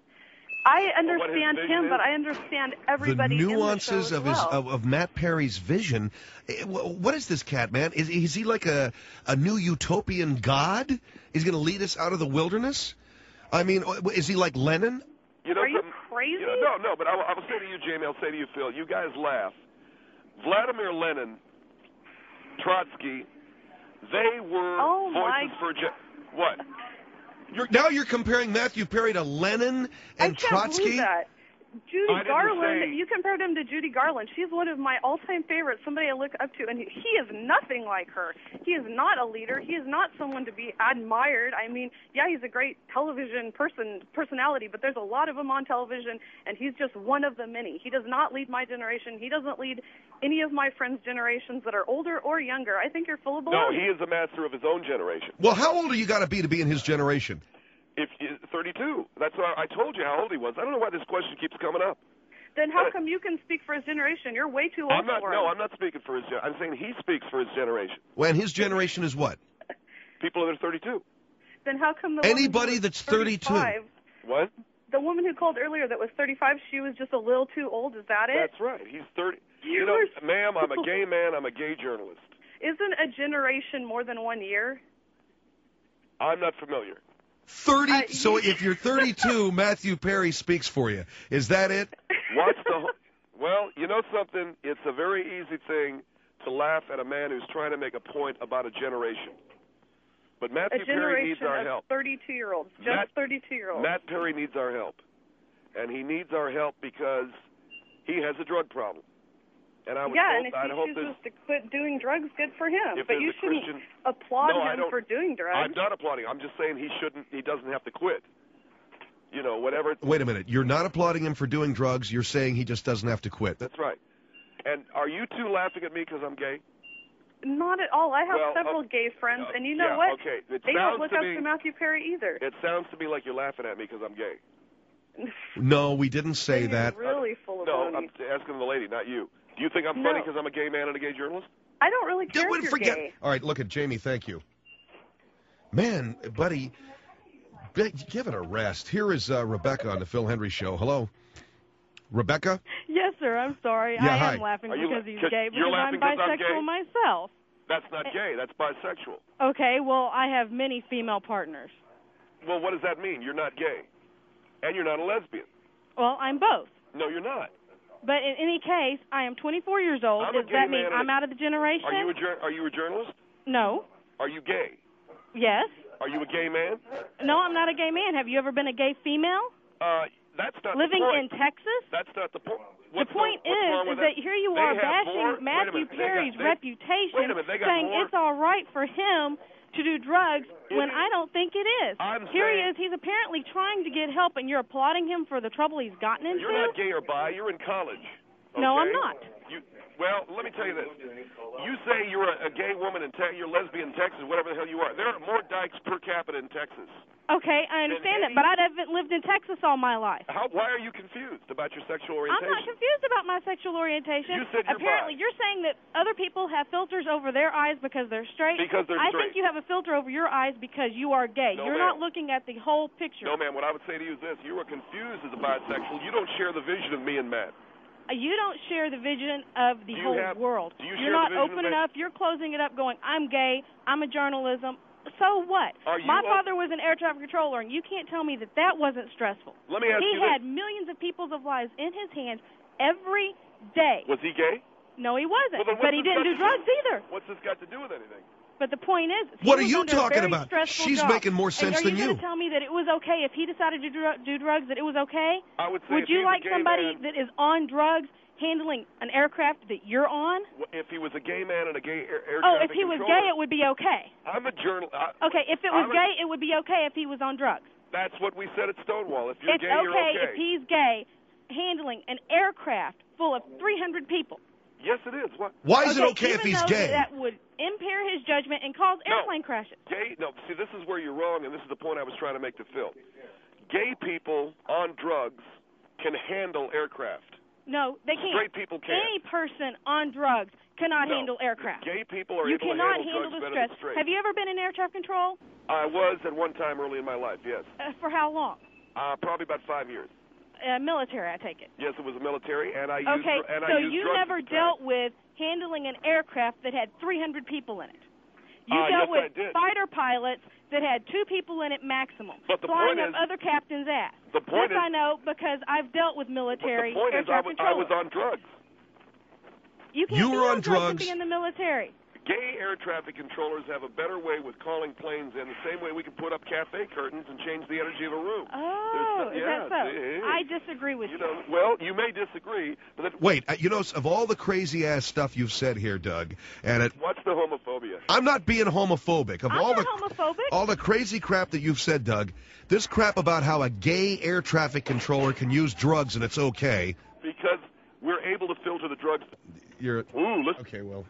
I Or what his understand vision him, is? but I understand The everybody nuances in the show of as his well. of, of Matt Perry's vision. Eh, wh- What is this cat, man? Is is he like a a new utopian god? He's going to lead us out of the wilderness? I mean, is he like Lenin? You know, Are you something- crazy? You know, no, no, but I will, I will say to you, Jamie, I'll say to you, Phil, you guys laugh. Vladimir Lenin, Trotsky, they were Oh, my- voices for... Ge- what? You're, now you're comparing Matthew Perry to Lenin I and can't Trotsky? believe that. Judy I didn't Garland, say- you compared him to Judy Garland. She's one of my all-time favorites, somebody I look up to, and he, he is nothing like her. He is not a leader. He is not someone to be admired. I mean, yeah, he's a great television person personality, but there's a lot of them on television, and he's just one of the many. He does not lead my generation. He doesn't lead any of my friends' generations that are older or younger. I think you're full of No, baloney. he is a master of his own generation. Well, how old are you got to be to be in his generation? If you- thirty-two. That's why I told you how old he was. I don't know why this question keeps coming up. Then how Uh, come you can speak for his generation? You're way too old I'm not. for No, him. I'm not speaking for his. Gen- I'm saying he speaks for his generation. When his generation is what? People that are thirty-two. Then how come the woman Anybody who was that's thirty-two. thirty-five, What? the woman who called earlier that was thirty-five, she was just a little too old. Is that it? That's right. He's thirty. You You know, are ma'am, I'm a so- gay man. I'm a gay journalist. Isn't a generation more than one year? I'm not familiar. thirty. Uh, so you- if you're thirty-two, Matthew Perry speaks for you. Is that it? Watch the. whole- Well, you know something? It's a very easy thing to laugh at a man who's trying to make a point about a generation. But A Matthew Perry needs generation our of help. thirty-two-year-olds, just Matt- thirty-two-year-olds. Matt Perry needs our help. And he needs our help because he has a drug problem. And I would yeah, hope, and if I'd he hope chooses this, to quit doing drugs, good for him. If But there's you a shouldn't Christian- applaud No, I him don't- for doing drugs. I'm not applauding. I'm just saying he shouldn't. He doesn't have to quit. You know, whatever. Wait a minute. You're not applauding him for doing drugs. You're saying he just doesn't have to quit. That's right. And are you two laughing at me because I'm gay? Not at all. I have Well, several uh, gay friends, uh, and you know yeah, what? okay. It They sounds don't look to up me- to Matthew Perry either. It sounds to me like you're laughing at me because I'm gay. No, we didn't say You're that. really full of No, baloney. I'm asking the lady, not you. Do you think I'm No. funny because I'm a gay man and a gay journalist? I don't really care Yeah, if you're forget. gay. All right, look at Jamie. Thank you. Man, buddy, be- give it a rest. Here is uh, Rebecca on the Phil Henry Show. Hello, Rebecca. Yes, sir. I'm sorry. Yeah, I hi. am laughing Are you because la- he's 'cause gay you're because I'm laughing 'cause I'm bisexual gay? myself. That's not gay. That's bisexual. Okay, well, I have many female partners. Well, what does that mean? You're not gay. And you're not a lesbian. Well, I'm both. No, you're not. But in any case, I am twenty-four years old. I'm a Does gay that mean man and I'm a- out of the generation? Are you a jour- are you a journalist? No. Are you gay? Yes. Are you a gay man? No, I'm not a gay man. Have you ever been a gay female? Uh, that's not Living the in point. Texas? That's not the point. The What's point wrong, what's wrong is, with is that here you They are have bashing more- wait a Matthew minute, they got- Perry's they- reputation, wait a minute, they got saying more- it's all right for him to do drugs when is. I don't think it is. I'm here he saying- is. He's apparently trying to get help, and you're applauding him for the trouble he's gotten into? You're not gay or bi. You're in college. No, I'm okay? not. You, well, let me tell you this. You say you're a, a gay woman in Texas, you're lesbian in Texas, whatever the hell you are. There are more dykes per capita in Texas. Okay, I understand that, but I haven't lived in Texas all my life. How? Why are you confused about your sexual I'm orientation? not confused about my sexual orientation. You said you're Apparently, bi. you're saying that other people have filters over their eyes because they're straight. Because they're I straight. think you have a filter over your eyes because you are gay. No, you're ma'am. not looking at the whole picture. No, ma'am. What I would say to you is this: you are confused as a bisexual. You don't share the vision of me and Matt. Uh, You don't share the vision of the Do you whole have- world. do you are share not the vision of open the- enough. You're closing it up going, I'm gay, I'm a journalism. So what? Are you My op- father was an air traffic controller, and you can't tell me that that wasn't stressful. Let me ask he you this. had millions of people's of lives in his hands every day. Was he gay? No, he wasn't. Well, then but what's he this didn't got do to drugs either. What's this got to do with anything? But the point is, he What are was you under a talking very about? stressful She's job. making more sense and than Are you you. going to tell me that it was okay if he decided to do, do drugs, that it was okay? I would say Would if you he's like a gay somebody man, that is on drugs handling an aircraft that you're on? if he was a gay man and a gay air, air Oh, if traffic he was controller, gay, it would be okay. I'm a journal. I, Okay, if it was I'm a- gay, it would be okay if he was on drugs. That's what we said at Stonewall. If you're It's gay, you're okay okay. if he's gay handling an aircraft full of three hundred people. Yes, it is. What? Why is it okay if even he's though gay? That would impair his judgment and cause No. airplane crashes. Gay? No. See, this is where you're wrong, and this is the point I was trying to make to Phil. Gay people on drugs can handle aircraft. No, they can't. Straight people can't. Any person on drugs cannot No. handle aircraft. Gay people are You able to cannot handle, handle drugs the better stress. than straight. Have you ever been in air traffic control? I was at one time early in my life. Yes. Uh, for how long? Uh, probably about five years. Uh, military, I take it. Yes, it was a military, and I used Okay, and so I used you drugs never at the time. dealt with handling an aircraft that had three hundred people in it. You Uh, dealt yes, I with did. fighter pilots that had two people in it maximum, But the flying point up is- other captains' ass. The point this is- I know because I've dealt with military The point air is, I traffic was, I was controllers. on drugs. You can't You be were on and drugs. be in the military. Gay air traffic controllers have a better way with calling planes in, the same way we can put up cafe curtains and change the energy of a room. Oh, There's is some- that so? yeah, it is. I disagree with you. You know, well, you may disagree, but that, Wait, uh, you know, of all the crazy ass stuff you've said here, Doug, and it, what's the homophobia? I'm not being homophobic. Of I'm all not the homophobic. all the crazy crap that you've said, Doug, this crap about how a gay air traffic controller can use drugs and it's okay. Because we're able to filter the drugs. You're Ooh, listen. okay. Well,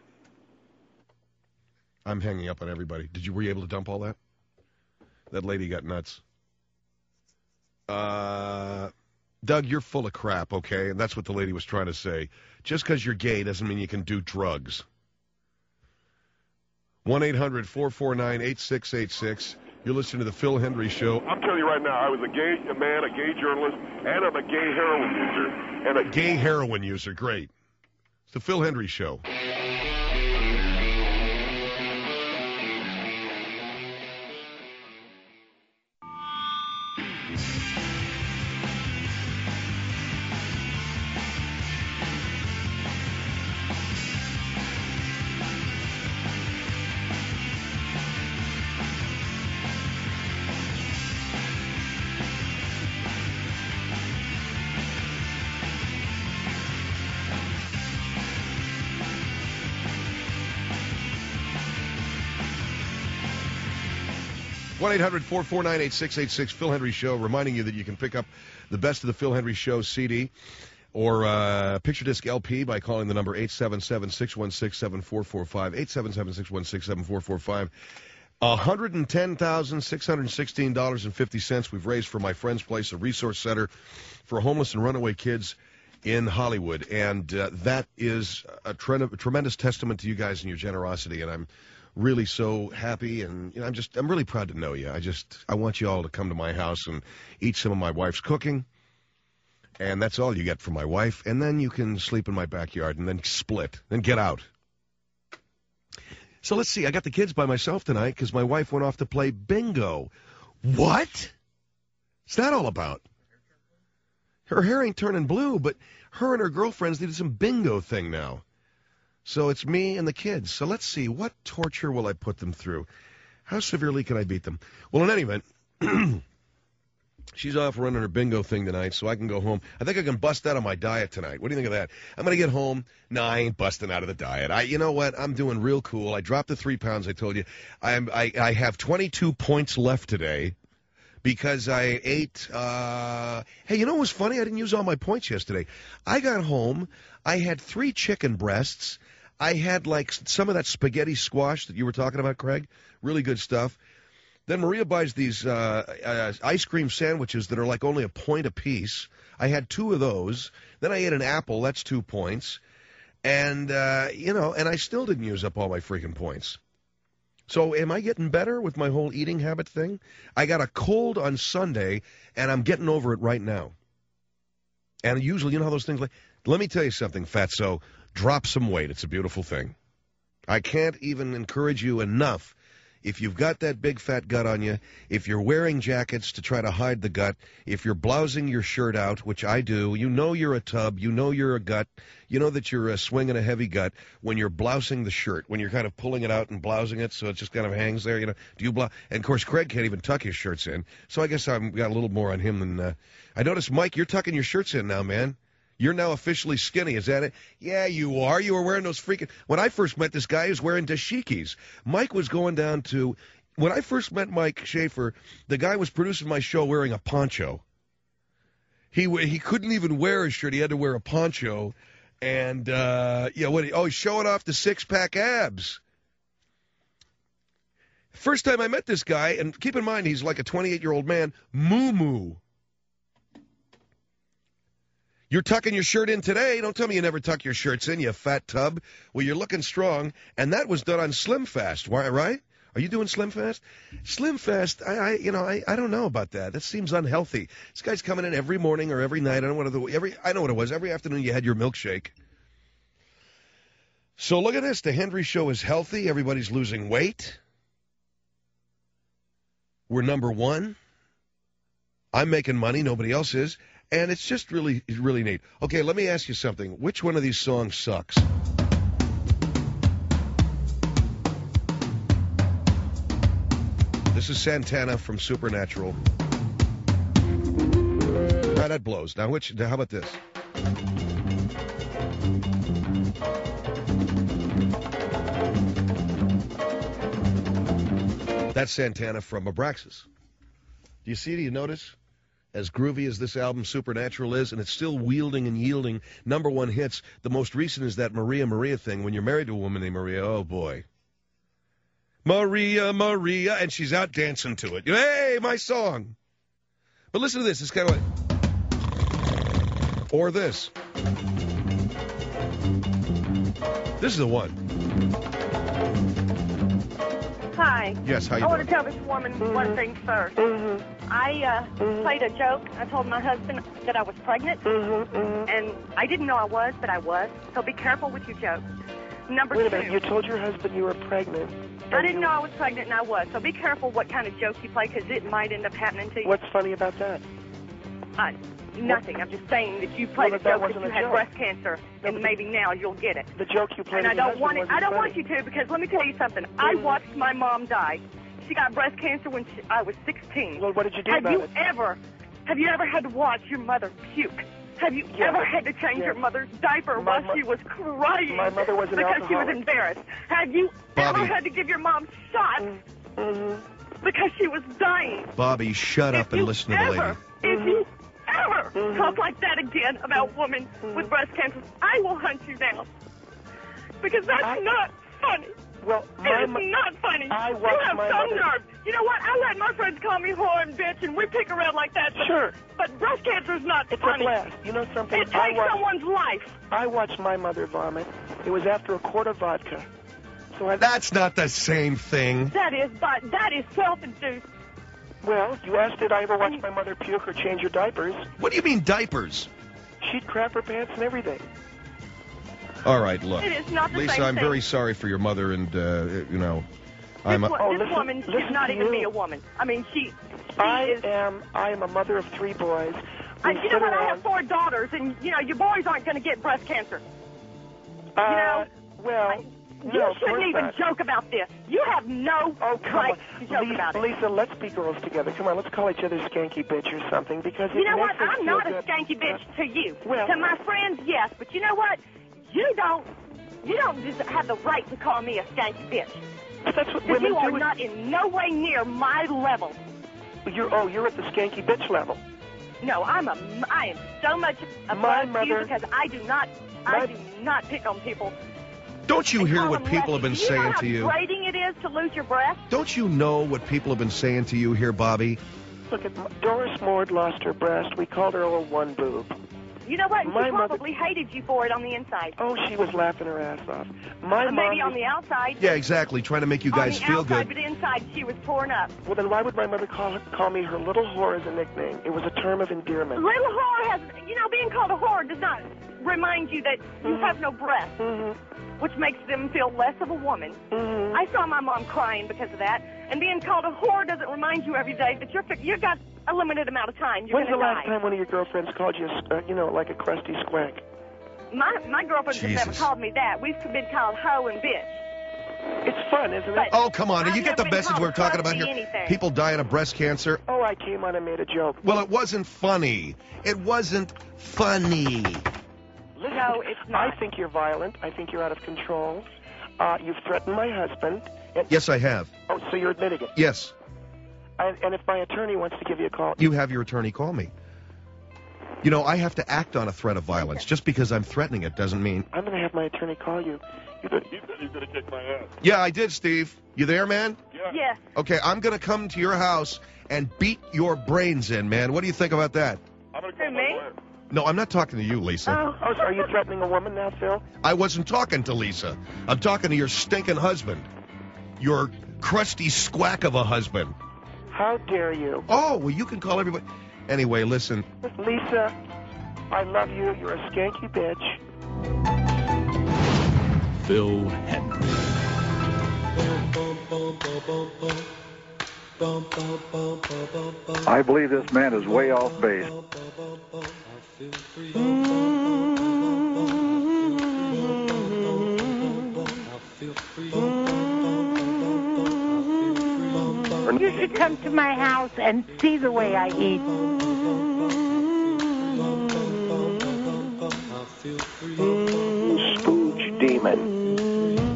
I'm hanging up on everybody. Did you were you able to dump all that? That lady got nuts. Uh, Doug, you're full of crap, okay? And that's what the lady was trying to say. Just because you're gay doesn't mean you can do drugs. one eight hundred four four nine eight six eight six. You're listening to the Phil Hendry Show. I'm telling you right now, I was a gay a man, a gay journalist, and I'm a gay heroin user. And a Gay heroin user, great. It's the Phil Hendry Show. one eight hundred four four nine eight six eight six, Phil Hendry Show, reminding you that you can pick up the best of the Phil Hendry Show C D or uh, picture disc L P by calling the number eight seven seven, six one six, seven four four five, eight seven seven, six one six, seven four four five. one hundred ten thousand six hundred sixteen dollars and fifty cents we've raised for My Friend's Place, a resource center for homeless and runaway kids in Hollywood. And uh, that is a, tre- a tremendous testament to you guys and your generosity, and I'm really so happy, and you know, I'm just I'm really proud to know you. I just I want you all to come to my house and eat some of my wife's cooking, and that's all you get from my wife. And then you can sleep in my backyard, and then split, then get out. So let's see. I got the kids by myself tonight because my wife went off to play bingo. What? What's that all about? Her hair ain't turning blue, but her and her girlfriends did some bingo thing now. So it's me and the kids. So let's see, what torture will I put them through? How severely can I beat them? Well, in any event, she's off running her bingo thing tonight, so I can go home. I think I can bust out of my diet tonight. What do you think of that? I'm going to get home. No, I ain't busting out of the diet. I, you know what? I'm doing real cool. I dropped the three pounds I told you. I'm, I, I have twenty-two points left today because I ate, uh, hey, you know what was funny? I didn't use all my points yesterday. I got home. I had three chicken breasts. I had, like, some of that spaghetti squash that you were talking about, Craig. Really good stuff. Then Maria buys these uh, uh, ice cream sandwiches that are, like, only a point apiece. I had two of those. Then I ate an apple. That's two points. And, uh, you know, and I still didn't use up all my freaking points. So am I getting better with my whole eating habit thing? I got a cold on Sunday, and I'm getting over it right now. And usually, you know how those things like, let me tell you something, Fatso, drop some weight. It's a beautiful thing. I can't even encourage you enough. if you've got that big fat gut on you, if you're wearing jackets to try to hide the gut, if you're blousing your shirt out, which I do, you know you're a tub, you know you're a gut, you know that you're uh, swinging a heavy gut when you're blousing the shirt, when you're kind of pulling it out and blousing it so it just kind of hangs there, you know. Do you blouse? And, of course, Craig can't even tuck his shirts in, so I guess I've got a little more on him than... Uh, I noticed, Mike, you're tucking your shirts in now, man. You're now officially skinny. Is that it? Yeah, you are. You were wearing those freaking... When I first met this guy, he was wearing dashikis. Mike was going down to... When I first met Mike Schaefer, the guy was producing my show wearing a poncho. He he couldn't even wear a shirt. He had to wear a poncho. And, uh, yeah, what? Oh, he's showing off the six-pack abs. First time I met this guy, and keep in mind, he's like a twenty-eight-year-old man, moo-moo. You're tucking your shirt in today. Don't tell me you never tuck your shirts in, you fat tub. Well, you're looking strong, and that was done on Slim Fast, right? Are you doing Slim Fast? Slim Fast, I, I you know, I, I don't know about that. That seems unhealthy. This guy's coming in every morning or every night. I don't know what the, every I know what it was. Every afternoon you had your milkshake. So look at this. The Henry Show is healthy. Everybody's losing weight. We're number one. I'm making money. Nobody else is. And it's just really, really neat. Okay, let me ask you something. Which one of these songs sucks? This is Santana from Supernatural. Ah, that blows. Now, which? How about this? That's Santana from Abraxas. Do you see? Do you notice? As groovy as this album Supernatural is, and it's still wielding and yielding number one hits. The most recent is that Maria Maria thing. When you're married to a woman named Maria, oh boy. Maria, Maria, and she's out dancing to it. Hey, my song. But listen to this. It's kind of like... Or this. This is the one. Hi. Yes, how you I doing? want to tell this woman Mm-hmm. one thing first. Mm-hmm. I uh, Mm-hmm. played a joke. I told my husband that I was pregnant, Mm-hmm. and I didn't know I was, but I was. So be careful with your jokes. Number Wait a two. minute, you told your husband you were pregnant. I didn't know I was pregnant, and I was. So be careful what kind of joke you play, because it might end up happening to you. What's funny about that? Uh, nothing. I'm just saying that you played Well, a that joke wasn't because you a had joke. breast cancer, and maybe now you'll get it. The joke you played And I with your don't want it. husband I don't wasn't want you to, because let me tell you something. I watched my mom die. She got breast cancer when she, I was sixteen. Well, what did you do have about you it? ever, have you ever had to watch your mother puke? Have you Yeah. ever had to change Yeah. your mother's diaper My while mo- she was crying? My mother was an because she was alcoholic. embarrassed. Have you Bobby. ever had to give your mom shots Mm-hmm. because she was dying? Bobby, shut up and listen to the lady. Ever, if you ever talk like that again about women with breast cancer, I will hunt you down. Because that's not funny. Well, It is my- not funny. I you watched have my some mother- nerve. You know what? I let my friends call me whore and bitch, and we pick around like that. But, Sure. But breast cancer is not It's funny. a blast. You know something? It I takes watched, someone's life. I watched my mother vomit. It was after a quart of vodka. So I, That's not the same thing. That is, but that is self-induced. Well, you asked did I ever watch my mother puke or change her diapers. What do you mean diapers? She'd crap her pants and everything. All right, look. It is not the Lisa, same I'm thing. very sorry for your mother, and, uh, you know, I'm... This, A, wo- this woman should listen not to even you. be a woman. I mean, she, she I is... am I am a mother of three boys. I, We you know sit what? I around- have four daughters, and, you know, your boys aren't going to get breast cancer. Uh, you know? well, You no, of shouldn't course even not. joke about this. You have no Oh, come right on. to joke Lisa, about it. Lisa, let's be girls together. Come on, let's call each other skanky bitch or something because it You know what? makes us I'm feel not a good. skanky bitch to you. Well- to my friends, yes. But you know what? You don't. You don't just have the right to call me a skanky bitch. But that's what Because women you are do. not in no way near my level. You're oh, you're at the skanky bitch level. No, I'm a. I am so much above My you mother- because I do not. My- I do not pick on people. Don't you and hear call what them people have been lefties. Do you know saying how to you? degrading it is to lose your breath? Don't you know what people have been saying to you here, Bobby? Look at Doris Mord lost her breast. We called her old one boob. You know what? My She mother- probably hated you for it on the inside. Oh, she was laughing her ass off. My Uh, mom maybe on was- the outside. Yeah, exactly. Trying to make you guys on the feel outside, good. but inside she was torn up. Well, then why would my mother call call me her little whore as a nickname? It was a term of endearment. Little whore has, you know, being called a whore does not remind you that you Mm-hmm. have no breasts, which makes them feel less of a woman. Mm-hmm. I saw my mom crying because of that, and being called a whore doesn't remind you every day that you're you got a limited amount of time. You're When's the going to last die. time one of your girlfriends called you, a s- uh, you know, like a crusty squank? My my girlfriends have never Jesus. called me that. We've been called hoe and bitch. It's fun, isn't it? Oh, come on. I've You get the never been message called we're talking about crusty here? anything. People dying of breast cancer. Oh, I came on and made a joke. Well, it wasn't funny. It wasn't funny. Listen, No, it's not. I think you're violent. I think you're out of control. Uh, you've threatened my husband. And, Yes, I have. Oh, so you're admitting it. Yes. And, and if my attorney wants to give you a call, You have your attorney call me. You know, I have to act on a threat of violence. Just because I'm threatening it doesn't mean... I'm going to have my attorney call you. He said he's going to kick my ass. Yeah, I did, Steve. You there, man? Yeah. Yes. Okay, I'm going to come to your house and beat your brains in, man. What do you think about that? I'm going to Who, call me? my lawyer. No, I'm not talking to you, Lisa. Oh, oh, so are you threatening a woman now, Phil? I wasn't talking to Lisa. I'm talking to your stinking husband. Your crusty squack of a husband. How dare you? Oh, well, you can call everybody. Anyway, listen. Lisa, I love you. You're a skanky bitch. Phil Henry. I believe this man is way off base. You should come to my house and see the way I eat. Spooge demon.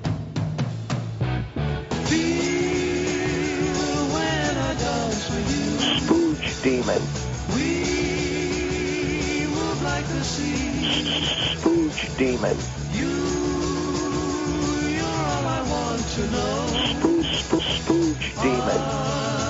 Spooge demon. Spooge demon. Spooge, spooge, spooge demon.